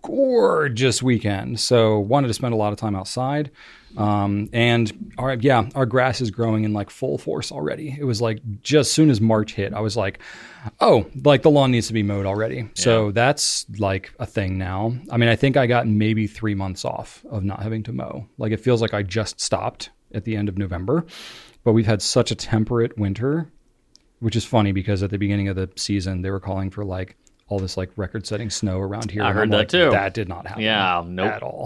gorgeous weekend, so wanted to spend a lot of time outside. Um, and our, yeah, our grass is growing in like full force already. It was like just soon as March hit, I was like, oh, like the lawn needs to be mowed already. So Yeah. that's like a thing now. I mean, I think I got maybe three months off of not having to mow. Like it feels like I just stopped at the end of November, but we've had such a temperate winter, which is funny because at the beginning of the season, they were calling for like all this like record setting snow around here. I And heard I'm that like, too. That did not happen. Yeah, nope. At all.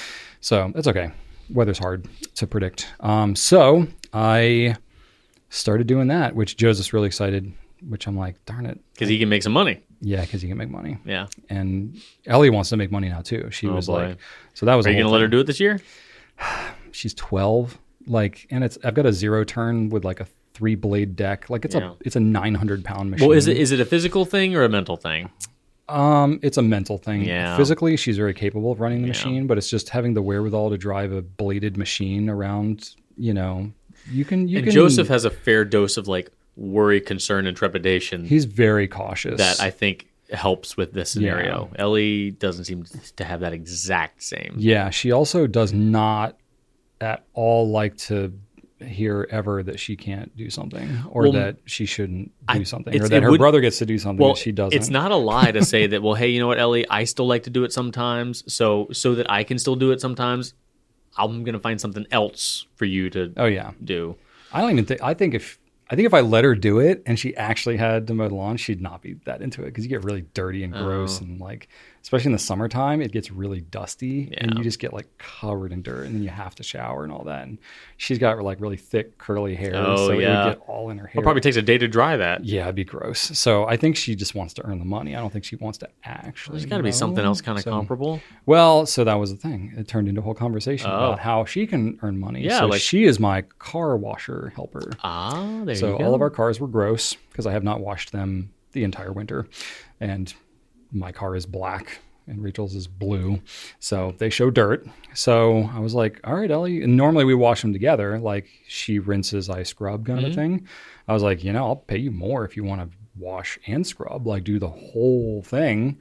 So it's okay. Weather's hard to predict. Um, so I started doing that, which Joseph's really excited, which I'm like, darn it. Because he can make some money. Yeah, because you can make money. Yeah. And Ellie wants to make money now too. She Oh, was boy. like, so that was Are a you whole gonna let her thing. do it this year? She's twelve. Like, and it's I've got a zero turn with like a three blade deck. Like it's Yeah. a it's a nine hundred pound machine. Well, is it is it a physical thing or a mental thing? Um, it's a mental thing. Yeah. Physically, she's very capable of running the Yeah. machine, but it's just having the wherewithal to drive a bladed machine around. You know, you can. You And can. Joseph has a fair dose of like worry, concern, and trepidation He's very cautious. that I think helps with this scenario. Ellie doesn't seem to have that exact same. Yeah, she also does not at all like to hear ever that she can't do something or Well, that she shouldn't do I- something it's- or that it her would- brother gets to do something Well, that she doesn't. it's not a lie to say that. Well, hey, you know what, Ellie? I still like to do it sometimes, so so that I can still do it sometimes. I'm gonna find something else for you to Oh yeah. do. I don't even think. I think if I think if I let her do it and she actually had to mow the lawn, she'd not be that into it because you get really dirty and gross Oh. and like, especially in the summertime, it gets really dusty and Yeah. you just get like covered in dirt and then you have to shower and all that. And she's got like really thick curly hair, Oh, so yeah. it would get all in her hair. It probably takes a day to dry that. Yeah, it'd be gross. So I think she just wants to earn the money. I don't think she wants to actually. There's got to be mow. something else kind of So- comparable. Well, so that was the thing. It turned into a whole conversation Oh. about how she can earn money. Yeah, so like- she is my car washer helper. Ah, there So you go. all of our cars were gross because I have not washed them the entire winter. And my car is black and Rachel's is blue. So they show dirt. So I was like, all right, Ellie. And normally we wash them together. Like she rinses, I scrub kind of Mm-hmm. a thing. I was like, you know, I'll pay you more if you want to wash and scrub, like do the whole thing.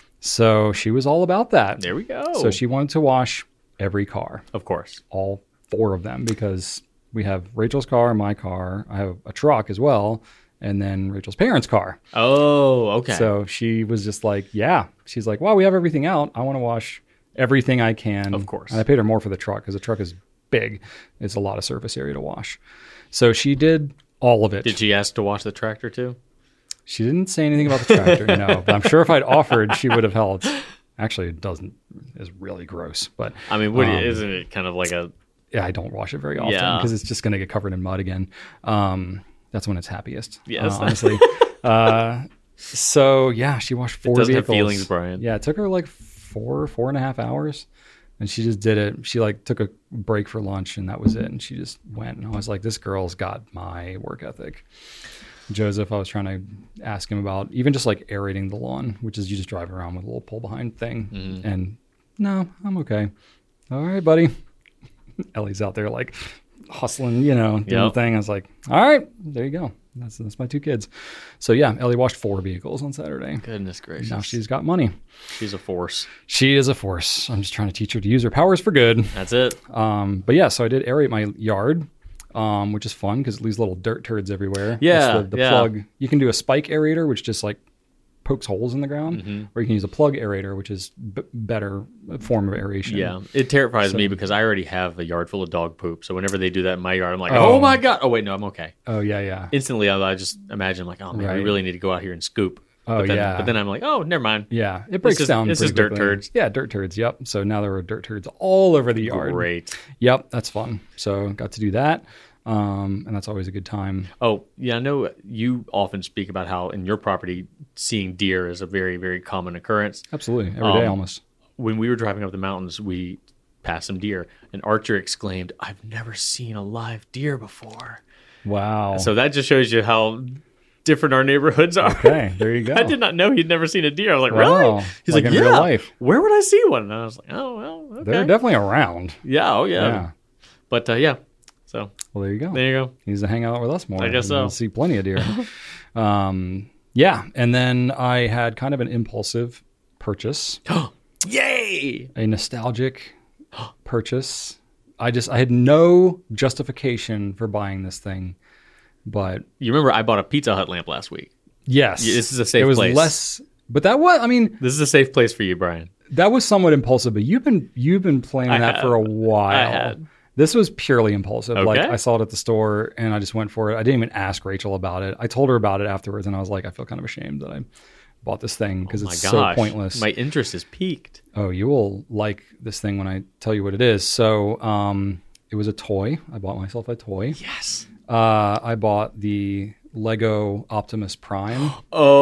So she was all about that. There we go. So she wanted to wash every car, of course. all four of them, because we have Rachel's car, my car. I have a truck as well, and then Rachel's parents' car. Oh, okay. So she was just like, yeah. She's like, well, we have everything out. I want to wash everything I can. Of course. And I paid her more for the truck because the truck is big. It's a lot of surface area to wash. So she did all of it. Did she ask to wash the tractor too? She didn't say anything about the tractor, no. But I'm sure if I'd offered, she would have helped. Actually, it doesn't. It's really gross. But I mean, what, Um, isn't it kind of like a yeah, I don't wash it very often Yeah. because it's just going to get covered in mud again. Um, that's when it's happiest. Yes. uh, honestly. uh, so yeah, she washed four doesn't have vehicles. feelings, Brian. Yeah, it took her like four, four and a half hours, and she just did it. She like took a break for lunch, and that was it. And she just went. And I was like, this girl's got my work ethic. Joseph, I was trying to ask him about even just like aerating the lawn, which is you just drive around with a little pull behind thing. Mm-hmm. And no, I'm okay. All right, buddy. Ellie's out there like hustling, you know, doing Yep. the thing. I was like, all right, there you go. That's that's my two kids. So yeah, Ellie washed four vehicles on Saturday. goodness gracious. Now she's got money. she's a force. She is a force. I'm just trying to teach her to use her powers for good. That's it. Um, but yeah, so I did aerate my yard, um, which is fun because it leaves little dirt turds everywhere. Yeah, It's the, the yeah. plug. You can do a spike aerator, which just like pokes holes in the ground, Mm-hmm. or you can use a plug aerator, which is b- better form of aeration. Yeah, it terrifies So- me because I already have a yard full of dog poop. So whenever they do that in my yard, I'm like, Oh. oh, my god! Oh wait, no, I'm okay. Oh yeah, yeah. Instantly, I, I just imagine like, oh man, we Right. really need to go out here and scoop. Oh but then, yeah. But then I'm like, oh, never mind. Yeah, it breaks is- down. this pretty is dirt quickly. turds. Yeah, dirt turds. Yep. So now there were dirt turds all over the yard. Great. Yep, that's fun. So got to do that, um, and that's always a good time. Oh yeah, I know you often speak about how in your property seeing deer is a very very common occurrence. Absolutely, every day Um, almost. When we were driving up the mountains, we passed some deer, and Archer exclaimed, "I've never seen a live deer before." Wow. So that just shows you how different our neighborhoods are. okay, there you go. I did not know he'd never seen a deer. I was like, Wow. really? He's Like like, in yeah. real life. Where would I see one? And I was like, oh, well, okay. They're definitely around. yeah, oh, yeah. Yeah. But, uh, yeah. So, Well, there you go. there you go. He needs to hang out with us more. I guess and so. We'll see plenty of deer. um, yeah, and then I had kind of an impulsive purchase, Yay! a nostalgic purchase. I just I had no justification for buying this thing, but You remember I bought a Pizza Hut lamp last week. yes, Yeah, this is a safe It was place. less, but that was I mean This is a safe place for you, Brian. that was somewhat impulsive. But you've been you've been playing I that have. for a while. I had. This was purely impulsive. Like Okay. I saw it at the store and I just went for it. I didn't even ask Rachel about it. I told her about it afterwards and I was like, I feel kind of ashamed that I bought this thing because Oh my it's gosh. so pointless. My interest is piqued. Oh, you will like this thing when I tell you what it is. So um, it was a toy. I bought myself a toy. Yes. Uh, I bought the Lego Optimus Prime.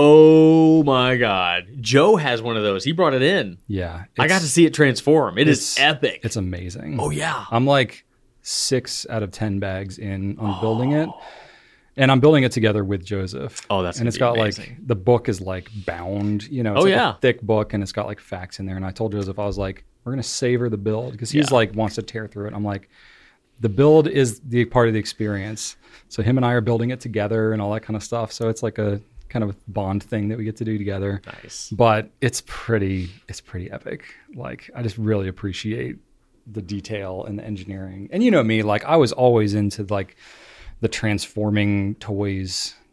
Oh my God. Joe has one of those. He brought it in. Yeah. I got to it's- see it transform. It is it's- epic. It's amazing. oh, yeah. I'm like six out of ten bags in on building it. And I'm building it together with Joseph. Oh, that's and gonna it's be got amazing. like the book is like bound, you know, it's Oh, like yeah. a thick book and it's got like facts in there. And I told Joseph, I was like, we're gonna savor the build because he's Yeah. like wants to tear through it. I'm like, the build is the part of the experience. So him and I are building it together and all that kind of stuff. So it's like a kind of bond thing that we get to do together. Nice. But it's pretty it's pretty epic. Like I just really appreciate the detail and the engineering. And you know me, like I was always into like the transforming toys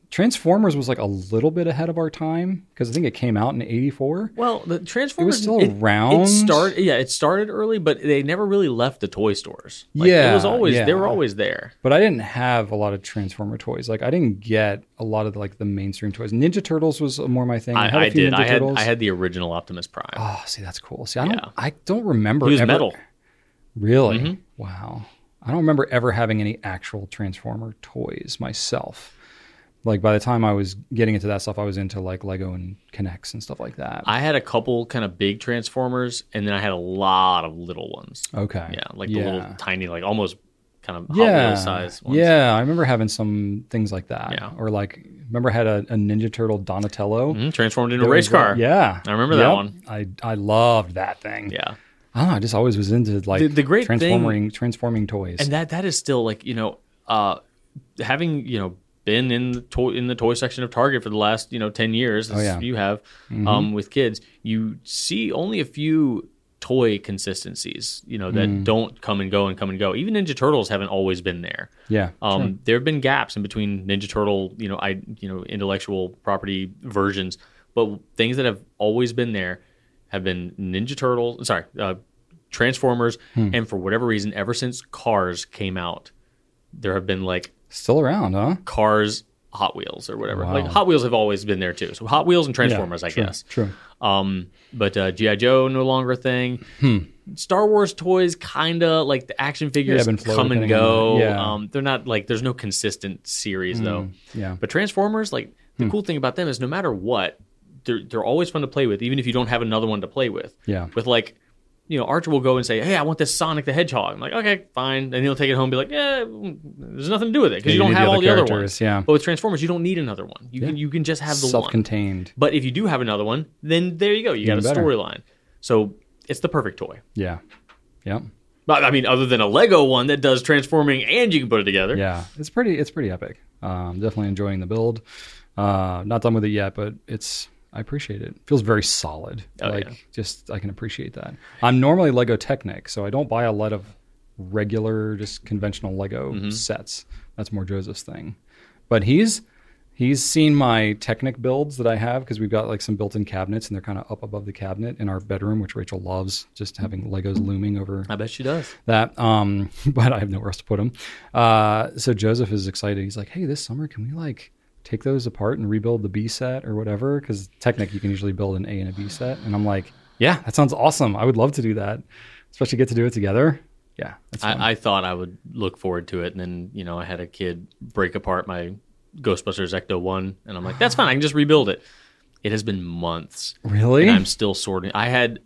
Transformers was like a little bit ahead of our time because I think it came out in eighty-four. Well, the Transformers It was still around. It started, yeah, it started early, but they never really left the toy stores. Like, Yeah, it was always yeah. they were always there. But I didn't have a lot of Transformer toys. Like I didn't get a lot of like the mainstream toys. Ninja Turtles was more my thing. I, had a I few did. Ninja I had Turtles. I had the original Optimus Prime. Oh, see, that's cool. See, I don't. Yeah. I don't remember. He was ever, metal. Really? Mm-hmm. Wow. I don't remember ever having any actual Transformer toys myself. Like by the time I was getting into that stuff, I was into like Lego and Connects and stuff like that. I had a couple kind of big Transformers, and then I had a lot of little ones. Okay. Yeah, like yeah. the little tiny, like almost kind of Hot yeah. Wheels size ones. Yeah, I remember having some things like that. Yeah. Or like, remember I had a, a Ninja Turtle Donatello. Mhm, transformed into That a race was, uh, car. Yeah. I remember that Yep. one. I, I loved that thing. Yeah. I don't know, I just always was into like The- the great thing- transforming transforming toys. And that that is still like, you know, uh, having, you know, been in the toy in the toy section of Target for the last, you know, ten years, as Oh, yeah. you have, Mm-hmm. um, with kids, you see only a few toy consistencies, you know, that Mm. don't come and go and come and go. Even Ninja Turtles haven't always been there. yeah. Um, sure. There have been gaps in between Ninja Turtle, you know, I, you know, intellectual property versions, but things that have always been there have been Ninja Turtles. Sorry, uh, Transformers, Hmm. and for whatever reason, ever since Cars came out, there have been like Still around, huh? Cars, Hot Wheels, or whatever. Wow. Like Hot Wheels have always been there too. So Hot Wheels and Transformers, Yeah, I true, guess. True. Um, but uh, G I. Joe no longer a thing. Hmm. Star Wars toys, kinda like the action figures ebb and flow come and depending on go. the- yeah. Um, they're not like there's no consistent series though. Yeah. But Transformers, like the Hmm. cool thing about them is no matter what, they're they're always fun to play with, even if you don't have another one to play with. Yeah. With like, you know, Archer will go and say, "Hey, I want this Sonic the Hedgehog." I'm like, "Okay, fine." And he'll take it home and be like, "Yeah, there's nothing to do with it because Yeah, you you don't need the have all other the other characters, ones." yeah. But with Transformers, you don't need another one. You Yeah. can you can just have the one. Self-contained. But if you do have another one, then there you go. You got Even a better. storyline. So it's the perfect toy. Yeah. Yep. But I mean, other than a Lego one that does transforming and you can put it together. Yeah. It's pretty it's pretty epic. Um, definitely enjoying the build. Uh, not done with it yet, but it's I appreciate it. It feels very solid. Oh, like yeah. just I can appreciate that. I'm normally Lego Technic, so I don't buy a lot of regular, just conventional Lego Mm-hmm. sets. That's more Joseph's thing. But he's he's seen my Technic builds that I have because we've got like some built-in cabinets and they're kind of up above the cabinet in our bedroom, which Rachel loves, just having Legos looming over I bet she does. that. Um, but I have nowhere else to put them. Uh, so Joseph is excited. He's like, "Hey, this summer, can we like take those apart and rebuild the B set or whatever?" Because Technic, you can usually build an A and a B set. And I'm like, "Yeah, that sounds awesome. I would love to do that, especially get to do it together." Yeah, that's fun. I, I thought I would look forward to it, and then you know I had a kid break apart my Ghostbusters Ecto one, and I'm like, that's fine. I can just rebuild it. It has been months, really? and I'm still sorting. I had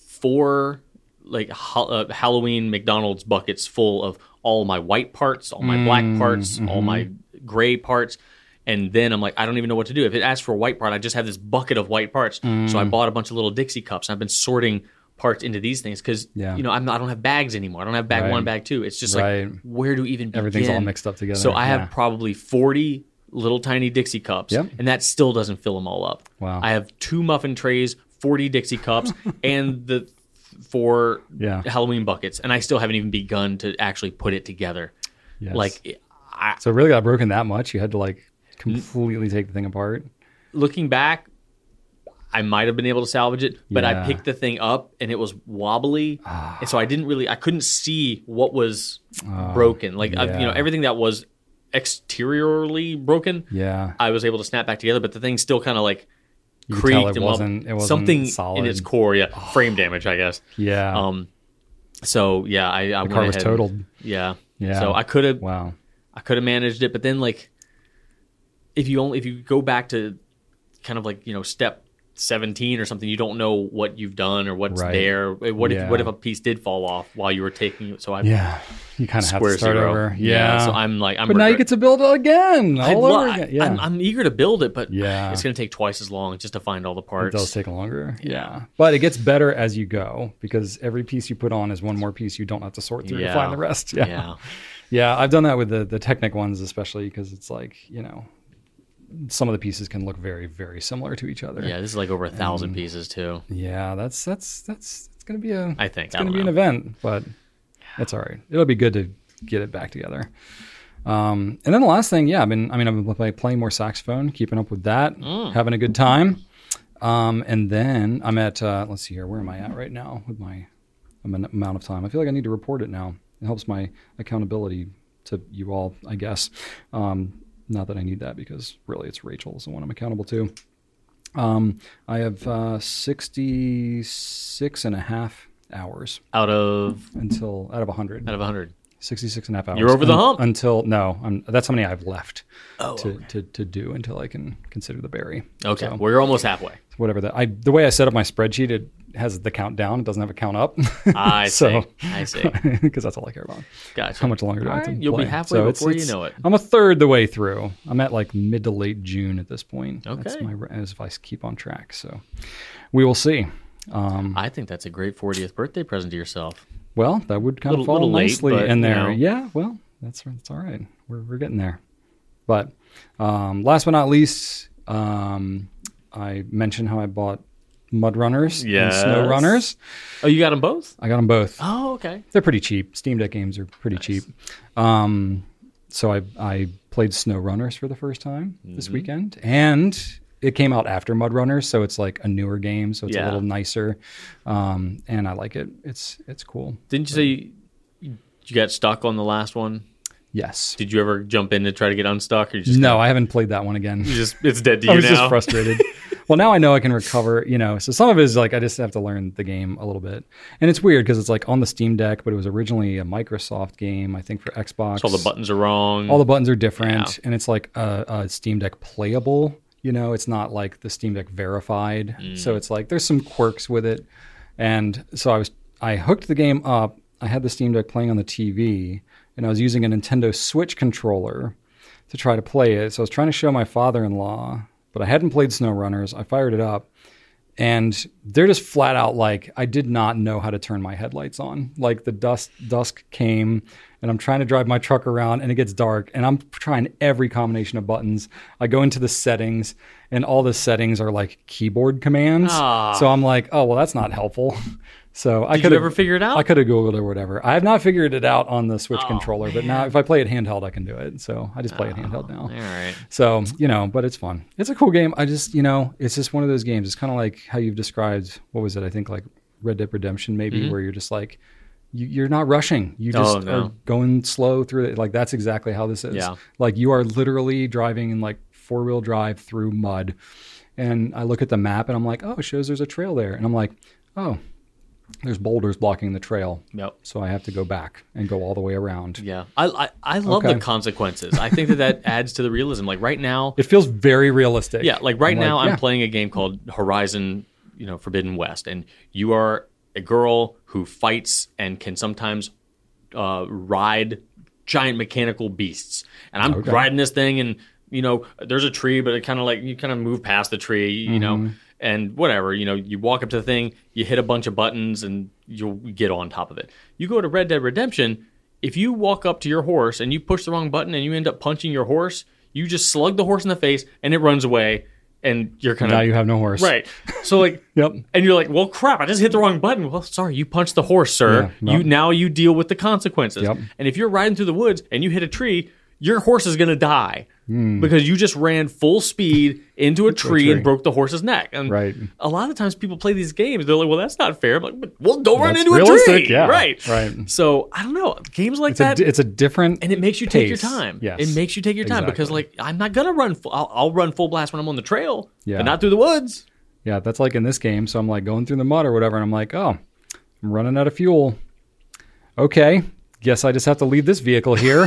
four like ha- uh, Halloween McDonald's buckets full of all my white parts, all my black parts, all my gray parts. And then I'm like, I don't even know what to do. If it asks for a white part, I just have this bucket of white parts. So I bought a bunch of little Dixie cups. And I've been sorting parts into these things because Yeah. you know I'm not, I don't have bags anymore. I don't have bag Right. one, bag two. It's just Right. like where to even begin? Everything's all mixed up together. So I have Yeah. probably forty little tiny Dixie cups, Yep. and that still doesn't fill them all up. Wow. I have two muffin trays, forty Dixie cups, and the four Yeah. Halloween buckets, and I still haven't even begun to actually put it together. Yes. Like, I, so it really got broken that much. You had to like completely take the thing apart. looking back, I might have been able to salvage it, but I Yeah. picked the thing up and it was wobbly, and so I didn't really, I couldn't see what was broken. Like, I, you know, yeah. everything that was exteriorly broken, Yeah. I was able to snap back together, but the thing still kind of like You could creaked tell it and wasn't- wobbled. it wasn't something solid. in its core, yeah, frame damage, I guess. Yeah. Um, so yeah, I, I the went car was ahead- totaled. Yeah, Yeah. So I could have, Wow. I could have managed it, but then like, if you only if you go back to kind of like you know step seventeen or something, you don't know what you've done or what's Right. there. What if Yeah. what if a piece did fall off while you were taking it? So I Yeah. You kind of have square to start zero. over. Yeah. So I'm like I'm but now you regret- get to build it again, I'd all lo- over again. Yeah. I'm, I'm eager to build it, but Yeah. it's going to take twice as long just to find all the It parts. does take longer. Yeah. But it gets better as you go because every piece you put on is one more piece you don't have to sort through to Yeah. find the rest. Yeah. Yeah. Yeah, I've done that with the the Technic ones especially because it's like, you know, some of the pieces can look very very similar to each other. Yeah, this is like over a thousand Um, pieces too. Yeah, that's that's that's it's going to be a I think it's I going to don't be know. an event, but it's all right. It'll be good to get it back together. Um, and then the last thing, yeah, I've been, I mean, I've been play, playing more saxophone, keeping up with that, mm. having a good time. Um, and then I'm at, uh, let's see here, where am I at right now with my amount of time? I feel like I need to report it now. It helps my accountability to you all, I guess. Um, not that I need that because really it's Rachel is the one I'm accountable to. Um, I have uh, sixty-six and a half hours. Out of? Until, out of one hundred. Out of one hundred. sixty-six and a half hours. You're over the hump. Until, no, I'm, that's how many I've left oh, to, okay. to, to do until I can consider the berry. Okay, so, well, you're almost halfway. Whatever that, I, the way I set up my spreadsheet, it has the countdown. It doesn't have a count up. I so, see. I see. Because that's all I care about. Gotcha. How much longer do all I have right, to You'll play? be halfway so before it's, it's, you know it. I'm a third the way through. I'm at like mid to late June at this point. Okay. That's my, as if I keep on track. So we will see. Um, I think that's a great fortieth birthday present to yourself. Well, that would kind little, of fall little nicely late, but, in there. You know. Yeah, well, that's that's all right. We're we're getting there. But um, last but not least, um, I mentioned how I bought Mud Runners yes. and Snow Runners. Oh, you got them both? I got them both. Oh, okay. They're pretty cheap. Steam Deck games are pretty nice. cheap. Um, so I I played Snow Runners for the first time mm-hmm. this weekend, and it came out after Mud Runners, so it's like a newer game, so it's yeah. a little nicer, um, and I like it. It's it's cool. Didn't you say you, you got stuck on the last one? Yes. Did you ever jump in to try to get unstuck? Or you just no, kinda, I haven't played that one again. You just it's dead to you I was now. just frustrated. Well, now I know I can recover, you know. So some of it is like I just have to learn the game a little bit, and it's weird because it's like on the Steam Deck, but it was originally a Microsoft game, I think, for Xbox. So all the buttons are wrong. All the buttons are different, yeah. and it's like a, a Steam Deck playable. You know, it's not like the Steam Deck verified. Mm. So it's like there's some quirks with it, and so I was I hooked the game up. I had the Steam Deck playing on the T V, and I was using a Nintendo Switch controller to try to play it. So I was trying to show my father-in-law, but I hadn't played Snow Runners. I fired it up, and they're just flat out like, I did not know how to turn my headlights on. Like the dusk, dusk came, and I'm trying to drive my truck around, and it gets dark, and I'm trying every combination of buttons. I go into the settings, and all the settings are like keyboard commands. Aww. So I'm like, oh, well, that's not helpful. So I Did could you ever figure it out? I could have Googled or whatever. I have not figured it out on the Switch oh, controller, but man. now if I play it handheld, I can do it. So I just play oh, it handheld now. All right. So, you know, but it's fun. It's a cool game. I just, you know, it's just one of those games. It's kind of like how you've described, what was it? I think like Red Dead Redemption maybe, mm-hmm. where you're just like, you, you're not rushing. You just oh, no. are going slow through it. Like that's exactly how this is. Yeah. Like you are literally driving in like four-wheel drive through mud. And I look at the map and I'm like, oh, it shows there's a trail there. And I'm like, oh, there's boulders blocking the trail. Yep. So I have to go back and go all the way around. Yeah. I I, I love Okay. the consequences. I think that that adds to the realism. Like right now. It feels very realistic. Yeah. Like right I'm now like, I'm yeah. playing a game called Horizon, you know, Forbidden West. And you are a girl who fights and can sometimes uh, ride giant mechanical beasts. And I'm Okay. riding this thing and, you know, there's a tree, but it kind of like, you kind of move past the tree, you Mm-hmm. know, and whatever, you know, you walk up to the thing, you hit a bunch of buttons and you'll get on top of it. You go to Red Dead Redemption, if you walk up to your horse and you push the wrong button and you end up punching your horse, you just slug the horse in the face and it runs away and you're kind of... Now you have no horse. Right. So like... Yep. And you're like, well, crap, I just hit the wrong button. Well, sorry, you punched the horse, sir. Yeah, no. You Now you deal with the consequences. Yep. And if you're riding through the woods and you hit a tree, your horse is going to die mm. because you just ran full speed into a tree, tree. and broke the horse's neck. And Right. a lot of times people play these games, they're like, well, that's not fair. I'm like, well, don't run That's into a realistic, tree. yeah. Right. Right. So, I don't know. Games like It's that... a, it's a different and it makes you take your pace. time. Yes. It makes you take your time because, Exactly. like, I'm not going to run full... I'll, I'll run full blast when I'm on the trail, Yeah. but not through the woods. Yeah, that's like in this game. So I'm like going through the mud or whatever, and I'm like, oh, I'm running out of fuel. Okay, guess I just have to leave this vehicle here.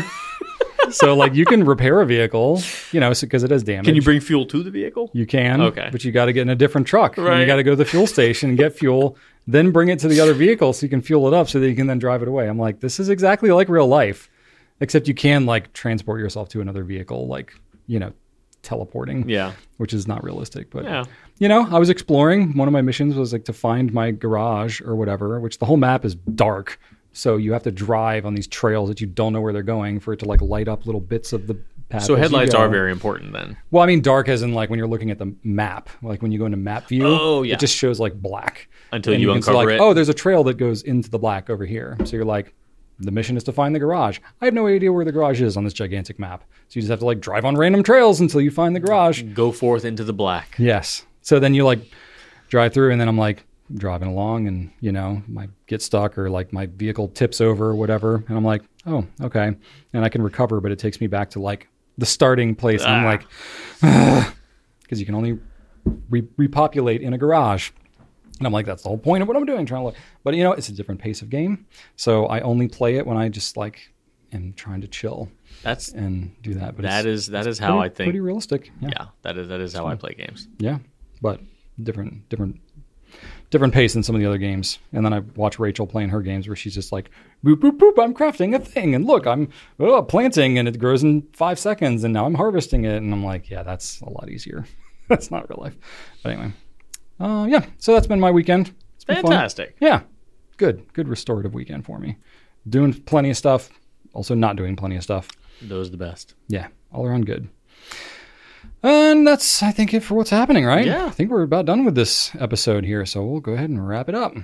So like you can repair a vehicle, you know, because it has damage. Can you bring fuel to the vehicle? You can, Okay. but you got to get in a different truck. And Right. you got to go to the fuel station and get fuel, then bring it to the other vehicle so you can fuel it up so that you can then drive it away. I'm like, this is exactly like real life, except you can like transport yourself to another vehicle, like, you know, teleporting. Yeah. Which is not realistic, but Yeah. you know, I was exploring. One of my missions was like to find my garage or whatever, which the whole map is dark. So you have to drive on these trails that you don't know where they're going for it to like light up little bits of the path. So as you headlights go. are very important then. Well, I mean, dark as in like when you're looking at the map, like when you go into map view, Oh, yeah. it just shows like black Until And you can see, uncover like, it. oh, there's a trail that goes into the black over here. So you're like, the mission is to find the garage. I have no idea where the garage is on this gigantic map. So you just have to like drive on random trails until you find the garage. Go forth into the black. Yes. So then you like drive through and then I'm like driving along and, you know, I get stuck or like my vehicle tips over or whatever. And I'm like, oh, okay. And I can recover, but it takes me back to like the starting place. And I'm Ah. like, because you can only re- repopulate in a garage. And I'm like, that's the whole point of what I'm doing, trying to look. But, you know, it's a different pace of game. So I only play it when I just, like, am trying to chill That's and do that. But that it's, is that it's is how pretty, I think. pretty realistic. Yeah. Yeah, that is that is how I play games. Yeah. But different, different, different pace than some of the other games. And then I watch Rachel playing her games where she's just like, boop, boop, boop, I'm crafting a thing. And look, I'm oh, planting and it grows in five seconds. And now I'm harvesting it. And I'm like, yeah, that's a lot easier. That's not real life. But anyway. Uh, yeah. So that's been my weekend. It's been fun. Fantastic. Yeah. Good. Good restorative weekend for me. Doing plenty of stuff. Also not doing plenty of stuff. Those are the best. Yeah. All around good. And that's, I think, it for what's happening, right? Yeah. I think we're about done with this episode here. So we'll go ahead and wrap it up.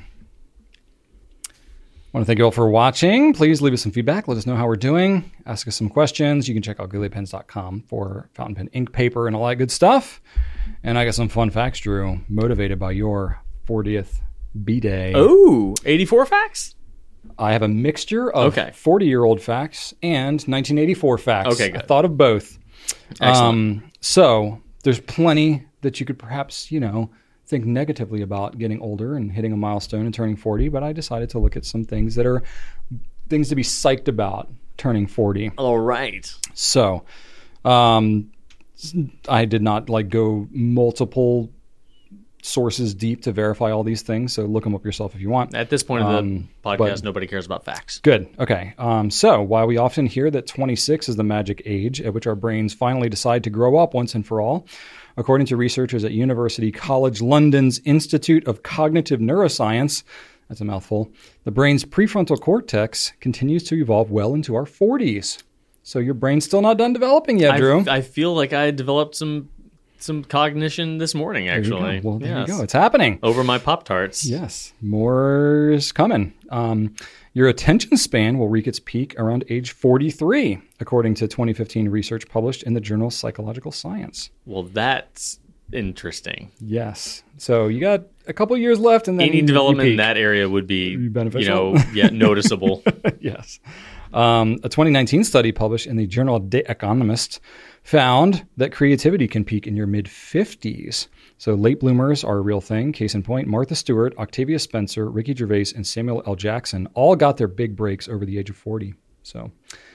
I want to thank you all for watching. Please leave us some feedback. Let us know how we're doing. Ask us some questions. You can check out googly pens dot com for fountain pen ink paper and all that good stuff. And I got some fun facts, Drew, motivated by your fortieth B-Day. Oh, eighty-four facts? I have a mixture of Okay. forty-year-old facts and nineteen eighty-four facts. Okay, good. I thought of both. Excellent. Um, so there's plenty that you could perhaps, you know, think negatively about getting older and hitting a milestone and turning forty, but I decided to look at some things that are things to be psyched about turning forty. All right. So, um, I did not like go multiple sources deep to verify all these things. So look them up yourself if you want. At this point of the Um, podcast, but- nobody cares about facts. Good. Okay. Um, so while we often hear that twenty-six is the magic age at which our brains finally decide to grow up once and for all, according to researchers at University College London's Institute of Cognitive Neuroscience, that's a mouthful, the brain's prefrontal cortex continues to evolve well into our forties. So your brain's still not done developing yet, I, Drew. I feel like I developed some some cognition this morning, There you go. actually. Well, there Yes. you go. It's happening. Over my Pop-Tarts. Yes, more is coming. Um, your attention span will reach its peak around age forty-three, according to twenty fifteen research published in the journal Psychological Science. Well, that's interesting. Yes. So you got a couple years left, and then Any you development in peak. that area would be, Be beneficial. you know, yeah, noticeable. Yes. Um, a twenty nineteen study published in the Journal The Economist found that creativity can peak in your mid-fifties. So late bloomers are a real thing. Case in point, Martha Stewart, Octavia Spencer, Ricky Gervais, and Samuel L. Jackson all got their big breaks over the age of forty. So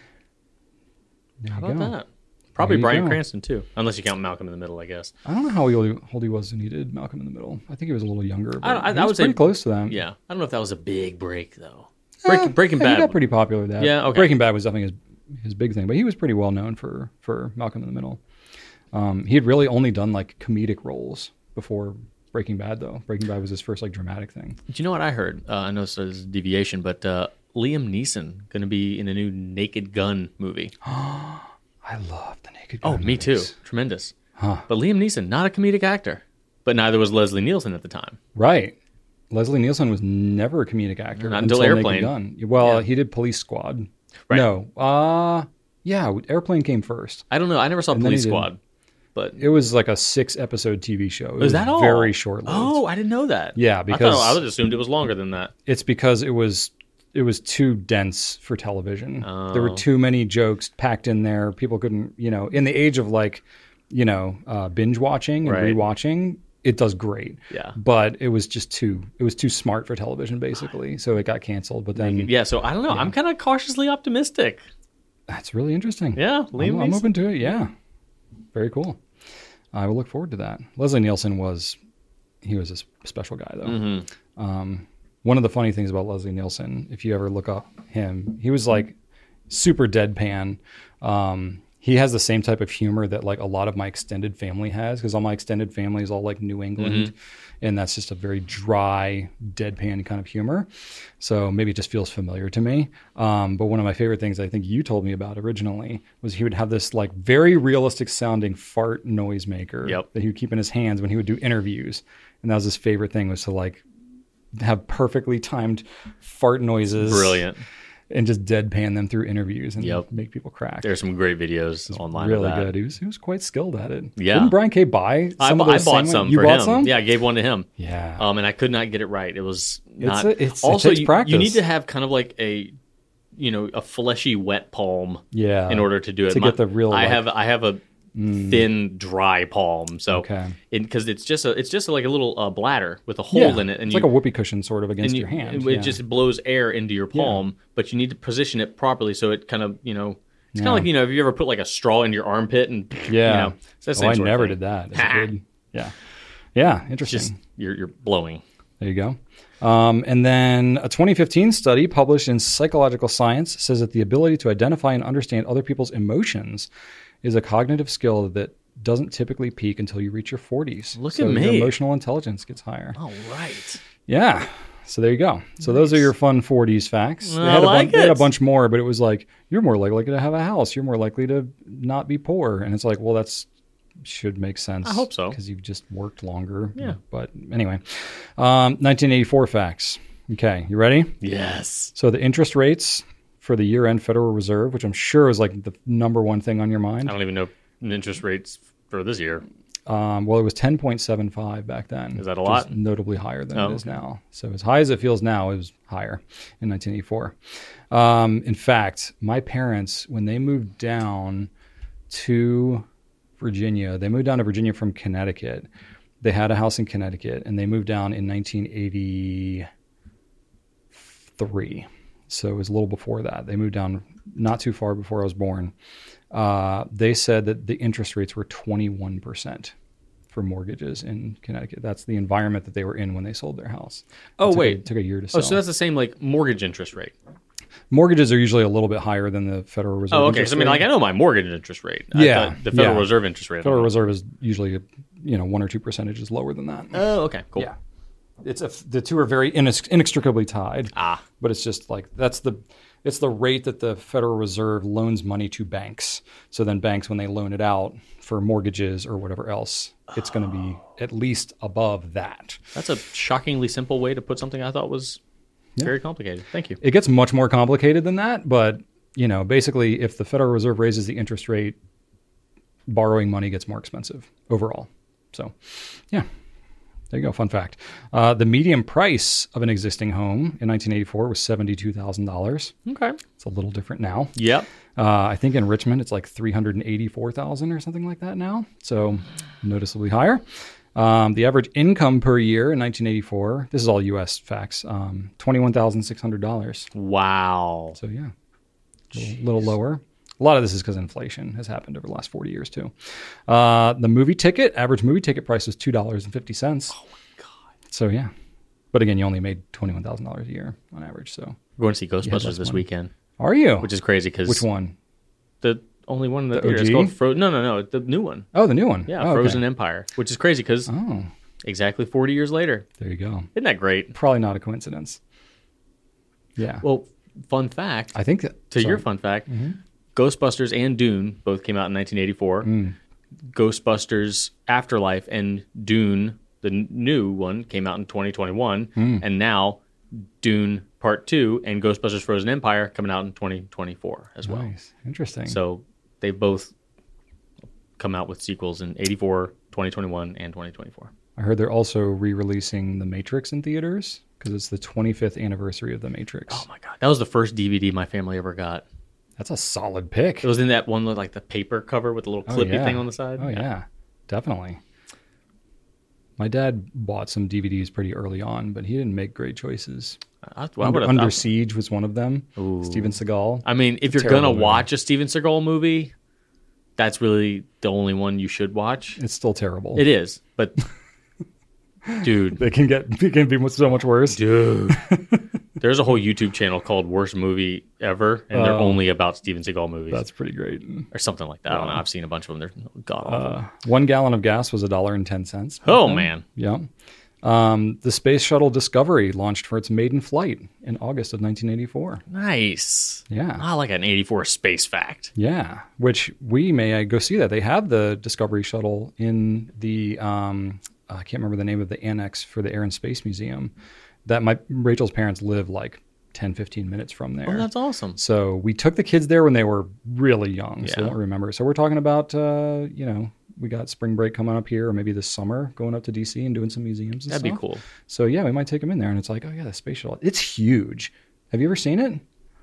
there How you about go. that? Probably There you Bryan go. Cranston, too. Unless you count Malcolm in the Middle, I guess. I don't know how old he was when he did Malcolm in the Middle. I think he was a little younger. But I- I- he I was would say- pretty close to that. Yeah. I don't know if that was a big break, though. Break, Eh, Breaking yeah, he Bad. got pretty popular with that. Yeah, okay. Breaking Bad was definitely his his big thing, but he was pretty well known for for Malcolm in the Middle. Um, he had really only done like comedic roles before Breaking Bad, though. Breaking Bad was his first like dramatic thing. Do you know what I heard? Uh, I know this is a deviation, but uh, Liam Neeson going to be in a new Naked Gun movie. I love the Naked Oh, Gun me too. movies. Tremendous. Huh. But Liam Neeson, not a comedic actor. But neither was Leslie Nielsen at the time. Right. Leslie Nielsen was never a comedic actor Not until Naked Airplane. Gun. Well, Yeah. he did Police Squad. Right. No. Uh yeah, Airplane came first. I don't know. I never saw And then Police he did- Squad. But It was like a six episode T V show. It was that all? Very short lived. Oh, I didn't know that. Yeah, I, because thought, I would assumed it was longer than that. it's because it was it was too dense for television. There were Oh. too many jokes packed in there. People couldn't, you know, in the age of like, you know, uh, binge watching and Right. rewatching, it does great. Yeah. But it was just too it was too smart for television basically. So it got canceled. But then Yeah, so I don't know. I'm kind of cautiously optimistic. that's really interesting. Yeah, Liam I'm, I'm Neeson. open to it. Yeah. Very cool. I will look forward to that. Leslie Nielsen was he was a s- special guy though. Mm-hmm. Um, one of the funny things about Leslie Nielsen, if you ever look up him, he was like super deadpan. Um, he has the same type of humor that like a lot of my extended family has, because all my extended family is all like New England, and that's just a very dry, deadpan kind of humor. So maybe it just feels familiar to me. Um, but one of my favorite things I think you told me about originally was he would have this like very realistic sounding fart noise maker Yep. that he would keep in his hands when he would do interviews. And that was his favorite thing, was to like have perfectly timed fart noises. Brilliant. and just deadpan them through interviews and Yep. make people crack. There's some great videos online. Really of that. good. He was he was quite skilled at it. Yeah. Didn't Brian K buy I, some bu- of I those bought same some ones? You for bought him. some? Yeah, I gave one to him. Yeah. Um, and I could not get it right. It was not. a- it's- it also, takes you, practice. you need to have kind of like a, you know, a fleshy wet palm. Yeah. In order to do it, To get the real, I like- have I have a thin, dry palm. So Okay. because it's just a it's just like a little uh, bladder with a hole yeah. in it, and it's you, like a whoopee cushion sort of against and you- your hand. It yeah. just blows air into your palm, but you need to position it properly so it kind of you know. It's Yeah. kind of like you know, have you ever put like a straw into your armpit and yeah. you know, it's the oh, same I sort of never thing. did that. Is it good? Yeah. Yeah. Interesting. Just you're you're blowing. There you go. Um, and then a twenty fifteen study published in Psychological Science says that the ability to identify and understand other people's emotions is a cognitive skill that doesn't typically peak until you reach your forties. Look so at your me. emotional intelligence gets higher. All right. Yeah. So there you go. So those are your fun forties facts. They I had, a like bun- they had a it. bunch more, but it was like, you're more likely to have a house. You're more likely to not be poor. And it's like, well, that's should make sense. I hope so. Because you've just worked longer. Yeah. But anyway, um, nineteen eighty-four facts. Okay. You ready? Yes. So the interest rates for the year-end Federal Reserve, which I'm sure is like the number one thing on your mind. I don't even know interest rates for this year. Um, well, it was ten point seven five back then. Is that a which lot? is notably higher than Oh, it is okay. now. So as high as it feels now, it was higher in nineteen eighty-four. Um, in fact, my parents, when they moved down to Virginia, they moved down to Virginia from Connecticut. They had a house in Connecticut, and they moved down in nineteen eighty-three. So it was a little before that. They moved down not too far before I was born. Uh, they said that the interest rates were twenty-one percent for mortgages in Connecticut. That's the environment that they were in when they sold their house. Oh, It took a- wait. it took a year to Oh, sell. so that's the same like mortgage interest rate. Mortgages are usually a little bit higher than the Federal Reserve. Oh, okay. interest So I mean, rate. like I know my mortgage interest rate. I Yeah, thought the Federal yeah. Reserve interest rate. I Federal don't know. Reserve is usually, you know, one or two percentages lower than that. Oh, okay. Cool. Yeah, it's a, the two are very inex- inextricably tied. Ah. But it's just like that's the it's the rate that the Federal Reserve loans money to banks. So then banks, when they loan it out for mortgages or whatever else, it's going to be at least above that. That's a shockingly simple way to put something I thought was very complicated. Thank you. It gets much more complicated than that, but you know, basically, if the Federal Reserve raises the interest rate, borrowing money gets more expensive overall. So, yeah. There you go. Fun fact. Uh, the median price of an existing home in nineteen eighty-four was seventy-two thousand dollars. Okay. It's a little different now. Yep. Uh, I think in Richmond, it's like three hundred eighty-four thousand dollars or something like that now. So noticeably higher. Um, the average income per year in nineteen eighty-four, this is all U S facts, um, twenty-one thousand six hundred dollars. Wow. So yeah, a little, little lower. A lot of this is because inflation has happened over the last forty years too. Uh, the movie ticket, average movie ticket price was two dollars and fifty cents. Oh my God. So yeah. But again, you only made twenty-one thousand dollars a year on average. So We're going to see Ghostbusters less this money. weekend, are you? which is crazy because Which one? the only one in the, The theater is O G? called Frozen. No, no, no, the new one. Oh, the new one. Yeah, Oh, okay. Frozen Empire, which is crazy because Oh, exactly forty years later. there you go. Isn't that great? Probably not a coincidence. Yeah. Well, fun fact. I think that, to sorry. your fun fact, Mm-hmm. Ghostbusters and Dune both came out in nineteen eighty-four. Mm. Ghostbusters Afterlife and Dune, the n- new one, came out in twenty twenty-one. Mm. And now Dune Part two and Ghostbusters Frozen Empire coming out in twenty twenty-four as well. Nice. Interesting. So they both come out with sequels in eighty-four, twenty twenty-one, and twenty twenty-four. I heard they're also re-releasing The Matrix in theaters because it's the twenty-fifth anniversary of The Matrix. Oh my God. That was the first D V D my family ever got. That's a solid pick. It was in that one with like the paper cover with the little Oh, clippy yeah. thing on the side. Oh, yeah. Definitely. My dad bought some D V Ds pretty early on, but he didn't make great choices. I, well, I Under, would've- Under I- Siege was one of them. Ooh. Steven Seagal. I mean, if you're Terrible gonna movie. watch a Steven Seagal movie, that's really the only one you should watch. It's still terrible. It is, but dude, It can get it can be so much worse. dude, there's a whole YouTube channel called Worst Movie Ever, and they're Oh. only about Steven Seagal movies That's pretty great. or something like that. I don't know. I've seen a bunch of them. They're god awful. Uh, one gallon of gas was a dollar and ten cents. oh man, Yeah. Um, the Space Shuttle Discovery launched for its maiden flight in August of nineteen eighty-four. nice. Yeah. I like an eighty-four space fact. Yeah, which we may go see that. They have the Discovery Shuttle in the, um, I can't remember the name of the annex for the Air and Space Museum that my Rachel's parents live like ten, fifteen minutes from there. Oh, that's awesome. So we took the kids there when they were really young, so Yeah. they don't remember. So we're talking about, uh, you know, we got spring break coming up here, or maybe this summer going up to D C and doing some museums and That'd stuff. be cool. So yeah, we might take them in there, and it's like, oh yeah, the space shuttle. It's huge. Have you ever seen it?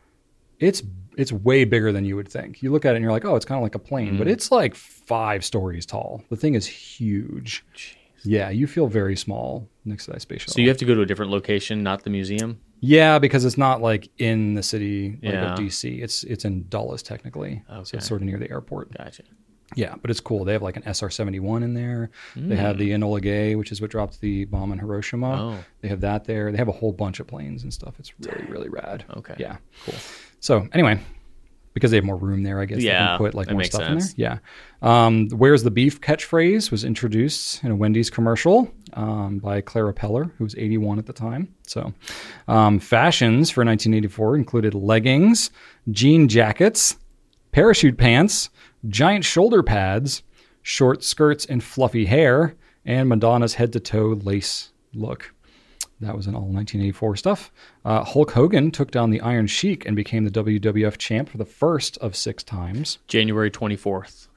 It's it's way bigger than you would think. You look at it and you're like, oh, it's kind of like a plane, Mm. but it's like five stories tall. The thing is huge. Jeez. Yeah, you feel very small next to that space shuttle. So you have to go to a different location, not the museum? Yeah, because it's not like in the city like Yeah. of D C. It's it's in Dulles technically, so Okay. it's sort of near the airport. Gotcha. Yeah, but it's cool. They have like an S R seventy-one in there. Mm. They have the Enola Gay, which is what dropped the bomb in Hiroshima. Oh. They have that there. They have a whole bunch of planes and stuff. It's really really rad. Okay. Yeah. Cool. So anyway, because they have more room there, I guess they Yeah, can put like that more makes stuff sense. in there. Yeah. Um, Where's the beef catchphrase was introduced in a Wendy's commercial um, by Clara Peller, who was eighty-one at the time. So um, fashions for nineteen eighty-four included leggings, jean jackets, parachute pants, giant shoulder pads, short skirts and fluffy hair, and Madonna's head-to-toe lace look. That was in all nineteen eighty-four stuff. Uh, Hulk Hogan took down the Iron Sheik and became the W W F champ for the first of six times. January twenty-fourth.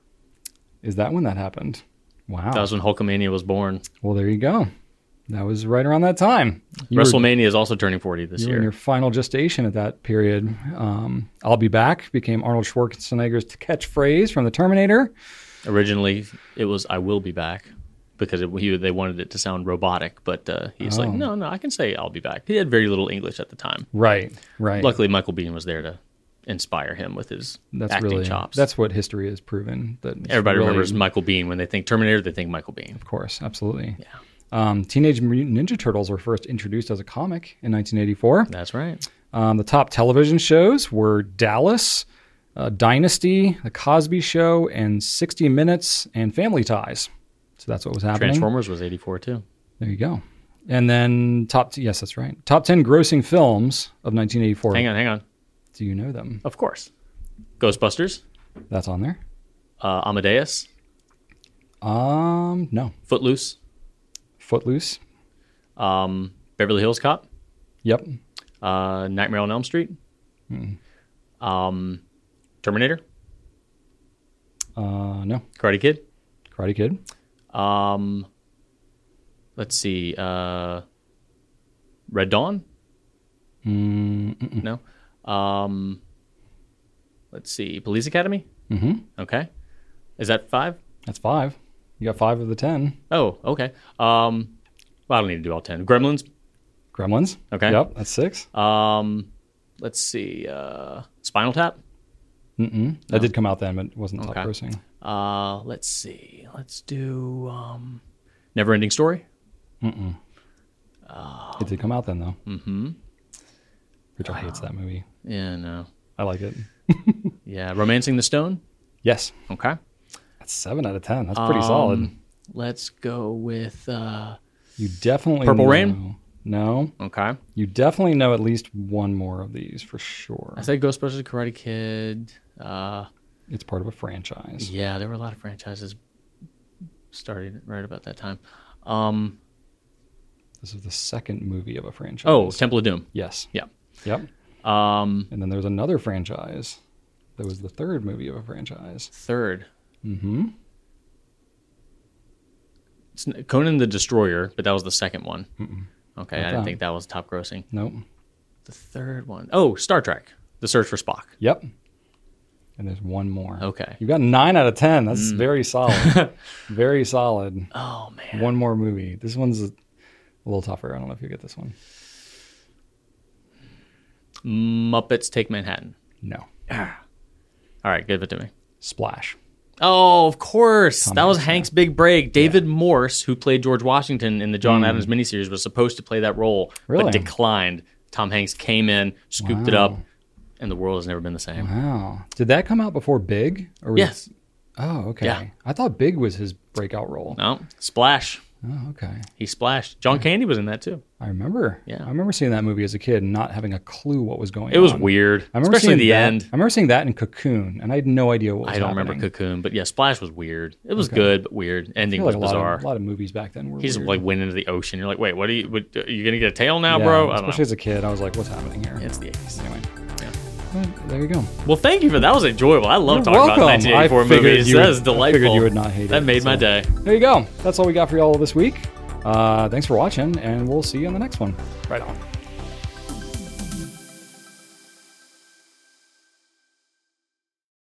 Is that when that happened? Wow. That was when Hulkamania was born. Well, there you go. That was right around that time. You were, WrestleMania is also turning forty this you were in year. your final gestation at that period. Um, I'll be back became Arnold Schwarzenegger's catchphrase from the Terminator. Originally, it was "I will be back" because it, he, they wanted it to sound robotic, but uh, he's like, Oh. "No, no, I can say I'll be back." He had very little English at the time. Right, right. Luckily, Michael Biehn was there to inspire him with his That's acting really chops. that's what history has proven. That it's Everybody really- remembers Michael Biehn when they think Terminator. They think Michael Biehn. Of course, absolutely. Yeah, Um, Teenage Mutant Ninja Turtles were first introduced as a comic in nineteen eighty-four. that's right. Um, the top television shows were Dallas, uh, Dynasty, The Cosby Show, and sixty minutes, and Family Ties. So that's what was happening. Transformers was eighty-four too. There you go. And then top, t- yes, that's right. Top ten grossing films of nineteen eighty-four. Hang on, hang on. Do you know them? Of course, Ghostbusters, That's on there. uh, Amadeus, Um, no. Footloose, Footloose. um, Beverly Hills Cop, Yep. uh, Nightmare on Elm Street, Hmm. um, Terminator, Uh, no. Karate Kid. Karate Kid. Um, let's see. Uh, Red Dawn. Mm, mm-mm. No. Um, let's see. Police Academy. Mm-hmm. Okay. Is that five? That's five. You got five of the ten. Oh, okay. Um, well, I don't need to do all ten. Gremlins. Gremlins. Okay. Yep. That's six. Um, let's see. Uh, Spinal Tap. Mm-mm. That did come out then, but it wasn't top Okay. grossing. Uh, let's see. Let's do um, Neverending Story. Mm-mm. It did come out then, though. Mm-hmm. Rachel hates that movie. Yeah, no. I like it. Yeah, Romancing the Stone. Yes. Okay. That's seven out of ten. That's pretty Um, solid. Let's go with. Uh, You definitely Purple know. Rain? No. okay. You definitely know at least one more of these for sure. I said Ghostbusters, Karate Kid. Uh, It's part of a franchise. yeah, there were a lot of franchises started right about that time. Um, This is the second movie of a franchise. oh, Temple of Doom. yes. Yeah. Yep. Um, And then there's another franchise that was the third movie of a franchise. third. Mm-hmm. It's n- Conan the Destroyer, but that was the second one. Mm-mm. Okay, Not I didn't that. think that was top grossing. Nope. The third one. Oh, Star Trek. The Search for Spock. Yep. And there's one more. Okay. You got nine out of ten. Mm. That's very solid. Very solid. Oh, man. One more movie. This one's a little tougher. I don't know if you get this one. Muppets Take Manhattan. No. All right, give it to me. Splash. Oh, of course. Tom that was Hanks, Hank's big break. David Morse, who played George Washington in the John Adams miniseries, was supposed to play that role, Really? but declined. Tom Hanks came in, scooped it up, Wow. and the world has never been the same. Wow. Did that come out before Big? Or was Yes. it- Oh, okay. Yeah. I thought Big was his breakout role. No, Splash. Oh, okay. He splashed. John Candy was in that too. I remember. Yeah. I remember seeing that movie as a kid and not having a clue what was going on. It was weird, I remember especially seeing the that, end. I remember seeing that in Cocoon, and I had no idea what was I don't happening. remember Cocoon, but yeah, Splash was weird. It was Okay. good, but weird. I Ending feel like was a lot, bizarre. of, a lot of movies back then were He just weird. like went into the ocean. You're like, wait, what are you? What, are you gonna get a tail now, Yeah, bro? I don't especially know. as a kid, I was like, what's happening here? It's the eighties. Anyway. Yeah. Well, there you go. Well, thank you for that. Was enjoyable. I love You're talking welcome. about nineteen eighty-four I figured movies. you That would- is I delightful. figured you would not hate it. That made my so. day. There you go. That's all we got for y'all this week. Uh, thanks for watching, and we'll see you on the next one. Right on.